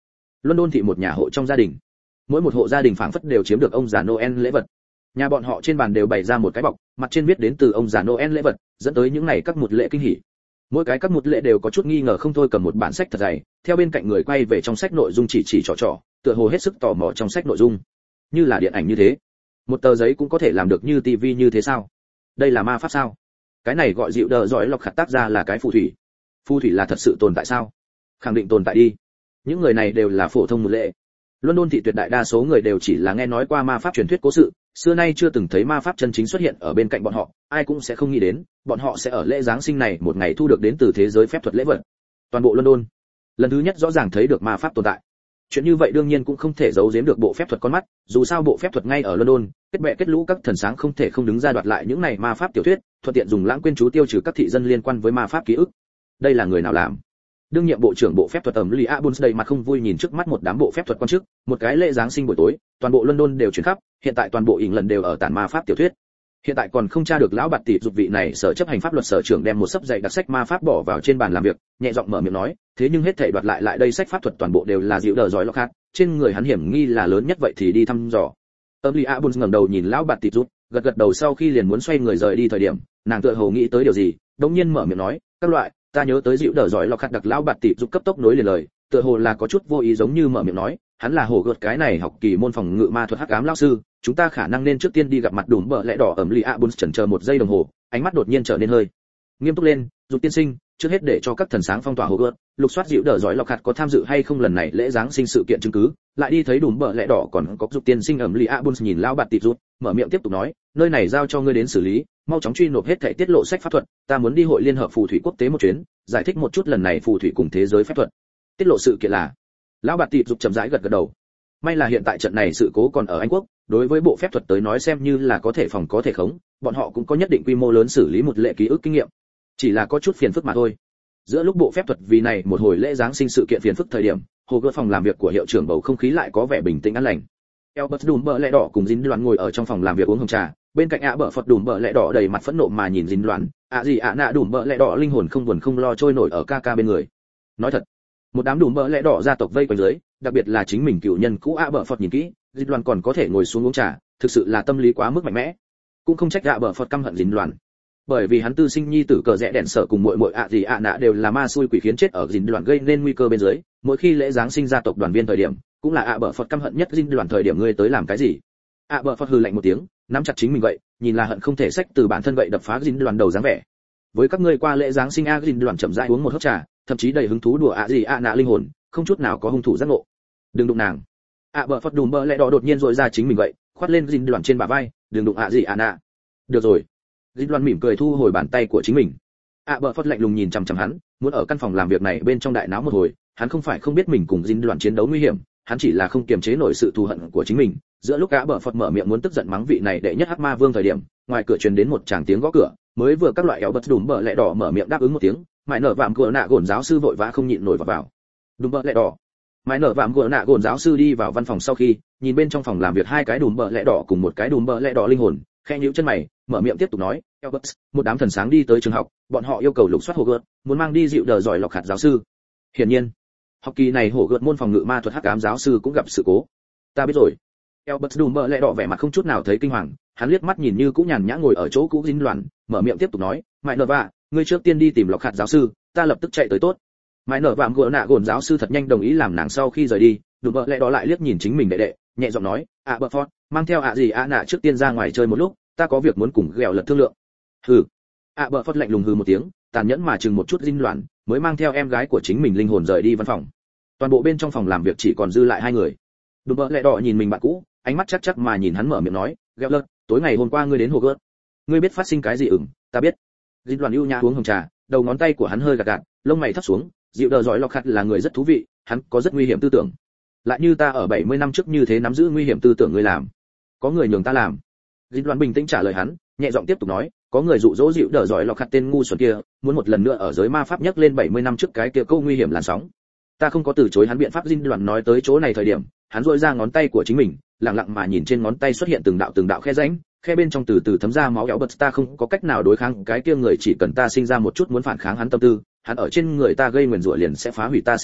London thị một nhà hộ trong gia đình. Mỗi một hộ gia đình phảng phất đều chiếm được ông già Noel lễ vật. Nhà bọn họ trên bàn đều bày ra một cái bọc, mặt trên viết đến từ ông già Noel lễ vật, dẫn tới những ngày các một lễ kinh hỉ. Mỗi cái các một lễ đều có chút nghi ngờ không thôi cầm một bản sách thật dày, theo bên cạnh người quay về trong sách nội dung chỉ trò, tựa hồ hết sức tò mò trong sách nội dung. Như là điện ảnh như thế. Một tờ giấy cũng có thể làm được như tivi như thế sao? Đây là ma pháp sao? Cái này gọi dịu đờ giỏi lọc khặt tác ra là cái phù thủy. Phù thủy là thật sự tồn tại sao? Khẳng định tồn tại đi. Những người này đều là phổ thông một lễ. London thị tuyệt đại đa số người đều chỉ là nghe nói qua ma pháp truyền thuyết cố sự, xưa nay chưa từng thấy ma pháp chân chính xuất hiện ở bên cạnh bọn họ, ai cũng sẽ không nghĩ đến, bọn họ sẽ ở lễ giáng sinh này một ngày thu được đến từ thế giới phép thuật lễ vật. Toàn bộ London, lần thứ nhất rõ ràng thấy được ma pháp tồn tại. Chuyện như vậy đương nhiên cũng không thể giấu giếm được bộ phép thuật con mắt, dù sao bộ phép thuật ngay ở London, kết bè kết lũ các thần sáng không thể không đứng ra đoạt lại những này ma pháp tiểu thuyết, thuận tiện dùng lãng quên chú tiêu trừ các thị dân liên quan với ma pháp ký ức. Đây là người nào làm? Đương nhiệm bộ trưởng bộ phép thuật ẩm Lia Buns đầy mặt không vui nhìn trước mắt một đám bộ phép thuật quan chức, một cái lễ giáng sinh buổi tối, toàn bộ London đều chuyển khắp, hiện tại toàn bộ England đều ở tản ma pháp tiểu thuyết. Hiện tại còn không tra được lão bạt tỷ dục vị này sở chấp hành pháp luật sở trưởng đem một sấp dày đặc sách ma pháp bỏ vào trên bàn làm việc, nhẹ giọng mở miệng nói, thế nhưng hết thảy đoạt lại đây sách pháp thuật toàn bộ đều là dịu đờ giỏi lọc hạt, trên người hắn hiểm nghi là lớn nhất vậy thì đi thăm dò. Lia Buns ngẩng đầu nhìn lão bạt tỷ dục, gật đầu sau khi liền muốn xoay người rời đi thời điểm, nàng tựa hồ nghĩ tới điều gì, đột nhiên mở miệng nói, các loại, ta nhớ tới dịu đờ giỏi lọc hạt đặc lão bạt tỷ dục cấp tốc nối liền lời, tựa hồ là có chút vô ý giống như mở miệng nói, hắn là hổ gợt cái này học kỳ môn phòng ngự ma thuật hắc ám lão sư, chúng ta khả năng nên trước tiên đi gặp mặt đùm bờ lẽ đỏ ẩm Lia Buns chần chờ một giây đồng hồ, ánh mắt đột nhiên trở nên hơi nghiêm túc lên, dục tiên sinh, trước hết để cho các thần sáng phong tỏa hổ gợt, lục soát dịu đờ giỏi lọc hạt có tham dự hay không lần này lễ giáng sinh sự kiện chứng cứ, lại đi thấy đùm bờ lẽ đỏ còn có dục tiên sinh ẩm Lia Buns nhìn lão bạt tỷ dục, mở miệng tiếp tục nói, nơi này giao cho ngươi đến xử lý, mau chóng truy nộp hết thảy tiết lộ sách pháp thuật, ta muốn đi hội liên hợp phù thủy quốc tế một chuyến, giải thích một chút lần này phù thủy cùng thế giới phép thuật. Tiết lộ sự kiện là? Lão bạt tỷ dục chậm rãi gật đầu. May là hiện tại trận này sự cố còn ở Anh quốc, đối với bộ phép thuật tới nói xem như là có thể phòng có thể khống, bọn họ cũng có nhất định quy mô lớn xử lý một lễ ký ức kinh nghiệm. Chỉ là có chút phiền phức mà thôi. Giữa lúc bộ phép thuật vì này một hồi lễ giáng sinh sự kiện phiền phức thời điểm, hồ gươm phòng làm việc của hiệu trưởng bầu không khí lại có vẻ bình tĩnh an lành. Albert đùm bờ lẽ đỏ cùng dính loạn ngồi ở trong phòng làm việc uống hồng trà, bên cạnh ạ bờ phật đùm bờ lẽ đỏ đầy mặt phẫn nộ mà nhìn dính loạn, gì nạ đùm bờ lẽ đỏ linh hồn không buồn không lo trôi nổi ở ca bên người. Nói thật, một đám đùm bờ lẽ đỏ gia tộc vây quanh dưới, đặc biệt là chính mình cựu nhân cũ ạ bờ phật nhìn kỹ, dính loạn còn có thể ngồi xuống uống trà, thực sự là tâm lý quá mức mạnh mẽ. Cũng không trách ạ bờ phật căm hận dính loạn, bởi vì hắn tư sinh nhi tử cờ rẽ đèn sở cùng muội muội nạ đều là ma xui quỷ khiến chết ở dính loạn gây nên nguy cơ bên dưới, mỗi khi lễ giáng sinh gia tộc đoàn viên thời điểm, cũng là ạ bờ phật căm hận nhất dính loạn thời điểm ngươi tới làm cái gì? ạ bờ phật hừ lạnh một tiếng, nắm chặt chính mình vậy, nhìn là hận không thể xách từ bản thân vậy đập phá dính loạn đầu dáng vẻ. Với các ngươi qua lễ giáng sinh dính loạn chậm rãi uống một hớp trà, thậm chí đầy hứng thú đùa nạ linh hồn, không chút nào có hung thủ giác ngộ. Đừng đụng nàng. Bờ phật đùm bờ lẽ đỏ đột nhiên rồi ra chính mình vậy, khoát lên dính loạn trên bả vai, đừng đụng nạ. Được rồi. Dính loạn mỉm cười thu hồi bàn tay của chính mình. Bờ phật lạnh lùng nhìn chằm chằm hắn, muốn ở căn phòng làm việc này bên trong đại náo một hồi, hắn không phải không biết mình cùng dính loạn chiến đấu nguy hiểm, hắn chỉ là không kiềm chế nổi sự thù hận của chính mình. Giữa lúc bờ phật mở miệng muốn tức giận mắng vị này đệ nhất hắc ma vương thời điểm, ngoài cửa truyền đến một tràng tiếng gõ cửa, mới vừa các loại éo bật đùm bờ lẽ đỏ mở miệng đáp ứng một tiếng, mãi nở vạm cửa nạ gồn giáo sư vội vã không nhịn nổi vào. Đùm bờ lẽ đỏ. Mãi nở vạm cửa nạ gồn giáo sư đi vào văn phòng sau khi, nhìn bên trong phòng làm việc hai cái đùm bờ lẽ đỏ cùng một cái đùm bờ lẽ đỏ linh hồn, khẽ nhíu chân mày, mở miệng tiếp tục nói, Albert, một đám thần sáng đi tới trường học, bọn họ yêu cầu lục soát hồ gợt, muốn mang đi dịu đờ giỏi lọc hạt giáo sư. Hiển nhiên, học kỳ này hồ gợt môn phòng ngự ma thuật hắc ám giáo sư cũng gặp sự cố. Ta biết rồi. Albert đùm bờ lẽ đỏ vẻ mặt không chút nào thấy kinh hoàng, hắn liếc mắt nhìn như cũ nhàn nhã ngồi ở chỗ cũ dính loạn, mở miệng tiếp tục nói, mãi nở vạ, ngươi trước tiên đi tìm lọc hạt giáo sư, ta lập tức chạy tới tốt. Mãi nở vạm gỡ nạ gồn giáo sư thật nhanh đồng ý làm nàng sau khi rời đi, đùm bờ lẽ đỏ lại liếc nhìn chính mình đệ đệ, nhẹ giọng nói, bờ phật, mang theo nạ trước tiên ra ngoài chơi một lúc, ta có việc muốn cùng ghẹo lật thương lượng. Hừ. Bờ phật lạnh lùng hừ một tiếng, tàn nhẫn mà chừng một chút dính loạn, mới mang theo em gái của chính mình linh hồn rời đi văn phòng. Toàn bộ bên trong phòng làm việc chỉ còn dư lại hai người. Đùm bờ lẽ đỏ nhìn mình bạn cũ, ánh mắt chắc mà nhìn hắn mở miệng nói, ghẹo lật, tối ngày hôm qua ngươi đến hồ gợt, ngươi biết phát sinh cái gì? Ta biết. Dính loạn ưu nhã uống hồng trà, đầu ngón tay của hắn hơi gạt, lông mày thấp xuống, dịu đờ giỏi lọc hạt là người rất thú vị, hắn có rất nguy hiểm tư tưởng. Lại như ta ở 70 năm trước như thế nắm giữ nguy hiểm tư tưởng ngươi làm. Có người nhường ta làm. Dính loạn bình tĩnh trả lời hắn, nhẹ giọng tiếp tục nói, có người dụ dỗ dịu đờ giỏi lọc hạt tên ngu xuẩn kia, muốn một lần nữa ở giới ma pháp nhắc lên 70 năm trước cái kia câu nguy hiểm làn sóng. Ta không có từ chối hắn biện pháp. Dính loạn nói tới chỗ này thời điểm, hắn duỗi ra ngón tay của chính mình, lặng lặng mà nhìn trên ngón tay xuất hiện từng đạo khe rãnh, khe bên trong từ từ thấm ra máu éo bật. Ta không có cách nào đối kháng cái kia người, chỉ cần ta sinh ra một chút muốn phản kháng hắn tâm tư, hắn ở trên người ta gây nguyền rủa liền sẽ phá hủy ta sinh mệnh,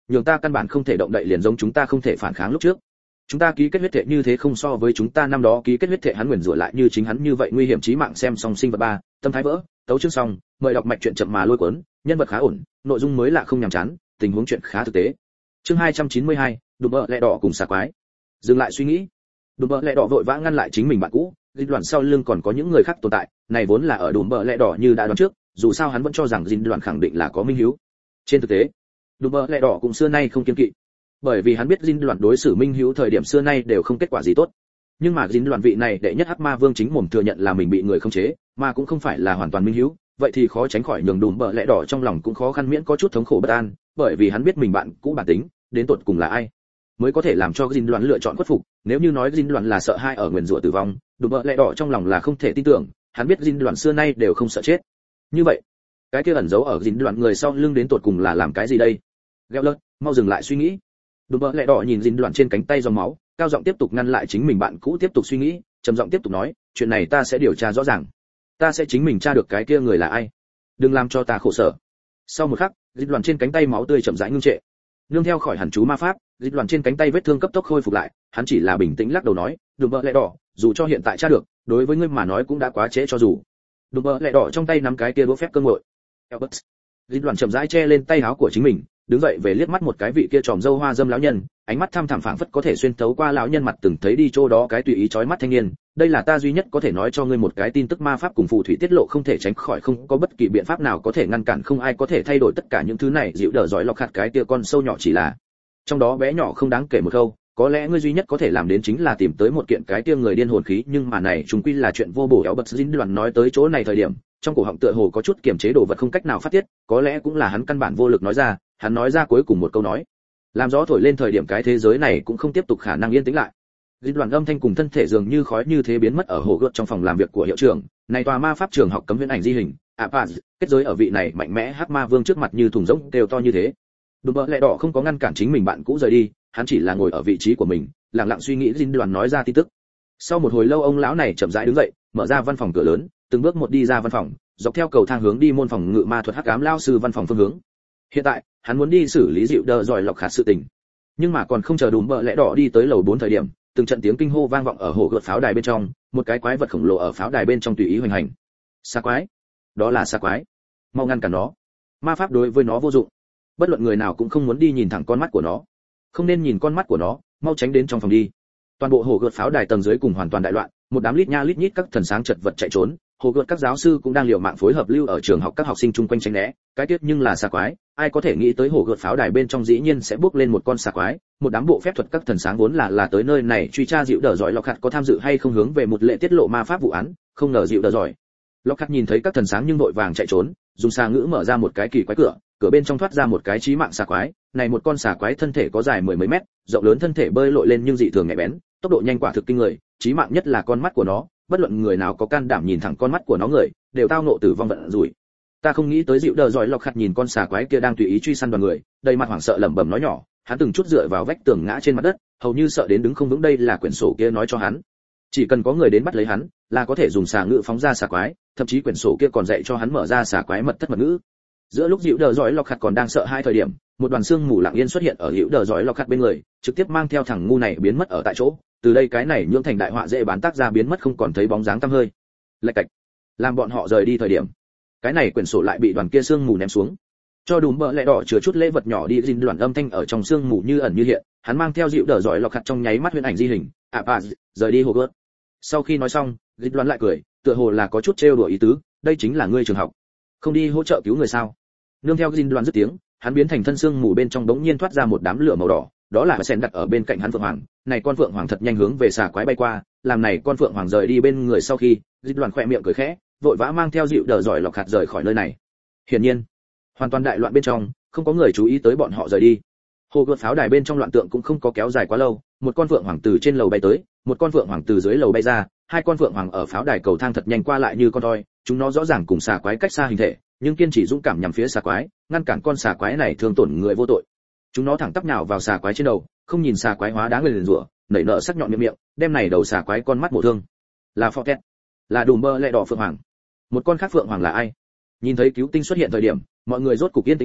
nhường ta căn bản không thể động đậy, liền giống chúng ta không thể phản kháng lúc trước. Chúng ta ký kết huyết thệ như thế không so với chúng ta năm đó ký kết huyết thệ hắn nguyền rủa lại như chính hắn như vậy nguy hiểm chí mạng. Xem xong sinh vật 3, tâm thái vỡ, tấu chương xong, mời đọc mạch truyện chậm mà lôi cuốn, nhân vật khá ổn, nội dung mới lạ không nhàm chán, tình huống chuyện khá thực tế. Chương 292, đùm bợ lẹ đỏ cùng xà quái. Dừng lại suy nghĩ, đùm bợ lẹ đỏ vội vã ngăn lại chính mình bạn cũ, Dinh Đoàn sau lưng còn có những người khác tồn tại, này vốn là ở đùm bợ lẹ đỏ như đã đoán trước, dù sao hắn vẫn cho rằng Dinh Đoàn khẳng định là có minh hiếu. Trên thực tế, đùm bợ lẹ đỏ cũng xưa nay không kiêng kỵ, bởi vì hắn biết Dinh Đoàn đối xử minh hiếu thời điểm xưa nay đều không kết quả gì tốt. Nhưng mà Dinh Đoàn vị này đệ nhất hắc ma vương chính mồm thừa nhận là mình bị người khống chế, mà cũng không phải là hoàn toàn minh hiếu, vậy thì khó tránh khỏi nhường đùm bợ lẹ đỏ trong lòng cũng khó khăn miễn có chút thống khổ bất an, bởi vì hắn biết mình bạn cũ bản tính, đến tột cùng là ai mới có thể làm cho Dinh Đoàn lựa chọn khuất phục. Nếu như nói Dinh Đoàn là sợ hai ở nguyền rủa tử vong, đùm bợ lẹ đỏ trong lòng là không thể tin tưởng, hắn biết Dinh Đoàn xưa nay đều không sợ chết. Như vậy, cái kia ẩn giấu ở Dinh Đoàn người sau lưng đến tột cùng là làm cái gì đây? Gellert, mau dừng lại suy nghĩ. Đùm bợ lẹ đỏ nhìn Dinh Đoàn trên cánh tay dòng máu, cao giọng tiếp tục ngăn lại chính mình bạn cũ tiếp tục suy nghĩ, trầm giọng tiếp tục nói, chuyện này ta sẽ điều tra rõ ràng, ta sẽ chính mình tra được cái kia người là ai, đừng làm cho ta khổ sở. Sau một khắc, Dinh Đoàn trên cánh tay máu tươi chậm rãi ngưng trệ, nương theo khỏi hẳn chú ma pháp, Dinh Đoàn trên cánh tay vết thương cấp tốc khôi phục lại, hắn chỉ là bình tĩnh lắc đầu nói, đùm bợ lẹ đỏ, dù cho hiện tại tra được, đối với ngươi mà nói cũng đã quá trễ cho dù. Đùm bợ lẹ đỏ trong tay nắm cái kia đũa phép cơ ngội. Albert. Dinh Đoàn chậm rãi che lên tay áo của chính mình, đứng dậy về liếc mắt một cái vị kia tròm râu hoa dâm lão nhân, ánh mắt thăm thẳm phảng phất có thể xuyên thấu qua lão nhân mặt từng thấy đi chỗ đó cái tùy ý chói mắt thanh niên. Đây là ta duy nhất có thể nói cho ngươi một cái tin tức, ma pháp cùng phù thủy tiết lộ không thể tránh khỏi, không có bất kỳ biện pháp nào có thể ngăn cản, không ai có thể thay đổi tất cả những thứ này. Dịu đỡ giỏi lọc hạt cái kia con sâu nhỏ chỉ là trong đó bé nhỏ không đáng kể một câu, có lẽ ngươi duy nhất có thể làm đến chính là tìm tới một kiện cái kia người điên hồn khí, nhưng mà này chúng quy là chuyện vô bổ. Éo bật Dinh Đoàn nói tới chỗ này thời điểm, trong cổ họng tựa hồ có chút kiềm chế đồ vật không cách nào phát tiết, có lẽ cũng là hắn căn bản vô lực nói ra. Hắn nói ra cuối cùng một câu nói, làm gió thổi lên thời điểm cái thế giới này cũng không tiếp tục khả năng yên tĩnh lại. Dinh Đoàn âm thanh cùng thân thể dường như khói như thế biến mất ở hồ gợt trong phòng làm việc của hiệu trưởng. Này tòa ma pháp trường học cấm huyễn ảnh di hình, kết giới ở vị này mạnh mẽ hắc ma vương trước mặt như thùng rỗng đều to như thế. Đùm bợ lẹ đỏ không có ngăn cản chính mình bạn cũ rời đi, hắn chỉ là ngồi ở vị trí của mình, lặng lặng suy nghĩ Dinh Đoàn nói ra tin tức. Sau một hồi lâu ông lão này chậm rãi đứng dậy, mở ra văn phòng cửa lớn, từng bước một đi ra văn phòng, dọc theo cầu thang hướng đi môn phòng ngự ma thuật hắc ám lao sư văn phòng phương hướng. Hiện tại, hắn muốn đi xử lý dịu đờ giỏi lọc khạt sự tình. Nhưng mà còn không chờ đùm bợ lẽ đỏ đi tới lầu 4 thời điểm, từng trận tiếng kinh hô vang vọng ở hồ gợt pháo đài bên trong, một cái quái vật khổng lồ ở pháo đài bên trong tùy ý hoành hành. Xà quái, đó là xà quái, mau ngăn cản nó. Ma pháp đối với nó vô dụng, bất luận người nào cũng không muốn đi nhìn thẳng con mắt của nó, không nên nhìn con mắt của nó, mau tránh đến trong phòng đi. Toàn bộ hồ gợt pháo đài tầng dưới cùng hoàn toàn đại loạn, một đám lít nha lít nhít các thần sáng chật vật chạy trốn, hồ gợt các giáo sư cũng đang liều mạng phối hợp lưu ở trường học các học sinh chung quanh tránh né. Cái tiết nhưng là xà quái, ai có thể nghĩ tới hồ gợt pháo đài bên trong dĩ nhiên sẽ bước lên một con xà quái. Một đám bộ phép thuật các thần sáng vốn là tới nơi này truy tra dịu đờ giỏi lọc hạt có tham dự hay không hướng về một lệ tiết lộ ma pháp vụ án, không ngờ dịu đờ giỏi lọc hạt nhìn thấy các thần sáng nhưng vội vàng chạy trốn, dùng xà ngữ mở ra một cái kỳ quái cửa, cửa bên trong thoát ra một cái chí mạng xà quái. Này một con xà quái thân thể có dài mười mấy mét, rộng lớn thân thể bơi lội lên nhưng dị thường nhạy bén, tốc độ nhanh quả thực kinh người, chí mạng nhất là con mắt của nó, bất luận người nào có can đảm nhìn thẳng con mắt của nó người đều tao nộ tử vong vận rủi. Ta không nghĩ tới dịu đờ giỏi lọc hạt nhìn con xà quái kia đang tùy ý truy săn đoàn người, đầy mặt hoảng sợ lẩm bẩm nói nhỏ, hắn từng chút dựa vào vách tường ngã trên mặt đất, hầu như sợ đến đứng không vững. Đây là quyển sổ kia nói cho hắn, chỉ cần có người đến bắt lấy hắn là có thể dùng xà ngữ phóng ra xà quái, thậm chí quyển sổ kia còn dạy cho hắn mở ra xà quái mật thất mật ngữ. Giữa lúc dịu đờ giỏi lọc hạt còn đang sợ hai thời điểm, một đoàn xương mù lặng yên xuất hiện ở dịu đờ giỏi lọc hạt bên người, trực tiếp mang theo thằng ngu này biến mất ở tại chỗ. Từ đây cái này nhưỡng thành đại họa dễ bán tác ra biến mất không còn thấy bóng dáng tăm hơi. Lạch cạch, làm bọn họ rời đi thời điểm, cái này quyển sổ lại bị đoàn kia xương mù ném xuống. Cho đùm bợ lẹ đỏ chứa chút lễ vật nhỏ đi. Dinh Đoàn âm thanh ở trong xương mù như ẩn như hiện, hắn mang theo dịu đờ giỏi lọc hạt trong nháy mắt huyễn ảnh di hình, rời đi hồ gợt. Sau khi nói xong, Dinh Đoàn lại cười, tựa hồ là có chút trêu đùa ý tứ, đây chính là ngươi trường học, không đi hỗ trợ cứu người sao? Nương theo Dinh Đoàn dứt tiếng, hắn biến thành thân xương mù bên trong bỗng nhiên thoát ra một đám lửa màu đỏ, đó là sen đặt ở bên cạnh hắn phượng hoàng. Này con phượng hoàng thật nhanh hướng về xà quái bay qua, làm này con phượng hoàng rời đi bên người sau khi, Dinh Đoàn khẽ miệng cười khẽ, vội vã mang theo dịu đờ giỏi lọc hạt rời khỏi nơi này. Hiển nhiên, hoàn toàn đại loạn bên trong, không có người chú ý tới bọn họ rời đi. Hồ gợt pháo đài bên trong loạn tượng cũng không có kéo dài quá lâu, một con phượng hoàng từ trên lầu bay tới, một con phượng hoàng từ dưới lầu bay ra, hai con phượng hoàng ở pháo đài cầu thang thật nhanh qua lại như con toi, chúng nó rõ ràng cùng xà quái cách xa hình thể, nhưng kiên trì dũng cảm nhằm phía xà quái, ngăn cản con xà quái này thương tổn người vô tội. Chúng nó thẳng tắp nhào vào xà quái trên đầu, không nhìn xà quái hóa đáng người liền rủa, nảy nở sắc nhọn miệng, đem này đầu xà quái con mắt bổ thương. Là Fortet, là đùm bơ lẹ đỏ phượng hoàng. Một con khác phượng hoàng là ai? Nhìn thấy cứu tinh xuất hiện thời điểm, mọi người rốt cục yên tĩnh lại,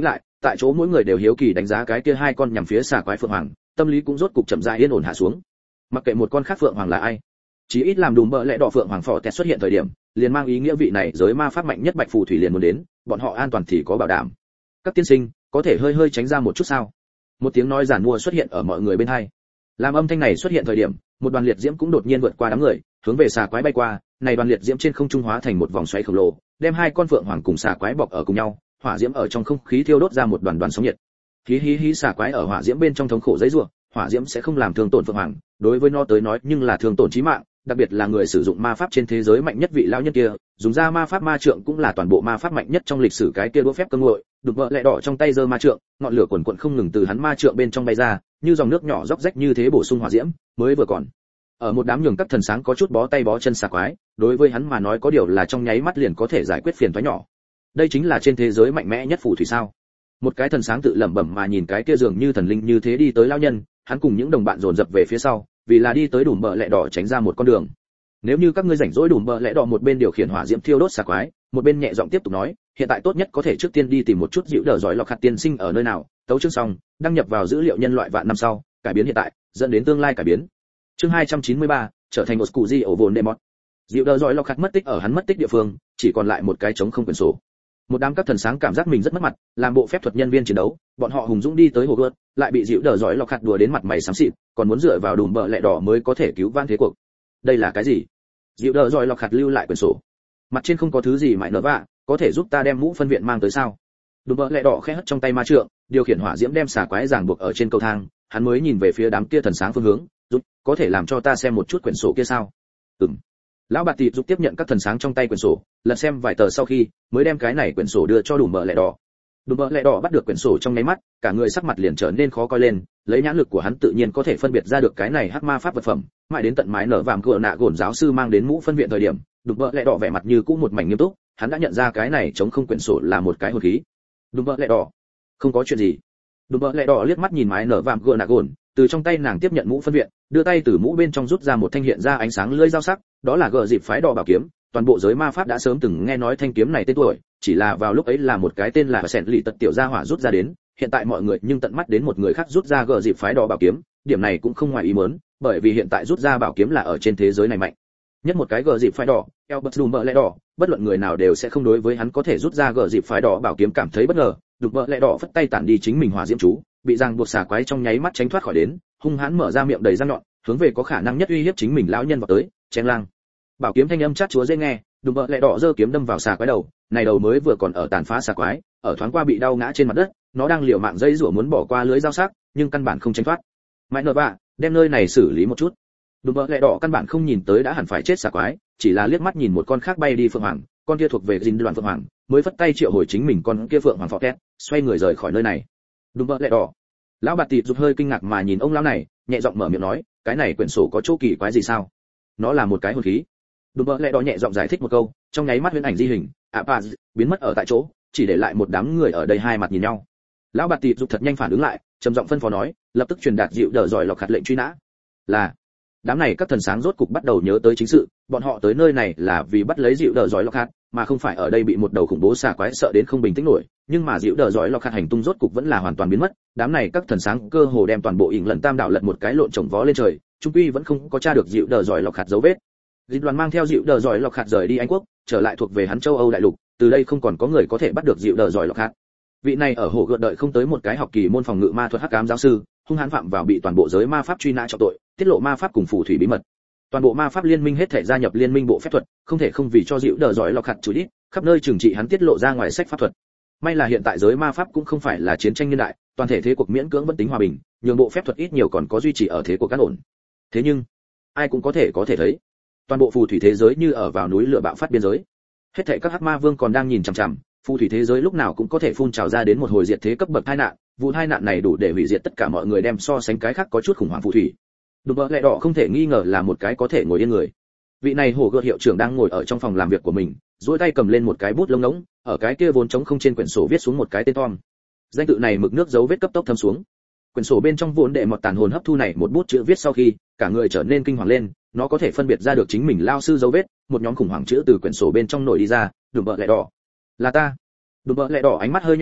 tại chỗ mỗi người đều hiếu kỳ đánh giá cái kia hai con nhằm phía xà quái phượng hoàng, tâm lý cũng rốt cục chậm rãi yên ổn hạ xuống. Mặc kệ một con khác phượng hoàng là ai, chí ít làm đùm bợ lẽ đỏ phượng hoàng phò tẹt xuất hiện thời điểm, liền mang ý nghĩa vị này giới ma pháp mạnh nhất bạch phù thủy liền muốn đến, bọn họ an toàn thì có bảo đảm. Các tiên sinh, có thể hơi tránh ra một chút sao? Một tiếng nói giản mua xuất hiện ở mọi người bên hai. Làm âm thanh này xuất hiện thời điểm, một đoàn liệt diễm cũng đột nhiên vượt qua đám người, hướng về xà quái bay qua, này đoàn liệt diễm trên không trung hóa thành một vòng xoáy khổng lồ, đem hai con phượng hoàng cùng xà quái bọc ở cùng nhau, hỏa diễm ở trong không khí thiêu đốt ra một đoàn đoàn sóng nhiệt. Hí hí hí, xà quái ở hỏa diễm bên trong thống khổ giãy giụa, hỏa diễm sẽ không làm thương tổn phượng hoàng, đối với nó tới nói nhưng là thương tổn chí mạng, đặc biệt là người sử dụng ma pháp trên thế giới mạnh nhất vị lão nhân kia, dùng ra ma pháp ma trượng cũng là toàn bộ ma pháp mạnh nhất trong lịch sử cái kia đũa phép cơ ngội, đục vợ lẹ đỏ trong tay giơ ma trượng, ngọn lửa quần quần không ngừng từ hắn ma trượng bên trong bay ra, như dòng nước nhỏ róc rách như thế bổ sung hỏa diễm, mới vừa còn. Ở một đám nhường các thần sáng có chút bó tay bó chân xà quái, đối với hắn mà nói có điều là trong nháy mắt liền có thể giải quyết phiền toái nhỏ. Đây chính là trên thế giới mạnh mẽ nhất phù thủy sao? Một cái thần sáng tự lẩm bẩm mà nhìn cái kia dường như thần linh như thế đi tới lão nhân, hắn cùng những đồng bạn dồn dập về phía sau, vì là đi tới đùm bờ lẹ đỏ tránh ra một con đường. Nếu như các ngươi rảnh rỗi đùm bờ lẽ đỏ một bên điều khiển hỏa diễm thiêu đốt xà quái, một bên nhẹ giọng tiếp tục nói, hiện tại tốt nhất có thể trước tiên đi tìm một chút dịu đỡ giỏi lọc hạt tiên sinh ở nơi nào. Tấu chương xong, đăng nhập vào dữ liệu nhân loại vạn năm sau, cải biến hiện tại, dẫn đến tương lai cải biến. Chương 293, trở thành một cụ di ổ vồn demot. Dịu đỡ giỏi lọc hạt mất tích ở hắn mất tích địa phương, chỉ còn lại một cái trống không quyển sổ. Một đám các thần sáng cảm giác mình rất mất mặt, làm bộ phép thuật nhân viên chiến đấu, bọn họ hùng dũng đi tới hồ gợt, lại bị dịu đỡ giỏi lọc hạt đùa đến mặt mày xám xịt, còn muốn dựa vào đùm bờ lẽ đỏ mới có thể cứu vãn thế cuộc. Đây là cái gì? Dịu đỡ giỏi lọc hạt lưu lại quyển sổ. Mặt trên không có thứ gì mại nở vạ, có thể giúp ta đem mũ phân viện mang tới sao? Đùm bờ lẽ đỏ khẽ hất trong tay ma trượng, điều khiển hỏa diễm đem xà quái ràng buộc ở trên cầu thang, hắn mới nhìn về phía đám kia thần sáng phương hướng, giúp, có thể làm cho ta xem một chút quyển sổ kia sao? Ừm. Lão bạt tịt giúp tiếp nhận các thần sáng trong tay quyển sổ, lật xem vài tờ sau khi, mới đem cái này quyển sổ đưa cho đùm bờ lẽ đỏ. Đùm bờ lẽ đỏ bắt được quyển sổ trong nháy mắt, cả người sắc mặt liền trở nên khó coi lên, lấy nhãn lực của hắn tự nhiên có thể phân biệt ra được cái này hắc ma pháp vật phẩm, mãi đến tận mái nở vàm cửa nạ gồn giáo sư mang đến mũ phân viện thời điểm, đùm bờ lẽ đỏ vẻ mặt như cũ một mảnh nghiêm túc, hắn đã nhận ra cái này chống không quyển sổ là một cái hồn khí. Đùm bờ lẽ đỏ, không có chuyện gì. Đùm bờ lẽ đỏ liếc mắt nhìn mái nở vàm cửa nạ gồn, từ trong tay nàng tiếp nhận mũ phân viện, đưa tay từ mũ bên trong rút ra một thanh hiện ra ánh sáng lưỡi dao sắc, đó là gờ dịp phái đỏ bảo kiếm. Toàn bộ giới ma pháp đã sớm từng nghe nói thanh kiếm này tên tuổi, chỉ là vào lúc ấy là một cái tên là sẹn lì tật tiểu gia hỏa rút ra đến, hiện tại mọi người nhưng tận mắt đến một người khác rút ra gờ dịp phái đỏ bảo kiếm, điểm này cũng không ngoài ý muốn, bởi vì hiện tại rút ra bảo kiếm là ở trên thế giới này mạnh nhất một cái gờ dịp phái đỏ, Albert Dumbledore đỏ, bất luận người nào đều sẽ không đối với hắn có thể rút ra gờ dịp phái đỏ bảo kiếm cảm thấy bất ngờ. Dumbledore đỏ phất tay tản đi chính mình hỏa diễm chú, bị ràng buộc xà quái trong nháy mắt tránh thoát khỏi đến, hung hãn mở ra miệng đầy răng nhọn, hướng về có khả năng nhất uy hiếp chính mình lão nhân vào tới, chém lang. Bảo kiếm thanh âm chát chúa dễ nghe, Dumbledore đỏ giơ kiếm đâm vào xà quái đầu, này đầu mới vừa còn ở tàn phá xà quái, ở thoáng qua bị đau ngã trên mặt đất, nó đang liều mạng dây rủa muốn bỏ qua lưới dao sắc, nhưng căn bản không tránh thoát. Mãi nợ vạ, đem nơi này xử lý một chút. Dumbledore đỏ căn bản không nhìn tới đã hẳn phải chết xà quái, chỉ là liếc mắt nhìn một con khác bay đi phượng hoàng, con kia thuộc về dinh đoàn phượng hoàng, mới phất tay triệu hồi chính mình con kia phượng hoàng phò két, xoay người rời khỏi nơi này. Dumbledore đỏ. Lão bạt tịt rụt hơi kinh ngạc mà nhìn ông lão này, nhẹ giọng mở miệng nói, cái này quyển sổ có chỗ kỳ quái gì sao? Nó là một cái hồn khí. Dumbledore đỏ nhẹ giọng giải thích một câu, trong nháy mắt huyễn ảnh di hình, biến mất ở tại chỗ, chỉ để lại một đám người ở đây hai mặt nhìn nhau. Lão bạt tịt rụt thật nhanh phản ứng lại, trầm giọng phân phó nói, lập tức truyền đạt dịu đỡ giỏi lọc hạt lệnh truy nã. Là. Đám này các thần sáng rốt cục bắt đầu nhớ tới chính sự, bọn họ tới nơi này là vì bắt lấy dịu đỡ giỏi lọc hạt, mà không phải ở đây bị một đầu khủng bố xà quái sợ đến không bình tĩnh nổi. Nhưng mà dịu đỡ giỏi lọc hạt hành tung rốt cục vẫn là hoàn toàn biến mất, đám này các thần sáng cơ hồ đem toàn bộ ỉn lần tam đảo lật một cái lộn trồng vó lên trời, trung quy vẫn không có tra được dịu đỡ giỏi lọc hạt dấu vết. Dịch đoàn mang theo dịu đỡ giỏi lọc hạt rời đi Anh quốc, trở lại thuộc về hắn châu Âu đại lục, từ đây không còn có người có thể bắt được dịu đỡ giỏi lọc hạt. Vị này ở hồ gợt đợi không tới một cái học kỳ môn phòng ngự ma thuật hắc ám giáo sư, hung hãn phạm vào bị toàn bộ giới ma pháp truy nã trọng tội, tiết lộ ma pháp cùng phù thủy bí mật. Toàn bộ ma pháp liên minh hết thể gia nhập liên minh bộ phép thuật, không thể không vì cho dịu đỡ giỏi lọc hạt chủ đít, khắp nơi trừng trị hắn tiết lộ ra ngoài sách pháp thuật. May là hiện tại giới ma pháp cũng không phải là chiến tranh niên đại, toàn thể thế cuộc miễn cưỡng vẫn tính hòa bình, nhường bộ phép thuật ít nhiều còn có duy trì ở thế cuộc cát ổn. Thế nhưng, ai cũng có thể thấy, toàn bộ phù thủy thế giới như ở vào núi lửa bạo phát biên giới. Hết thảy các hắc ma vương còn đang nhìn chằm chằm, phù thủy thế giới lúc nào cũng có thể phun trào ra đến một hồi diệt thế cấp bậc tai nạn, vụ tai nạn này đủ để hủy diệt tất cả mọi người, đem so sánh cái khác có chút khủng hoảng phù thủy. Dumbledore đỏ không thể nghi ngờ là một cái có thể ngồi yên người. Vị này hồ gợt hiệu trưởng đang ngồi ở trong phòng làm việc của mình, duỗi tay cầm lên một cái bút lông ngỗng, ở cái kia vốn trống không trên quyển sổ viết xuống một cái tên Tom. Danh tự này mực nước dấu vết cấp tốc thấm xuống. Quyển sổ bên trong vốn đệ một tàn hồn hấp thu này một bút chữ viết sau khi, cả người trở nên kinh hoàng lên, nó có thể phân biệt ra được chính mình lao sư dấu vết, một nhóm khủng hoảng chữ từ quyển sổ bên trong nổi đi ra, Dumbledore đỏ. Là ta. Dumbledore đỏ ánh mắt hơi nheo lại,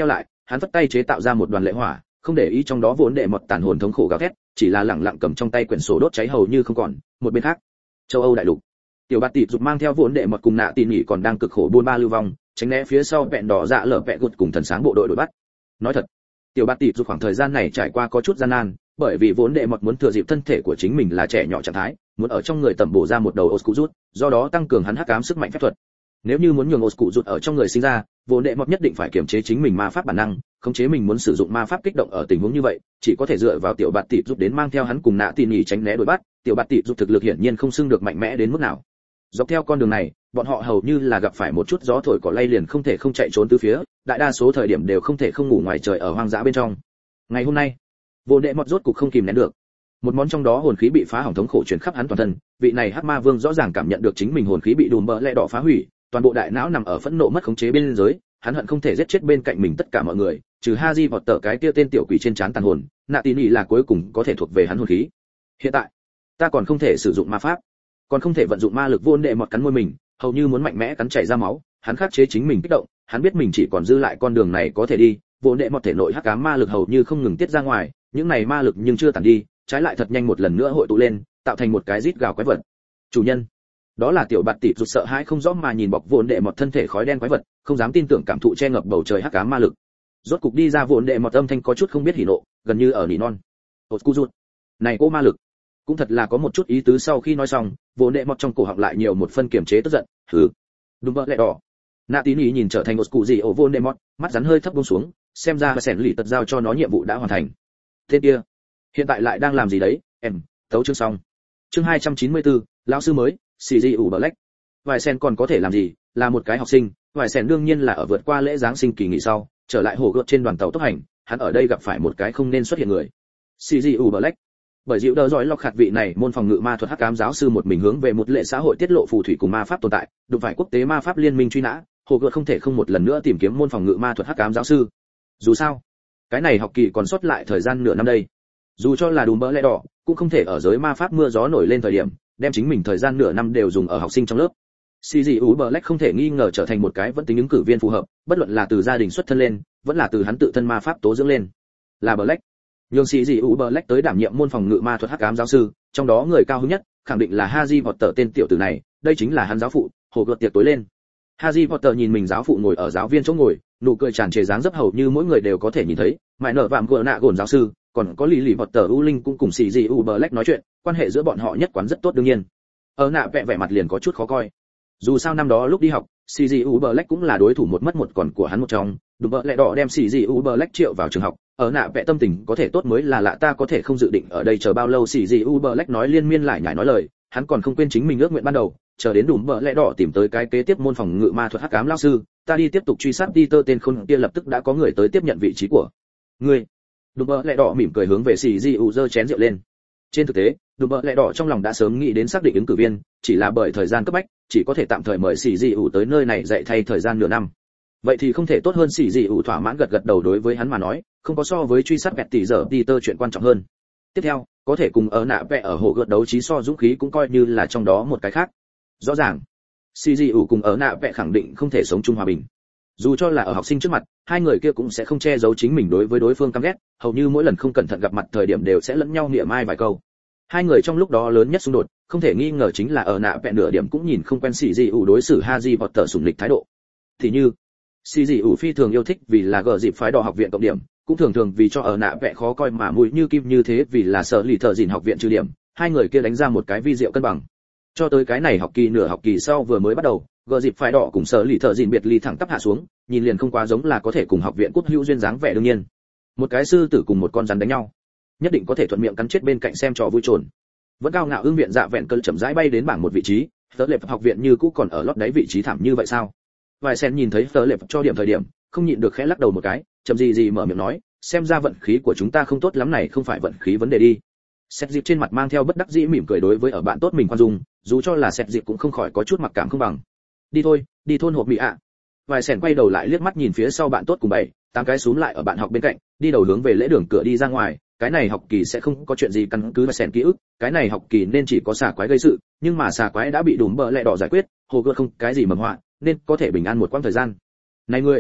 hắn vất tay chế tạo ra một đoàn lệ hỏa, không để ý trong đó vốn đệ mọt tàn hồn thống khổ gào thét, chỉ là lẳng lặng cầm trong tay quyển sổ đốt cháy hầu như không còn. Một bên khác, châu Âu đại lục, tiểu bạt tịp dục mang theo vốn đệ mọt cùng nạ tỉ nhỉ còn đang cực khổ buôn ba lưu vong, tránh né phía sau vẹn đỏ dạ lở vẹ gột cùng thần sáng bộ đội đuổi bắt. Nói thật, tiểu bạt tịp dục khoảng thời gian này trải qua có chút gian nan, bởi vì vốn đệ mọt muốn thừa dịp thân thể của chính mình là trẻ nhỏ trạng thái, muốn ở trong người tẩm bổ ra một đầu Oscurus, do đó tăng cường hắn hắc ám sức mạnh phép thuật. Nếu như muốn nhường Oscurus ở trong người sinh ra, vốn đệ mọt nhất định phải kiềm chế chính mình ma pháp bản năng, khống chế mình muốn sử dụng ma pháp kích động ở tình huống như vậy, chỉ có thể dựa vào tiểu bạt tịp giúp đến mang theo hắn cùng nạ tỉ nhỉ tránh né đuổi bắt. Tiểu bạt tịp giúp thực lực hiển nhiên không xưng được mạnh mẽ đến mức nào. Dọc theo con đường này, bọn họ hầu như là gặp phải một chút gió thổi cỏ lay liền không thể không chạy trốn tứ phía, đại đa số thời điểm đều không thể không ngủ ngoài trời ở hoang dã bên trong. Ngày hôm nay, vốn đệ mọt rốt cục không kìm nén được, một món trong đó hồn khí bị phá hỏng thống khổ truyền khắp hắn toàn thân. Vị này hắc ma vương rõ ràng cảm nhận được chính mình hồn khí bị đùm bờ lẽ đỏ phá hủy, toàn bộ đại não nằm ở phẫn nộ mất khống chế bên dưới, hắn hận không thể giết chết bên cạnh mình tất cả mọi người, trừ Haji vọt tờ cái kia tên tiểu quỷ trên trán tàn hồn, nạ tỉ nhỉ là cuối cùng có thể thuộc về hắn hồn khí. Hiện tại, ta còn không thể sử dụng ma pháp, còn không thể vận dụng ma lực. Vốn đệ mọt cắn môi mình, hầu như muốn mạnh mẽ cắn chảy ra máu, hắn khắc chế chính mình kích động, hắn biết mình chỉ còn dư lại con đường này có thể đi. Vốn đệ mọt thể nội hắc ám ma lực hầu như không ngừng tiết ra ngoài, những này ma lực nhưng chưa tản đi, trái lại thật nhanh một lần nữa hội tụ lên, tạo thành một cái rít gào quái vật. Chủ nhân, đó là tiểu bạt tịp rụt sợ hãi không rõ mà nhìn bọc vốn đệ mọt thân thể khói đen quái vật, không dám tin tưởng cảm thụ che ngập bầu trời hắc ám ma lực. Rốt cục đi ra vốn đệ mọt âm thanh có chút không biết hỉ nộ, gần như ở nỉ non. Oscurus, này cô ma lực, cũng thật là có một chút ý tứ. Sau khi nói xong, vốn đệ mọt trong cổ họng lại nhiều một phân kiềm chế tức giận. Hừ, đúng vậy lẹ đỏ. Nạ tín ý nhìn trở thành Oscurus ở vốn đệ mọt, mắt rắn hơi thấp buông xuống, xem ra và sẻn lì tật giao cho nó nhiệm vụ đã hoàn thành. Tên kia, hiện tại lại đang làm gì đấy? Em, tấu chương xong. Chương 294, lão sư mới, CGU Black. Vài sen còn có thể làm gì, là một cái học sinh, vài sen đương nhiên là ở vượt qua lễ giáng sinh kỳ nghỉ sau, trở lại hồ gợt trên đoàn tàu tốc hành, hắn ở đây gặp phải một cái không nên xuất hiện người. CGU Black. Bởi dịu đỡ giỏi lọc khạt vị này môn phòng ngự ma thuật hắc ám giáo sư một mình hướng về một lệ xã hội tiết lộ phù thủy cùng ma pháp tồn tại, đụng phải quốc tế ma pháp liên minh truy nã, hồ gợt không thể không một lần nữa tìm kiếm môn phòng ngự ma thuật hắc ám giáo sư. Dù sao, cái này học kỳ còn sót lại thời gian nửa năm đây. Dù cho là đùm bỡ lẽ đỏ, cũng không thể ở giới ma pháp mưa gió nổi lên thời điểm, đem chính mình thời gian nửa năm đều dùng ở học sinh trong lớp. CGU Black không thể nghi ngờ trở thành một cái vẫn tính ứng cử viên phù hợp, bất luận là từ gia đình xuất thân lên, vẫn là từ hắn tự thân ma pháp tố dưỡng lên. Là Black. Nhưng CGU Black tới đảm nhiệm môn phòng ngự ma thuật hắc ám giáo sư, trong đó người cao hứng nhất, khẳng định là Haji Potter tên tiểu tử này, đây chính là hắn giáo phụ, hồ gợt tiệc tối lên. Haji Potter nhìn mình giáo phụ ngồi ở giáo viên chỗ ngồi, nụ cười tràn trề dáng dấp hầu như mỗi người đều có thể nhìn thấy, mãi nở vạm gờ nạ gồn giáo sư, còn có Lily Potter U Linh cũng cùng CGU Black nói chuyện, quan hệ giữa bọn họ nhất quán rất tốt đương nhiên. Ở nạ vẻ mặt liền có chút khó coi. Dù sao năm đó lúc đi học, CGU Black cũng là đối thủ một mất một còn của hắn một trong, đúng vậy lẽ đỏ đem CGU Black triệu vào trường học, ở nạ vẻ tâm tình có thể tốt mới là lạ, ta có thể không dự định ở đây chờ bao lâu. CGU Black nói liên miên lại nhải nói lời, hắn còn không quên chính mình ước nguyện ban đầu, chờ đến đúng bờ lẽ đỏ tìm tới cái kế tiếp môn phòng ngự ma thuật hắc ám lão sư, ta đi tiếp tục truy sát Peter tên khôn kia, lập tức đã có người tới tiếp nhận vị trí của ngươi. Đúng bờ lẽ đỏ mỉm cười hướng về CGU giơ chén rượu lên. Trên thực tế, đúng bờ lẽ đỏ trong lòng đã sớm nghĩ đến xác định ứng cử viên, chỉ là bởi thời gian cấp bách, chỉ có thể tạm thời mời CGU tới nơi này dạy thay thời gian nửa năm. Vậy thì không thể tốt hơn. CGU thỏa mãn gật gật đầu, đối với hắn mà nói, không có so với truy sát bẹt tỷ giờ Peter chuyện quan trọng hơn. Tiếp theo, có thể cùng ở nạ vẽ ở hồ gợt đấu trí so dũng khí cũng coi như là trong đó một cái khác. Rõ ràng, CGU cùng ở nạ vẽ khẳng định không thể sống chung hòa bình. Dù cho là ở học sinh trước mặt, hai người kia cũng sẽ không che giấu chính mình đối với đối phương căm ghét, hầu như mỗi lần không cẩn thận gặp mặt thời điểm đều sẽ lẫn nhau mỉa mai vài câu. Hai người trong lúc đó lớn nhất xung đột, không thể nghi ngờ chính là ở nạ vẽ nửa điểm cũng nhìn không quen CGU đối xử Haji Potter sủng lịch thái độ. Thì như, CGU phi thường yêu thích vì là gờ dịp phái đỏ học viện cộng điểm, cũng thường thường vì cho ở nạ vẽ khó coi mà mũi như kim như thế vì là sợ lì thợ dìn học viện trừ điểm. Hai người kia đánh ra một cái vi diệu cân bằng. Cho tới cái này học kỳ nửa học kỳ sau vừa mới bắt đầu, gờ dịp phái đỏ cùng sợ lì thợ dìn biệt ly thẳng tắp hạ xuống, nhìn liền không quá giống là có thể cùng học viện cút hữu duyên dáng vẻ. đương nhiên, một cái sư tử cùng một con rắn đánh nhau, nhất định có thể thuận miệng cắn chết bên cạnh xem trò vui trồn. Vẫn cao ngạo ương viện dạ vẹn cơn chậm rãi bay đến bảng một vị trí, tớ lệp học viện như cũ còn ở lót đáy vị trí thảm như vậy sao? Vài sen nhìn thấy tớ lệp cho điểm thời điểm, không nhịn được khẽ lắc đầu một cái, chậm gì mở miệng nói, xem ra vận khí của chúng ta không tốt lắm, này không phải vận khí vấn đề đi. Sét dịp trên mặt mang theo bất đắc dĩ mỉm cười đối với ở bạn tốt mình khoan dung, dù cho là Sét dịp cũng không khỏi có chút mặc cảm không bằng. Đi thôi, đi thôn hộp mỹ ạ. Vài sen quay đầu lại liếc mắt nhìn phía sau bạn tốt cùng 7-8 cái xúm lại ở bạn học bên cạnh, đi đầu hướng về lễ đường cửa đi ra ngoài. Cái này học kỳ sẽ không có chuyện gì căn cứ và sèn ký ức, cái này học kỳ nên chỉ có xà quái gây sự, nhưng mà xà quái đã bị đùm bờ lẹ đỏ giải quyết, hồ gợt không cái gì mầm họa, nên có thể bình an một quãng thời gian. Này ngươi,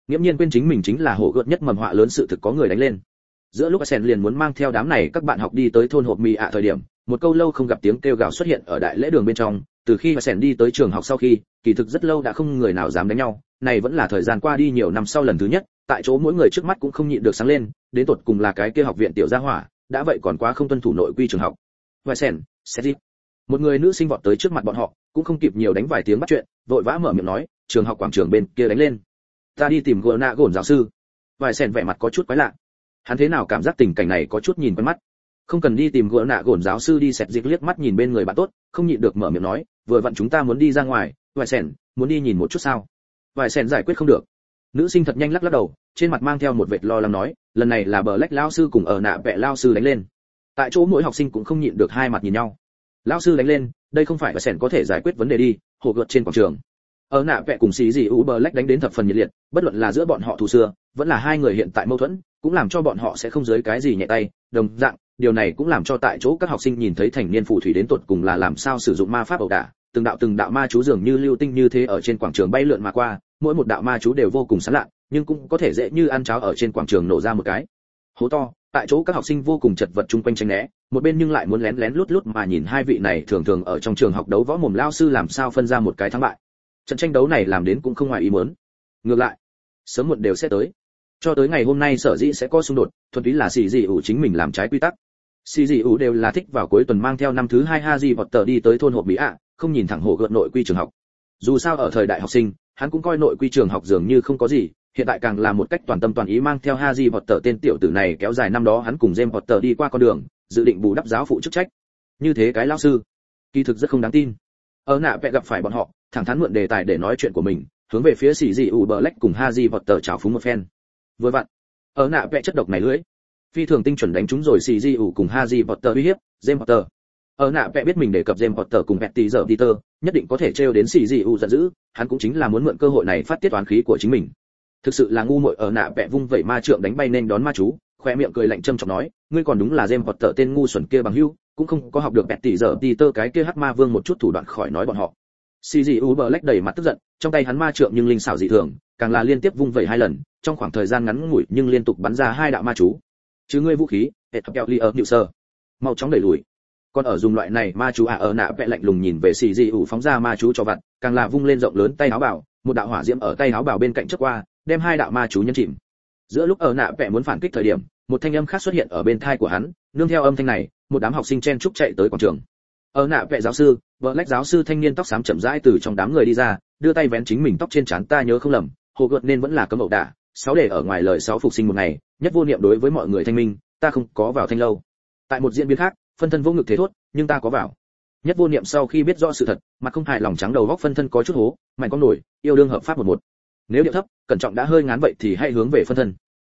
nghiễm nhiên quên chính mình chính là hổ gợt nhất mầm họa lớn sự thực có người đánh lên. Giữa lúc Sen liền muốn mang theo đám này các bạn học đi tới thôn hộp mì ạ thời điểm, một câu lâu không gặp tiếng kêu gào xuất hiện ở đại lễ đường bên trong. Từ khi Sen đi tới trường học sau khi, kỳ thực rất lâu đã không người nào dám đánh nhau, này vẫn là thời gian qua đi nhiều năm sau lần thứ nhất, tại chỗ mỗi người trước mắt cũng không nhịn được sáng lên, đến tột cùng là cái kia học viện tiểu gia hỏa, đã vậy còn quá không tuân thủ nội quy trường học. Và Sen, Cedric, một người nữ sinh vọt tới trước mặt bọn họ, cũng không kịp nhiều đánh vài tiếng bắt chuyện, vội vã mở miệng nói, trường học quảng trường bên kia đánh lên, ta đi tìm Gona gổn giáo sư. Vài Sen vẻ mặt có chút quái lạ, hắn thế nào cảm giác tình cảnh này có chút nhìn quen mắt. Không cần đi tìm Gona gổn giáo sư đi. Cedric liếc mắt nhìn bên người bạn tốt, không nhịn được mở miệng nói, vừa vặn chúng ta muốn đi ra ngoài, Vài Sen, muốn đi nhìn một chút sao? Vài Sen giải quyết không được. Nữ sinh thật nhanh lắc lắc đầu, trên mặt mang theo một vệt lo lắng nói, lần này là Black lão sư cùng ở nạ vẽ lão sư đánh lên. Tại chỗ mỗi học sinh cũng không nhịn được hai mặt nhìn nhau. Lão sư đánh lên, đây không phải là Sen có thể giải quyết vấn đề đi, hồ gợt trên quảng trường. Ở nạ vẽ cùng xí gì Black đánh đến thập phần nhiệt liệt, bất luận là giữa bọn họ thù xưa, vẫn là hai người hiện tại mâu thuẫn, cũng làm cho bọn họ sẽ không dưới cái gì nhẹ tay, đồng dạng, điều này cũng làm cho tại chỗ các học sinh nhìn thấy thành niên phù thủy đến tột cùng là làm sao sử dụng ma pháp ẩu đả, từng đạo ma chú dường như lưu tinh như thế ở trên quảng trường bay lượn mà qua, mỗi một đạo ma chú đều vô cùng sáng lạ, nhưng cũng có thể dễ như ăn cháo ở trên quảng trường nổ ra một cái hố to. Tại chỗ các học sinh vô cùng chật vật chung quanh tránh né, một bên nhưng lại muốn lén lén lút lút mà nhìn hai vị này thường thường ở trong trường học đấu võ mồm lao sư làm sao phân ra một cái thắng bại. Trận tranh đấu này làm đến cũng không ngoài ý muốn, ngược lại sớm muộn đều sẽ tới. Cho tới ngày hôm nay sở dĩ sẽ có xung đột, thuần túy là xì dị ủ chính mình làm trái quy tắc. Xì dị ủ đều là thích vào cuối tuần mang theo năm thứ 2 Harry Potter đi tới thôn hộp mỹ ạ, không nhìn thẳng hổ gợt nội quy trường học. Dù sao ở thời đại học sinh, hắn cũng coi nội quy trường học dường như không có gì, hiện tại càng là một cách toàn tâm toàn ý mang theo Harry Potter tên tiểu tử này kéo dài năm đó hắn cùng James Potter đi qua con đường, dự định bù đắp giáo phụ chức trách. Như thế cái lão sư, kỳ thực rất không đáng tin. Ở nạ vẽ gặp phải bọn họ, thẳng thắn mượn đề tài để nói chuyện của mình, hướng về phía xì dị ủ Black cùng Harry Potter chào phúng một phen. Vừa vặn, ở nạ vẽ chất độc này lưỡi, phi thường tinh chuẩn đánh trúng rồi xì dị ủ cùng Harry Potter uy hiếp James Potter. Ở nạ vẽ biết mình đề cập James Potter cùng Petty giờ Peter, nhất định có thể trêu đến xì dị ủ giận dữ, hắn cũng chính là muốn mượn cơ hội này phát tiết oán khí của chính mình. Thực sự là ngu muội. Ở nạ vẽ vung vẩy ma trượng đánh bay nên đón ma chú, khoe miệng cười lạnh châm chọc nói, ngươi còn đúng là James Potter tên ngu xuẩn kia bằng hữu, cũng không có học được Petty giờ Peter cái kia hắc ma vương một chút thủ đoạn khỏi nói bọn họ. CGU Black đầy mặt tức giận, trong tay hắn ma trượng nhưng linh xảo dị thường, càng là liên tiếp vung vẩy hai lần, trong khoảng thời gian ngắn ngủi nhưng liên tục bắn ra hai đạo ma chú. Chứ ngươi vũ khí, Ethiopia sơ, mau chóng đẩy lùi. Còn ở dùng loại này ma chú ở nạ vẽ lạnh lùng nhìn về CGU phóng ra ma chú cho vặt, càng là vung lên rộng lớn tay áo bào, một đạo hỏa diễm ở tay áo bào bên cạnh chớp qua, đem hai đạo ma chú nhấn chìm. Giữa lúc ở nạ vẽ muốn phản kích thời điểm, một thanh âm khác xuất hiện ở bên tai của hắn, nương theo âm thanh này, một đám học sinh chen chúc chạy tới quảng trường. Ở nạ vẽ giáo sư, Black giáo sư thanh niên tóc xám chậm rãi từ trong đám người đi ra, đưa tay vén chính mình tóc trên trán, ta nhớ không lầm, hồ gợt nên vẫn là cấm ẩu đả, 6 để ở ngoài lời 6 phục sinh một ngày, nhất vô niệm đối với mọi người thanh minh, ta không có vào thanh lâu. Tại một diễn biến khác, phân thân vô ngực thế thốt, nhưng ta có vào. Nhất vô niệm sau khi biết rõ sự thật, mặt không hài lòng trắng đầu góc phân thân có chút hố, mạnh con nổi, yêu đương hợp pháp một. Nếu điệu thấp, cẩn trọng đã hơi ngán vậy thì hãy hướng về phân thân.